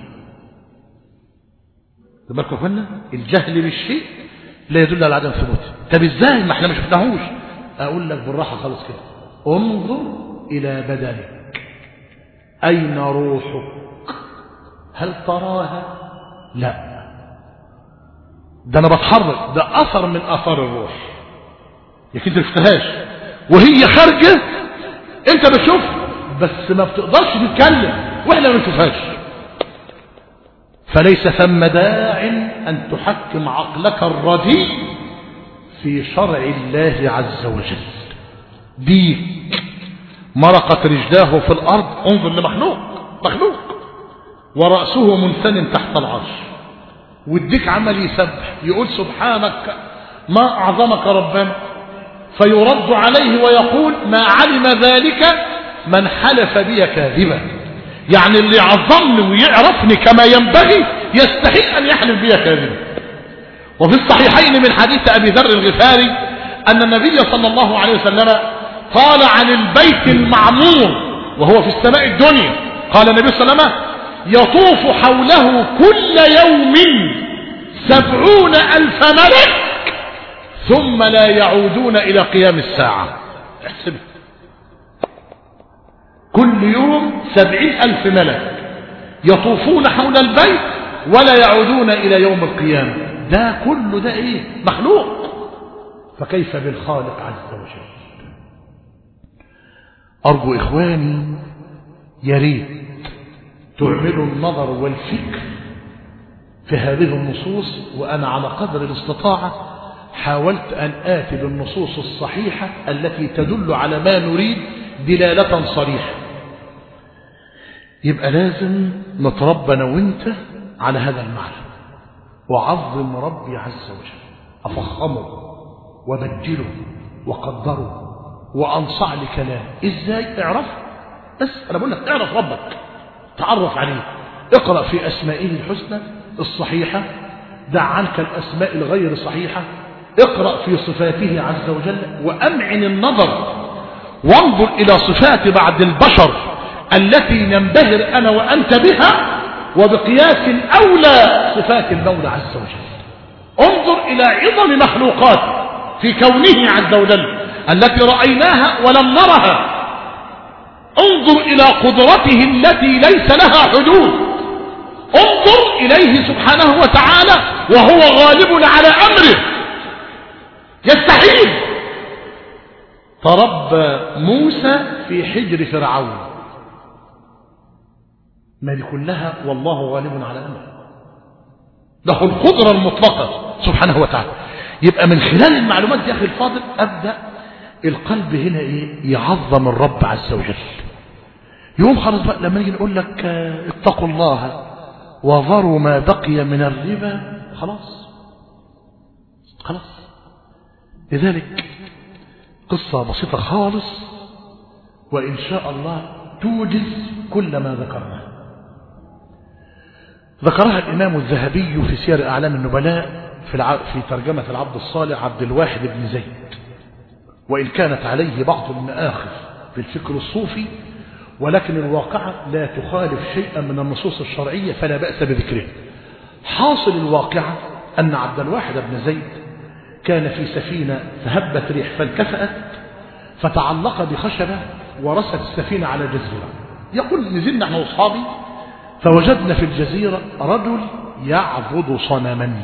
بالكم قلنا الجهل بالشيء لا يدل على عدم ثبوته. طب ازاي ما احنا ما شفناهوش؟ اقول لك بالراحه خالص كده، انظر الى بدنك، اين روحك؟ هل تراها؟ لا، ده انا بتحرك، ده اثر من اثار الروح، لكن انت ما شفتهاش وهي خارجه، انت بتشوف بس ما بتقدرش تتكلم واحنا ما بنشوفهاش. فليس ثم داع ان تحكم عقلك الرديء في شرع الله عز وجل. ديك مرقت رجلاه في الارض، انظر لمخلوق، مخلوق، ورأسه منثن تحت العرش، والديك عمل يسبح يقول سبحانك ما اعظمك ربنا، فيرد عليه ويقول ما علم ذلك من حلف بي كاذبا. يعني اللي يعظمني ويعرفني كما ينبغي يستحيل ان يحلف بي كاذبا. وفي الصحيحين من حديث ابي ذر الغفاري ان النبي صلى الله عليه وسلم قال عن البيت المعمور وهو في السماء الدنيا، قال النبي صلى الله عليه وسلم يطوف حوله كل يوم 70,000 ملك ثم لا يعودون إلى قيام الساعة. احسب كل يوم 70,000 ملك يطوفون حول البيت ولا يعودون إلى يوم القيامة. ده كله ده ايه؟ مخلوق، فكيف بالخالق عز وجل؟ أرجو إخواني يا ريت تعملوا النظر والفكر في هذه النصوص، وأنا على قدر الاستطاعة حاولت أن آتي بالنصوص الصحيحة التي تدل على ما نريد دلالة صريحة. يبقى لازم نتربى أنا وانت على هذا المعنى، وعظم ربي عز وجل، أفخمه وبجله وقدره وأنصع لكلام. إزاي؟ اعرف، بس أنا بقول لك اعرف ربك، تعرف عليه، اقرأ في أسمائه الحسنى الصحيحة، دع عنك الأسماء الغير صحيحة، اقرأ في صفاته عز وجل، وأمعن النظر وانظر إلى صفات بعض البشر التي ننبهر أنا وأنت بها، وبقياس أولى صفات المولى عز وجل. انظر إلى عظم مخلوقات في كونه عز وجل التي رأيناها ولم نرها، انظر إلى قدرته التي ليس لها حدود، انظر إليه سبحانه وتعالى وهو غالب على أمره، يستحيل. تربى موسى في حجر فرعون، ما دي كلها والله غالب على أمره، له القدرة المطلقة سبحانه وتعالى. يبقى من خلال المعلومات دي يا أخي الفاضل أبدأ القلب هنا إيه؟ يعظم الرب عز وجل. يوم خلاص بقى لما نيجي نقول لك اتقوا الله وذروا ما بقي من الربا، خلاص. لذلك قصة بسيطة خالص وإن شاء الله توجز كل ما ذكرناه. ذكرها الإمام الذهبي في سير أعلام النبلاء في ترجمة العبد الصالح عبد الواحد بن زيد، وإن كانت عليه بعض المآخذ في الفكر الصوفي، ولكن الواقعة لا تخالف شيئا من النصوص الشرعية فلا بأس بذكره. حاصل الواقعة أن عبد الواحد بن زيد كان في سفينة فهبت ريح فانكفأت، فتعلق بخشبة ورست السفينة على جزيرة. يقول نزلنا احنا واصحابي فوجدنا في الجزيرة رجل يعبد صنما،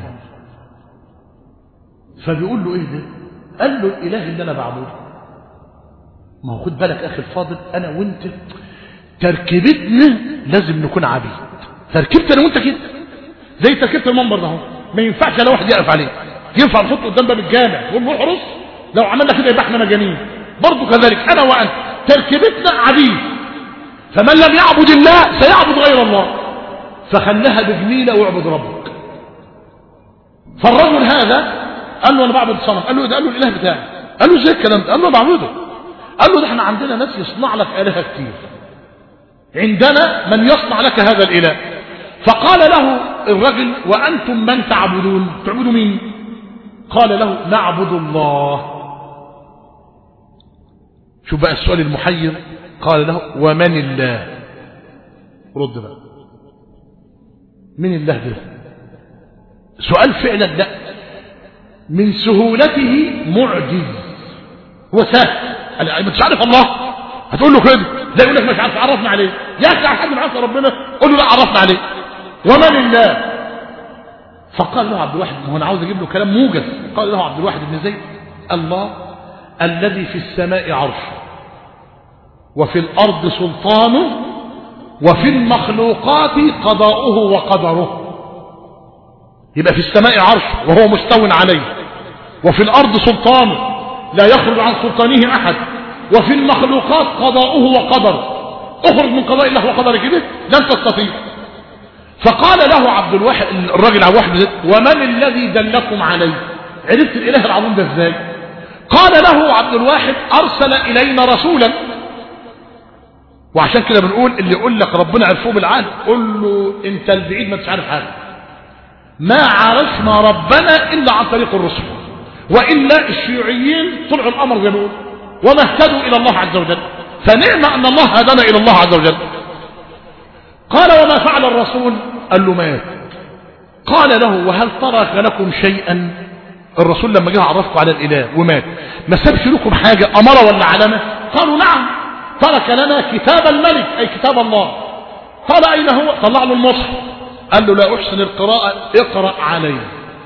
فبيقول له ايه ده؟ قال له الاله اللي انا بعبده. ما هو خد بالك اخي الفاضل، انا وانت تركيبتنا لازم نكون عبيد. تركيبتنا انا وانت كده زي تركيبه المنبر ده، ما ينفعش لو واحد يقف عليه. ينفع نحطه قدام باب الجامع ونروح رص، لو عملنا كده يبقى احنا مجانين. برضه كذلك انا وانت تركيبتنا عبيد، فمن لم يعبد الله سيعبد غير الله، فخلها بجميلة واعبد ربك. فالرجل هذا قال له انا بعبد صنم. قال له الاله بتاعي. قال له ازاي الكلام ده؟ قال له بعبده. قال له ده احنا عندنا ناس يصنع لك الهه كتير، عندنا من يصنع لك هذا الاله. فقال له الرجل وانتم من تعبدون؟ تعبدوا مين؟ قال له نعبد الله. شوف بقى السؤال المحير. قال له ومن الله؟ رد بقى، من الله ده؟ سؤال فعلا لا من سهولته معجز، هو سهل. مش عارف الله هتقول له كده؟ لا، يقول لك مش عارف، عرفنا عليه. يا اخي حد معرفش ربنا قول له لا عرفنا عليه. ومن الله؟ فقال له عبد الواحد، هو انا عاوز اجيب له كلام موجز. قال له عبد الواحد بن زيد الله الذي في السماء عرشه وفي الارض سلطانه وفي المخلوقات قضاؤه وقدره. يبقى في السماء عرشه وهو مستو عليه، وفي الارض سلطانه لا يخرج عن سلطانه احد، وفي المخلوقات قضاؤه وقدره. اخرج من قضاء الله وقدره كده لن تستطيع. فقال له عبد الواحد الراجل عبد الواحد ومن الذي دلكم عليه؟ عرفت الاله العظيم ده ازاي؟ قال له عبد الواحد ارسل الينا رسولا. وعشان كده بنقول اللي يقول لك ربنا عرفوه بالعهد قول له انت البعيد ما انتش عارف حاجه. ما عرفنا ربنا الا عن طريق الرسل، والا الشيوعيين طلعوا الامر زي ما بيقولوا وما اهتدوا الى الله عز وجل. فنعم ان الله هدانا الى الله عز وجل. قال وما فعل الرسول؟ قال له مات. قال له وهل ترك لكم شيئا؟ الرسول لما جه عرفكم على الاله ومات ما سابش لكم حاجه امره ولا علامه؟ قالوا نعم، ترك لنا كتاب الملك اي كتاب الله. قال اين هو؟ طلع له المصحف. قال له لا احسن القراءه، اقرا عليه.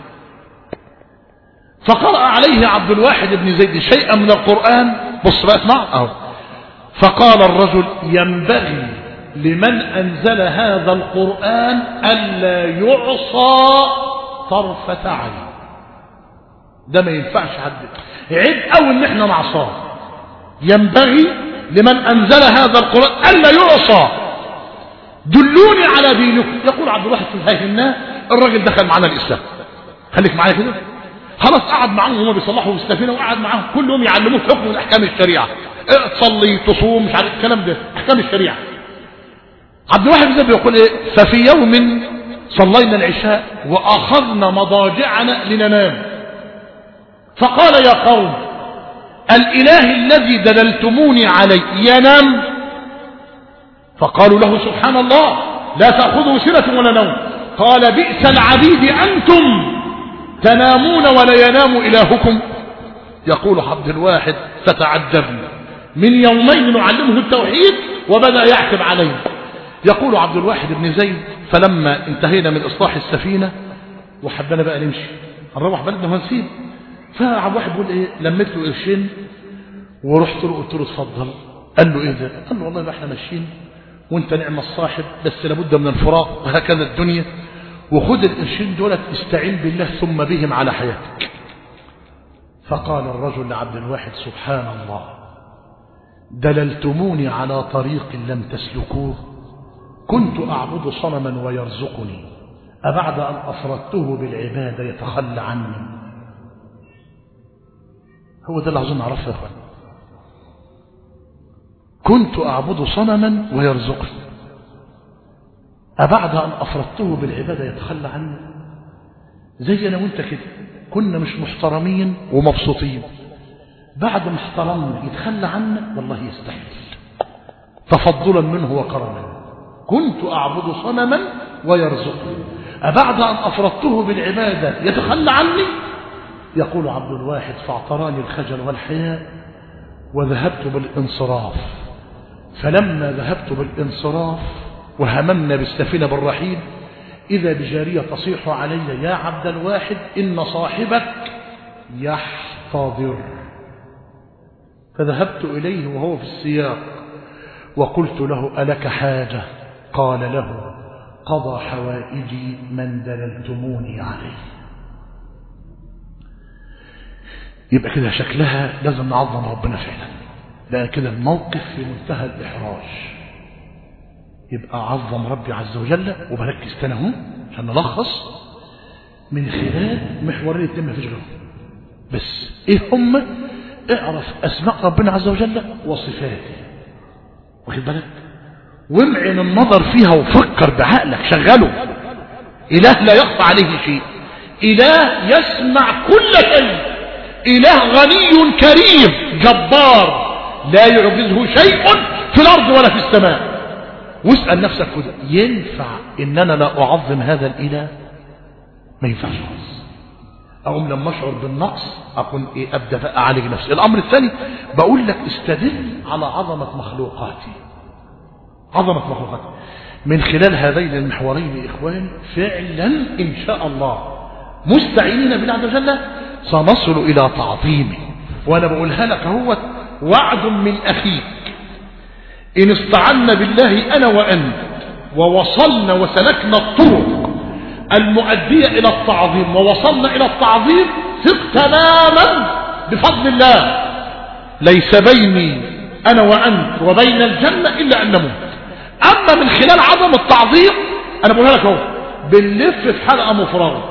فقرأ عليه عبد الواحد بن زيد شيئا من القرآن. بص بقى اسمع اهو. فقال الرجل ينبغي لمن أنزل هذا القرآن ألا يعصى طرفة عين. ده ما ينفعش حد، عيب قوي ان احنا نعصاه. ينبغي لمن أنزل هذا القرآن ألا يعصى. دلوني على دينكم. يقول عبد الواحد فهمناه. الراجل دخل معنا الإسلام. خليك معايا كده. خلاص قعد معاهم وهم بيصلحوا في السفينه، وقعد معاهم كلهم يعلموه حكم من احكام الشريعه. تصلي تصوم مش عارف الكلام ده احكام الشريعه. عبد الواحد بن زيد بيقول ايه؟ ففي يوم صلينا العشاء واخذنا مضاجعنا لننام، فقال يا قوم الاله الذي دللتموني عليه ينام؟ فقالوا له سبحان الله لا تاخذه سنه ولا نوم. قال بئس العبيد انتم تنامون ولا ينام إلهكم. يقول عبد الواحد فتعجبنا من يومين نعلمه التوحيد وبدأ يعتب عليه. يقول عبد الواحد بن زيد فلما انتهينا من إصلاح السفينة وحبنا بقى نمشي هنروح بلدنا وهنسيب، فعبد الواحد بيقول ايه؟ لميت له قرشين ورحت له قلت له اتفضل. قال له ايه ده؟ قال له والله ما احنا ماشيين وانت نعم الصاحب بس لابد من الفراق وهكذا الدنيا، وخذ القرشين دولت استعين بالله ثم بهم على حياتك. فقال الرجل لعبد الواحد سبحان الله دللتموني على طريق لم تسلكوه، كنت أعبد صنما ويرزقني أبعد أن أفردته بالعبادة يتخلى عني؟ هو ده اللي عاوزين نعرفه يا اخوان. كنت أعبد صنما ويرزقني أبعد أن أفردته بالعبادة يتخلى عني؟ زي أنا وانت كده كنا مش محترمين ومبسوطين، بعد ما احترمنا يتخلى عنا والله يستحيل تفضلا منه وكرما. كنت أعبد صنما ويرزقني أبعد أن أفردته بالعبادة يتخلى عني؟ يقول عبد الواحد فاعتراني الخجل والحياء وذهبت بالانصراف. فلما ذهبت بالانصراف وهممنا بالسفينة بالرحيل إذا بجارية تصيح علي يا عبد الواحد إن صاحبك يحتضر. فذهبت إليه وهو في السياق وقلت له ألك حاجة؟ قال له قضى حوائجي من دللتموني عليه. يبقى كده شكلها لازم نعظم ربنا فعلا، ده كده الموقف في منتهى الإحراج. يبقى عظم ربي عز وجل، وبركز تاني اهو عشان نلخص من خلال محورين اتنين مفيش غيرهم بس. ايه هم؟ اعرف اسماء ربنا عز وجل وصفاته، واخد بالك، وامعن النظر فيها وفكر بعقلك، شغله. اله لا يخفى عليه شيء، اله يسمع كل شيء، اله غني كريم جبار لا يعجزه شيء في الارض ولا في السماء. واسأل نفسك كده، ينفع ان انا لا اعظم هذا الاله؟ ما ينفعش خالص. اقوم لما اشعر بالنقص اكون ابدا بقى اعالج نفسي. الامر الثاني بقول لك استدل على عظمه مخلوقاتي، عظمه مخلوقاتي من خلال هذين المحورين. اخواني فعلا ان شاء الله مستعينين بالله عز وجل سنصل الى تعظيمه. وانا بقولها لك اهوت وعد من اخيك، ان استعنا بالله انا وانت ووصلنا وسلكنا الطرق المؤدية الى التعظيم ووصلنا الى التعظيم، ثق تماما بفضل الله ليس بيني انا وانت وبين الجنة الا ان نموت. اما من خلال عظم التعظيم انا بقولها لك اهو بنلف في حلقة مفرغة،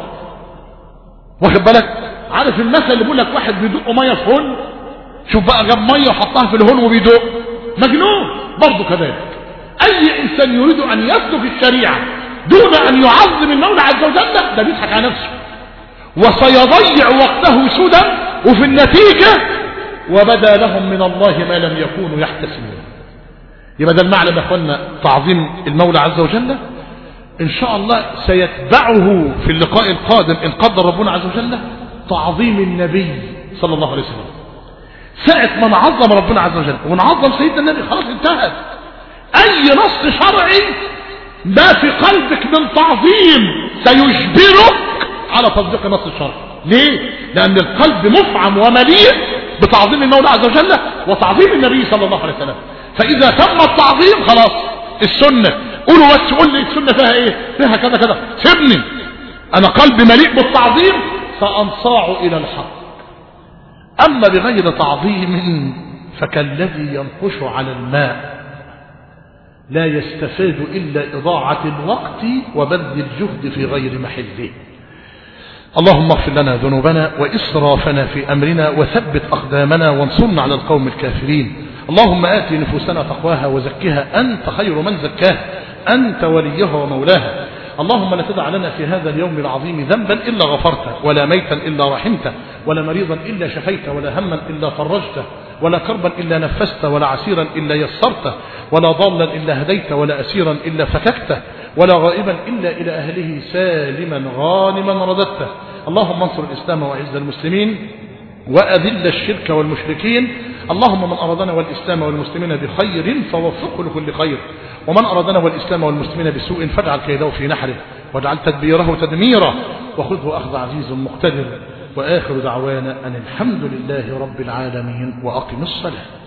واخد بالك. عارف المثل اللي بيقول لك واحد بيدق ميه في هون، شوف بقى جاب ميه وحطها في الهون وبيدق، مجنون برضه كذلك. اي انسان يريد ان يسلك الشريعه دون ان يعظم المولى عز وجل ده بيضحك على نفسه، وسيضيع وقته سدى، وفي النتيجه وبدا لهم من الله ما لم يكونوا يحتسبون. يبقى ده المعنى يا اخوانا، تعظيم المولى عز وجل ان شاء الله سيتبعه في اللقاء القادم ان قدر ربنا عز وجل تعظيم النبي صلى الله عليه وسلم. ساعة ما نعظم ربنا عز وجل ونعظم سيدنا النبي خلاص انتهت. اي نص شرعي ما في قلبك من تعظيم سيجبرك على تطبيق النص الشرعي. ليه؟ لان القلب مفعم ومليء بتعظيم المولى عز وجل وتعظيم النبي صلى الله عليه وسلم. فاذا تم التعظيم خلاص السنة قولوا بس، قول لي السنة فيها ايه؟ فيها كذا كذا، سيبني انا قلبي مليء بالتعظيم سأنصاع الى الحق. اما بغير تعظيم فكالذي ينقش على الماء لا يستفاد الا اضاعة الوقت وبذل الجهد في غير محله. اللهم اغفر لنا ذنوبنا واسرافنا في امرنا وثبت اقدامنا وانصرنا على القوم الكافرين. اللهم آت نفوسنا تقواها وزكها أنت خير من زكاها أنت وليها ومولاها. اللهم لا تدع لنا في هذا اليوم العظيم ذنبا إلا غفرته، ولا ميتا إلا رحمته، ولا مريضا إلا شفيته، ولا هما إلا فرجته، ولا كربا إلا نفسته، ولا عسيرا إلا يسرته، ولا ضالا إلا هديته، ولا أسيرا إلا فككته، ولا غائبا إلا إلى أهله سالما غانما رددته. اللهم انصر الإسلام وأعز المسلمين وأذل الشرك والمشركين. اللهم من أرادنا والإسلام والمسلمين بخير فوفقه لكل خير، ومن أرادنا والإسلام والمسلمين بسوء فاجعل كيده في نحره واجعل تدبيره تدميرا وخذه أخذ عزيز مقتدر. وآخر دعوانا أن الحمد لله رب العالمين وأقم الصلاة.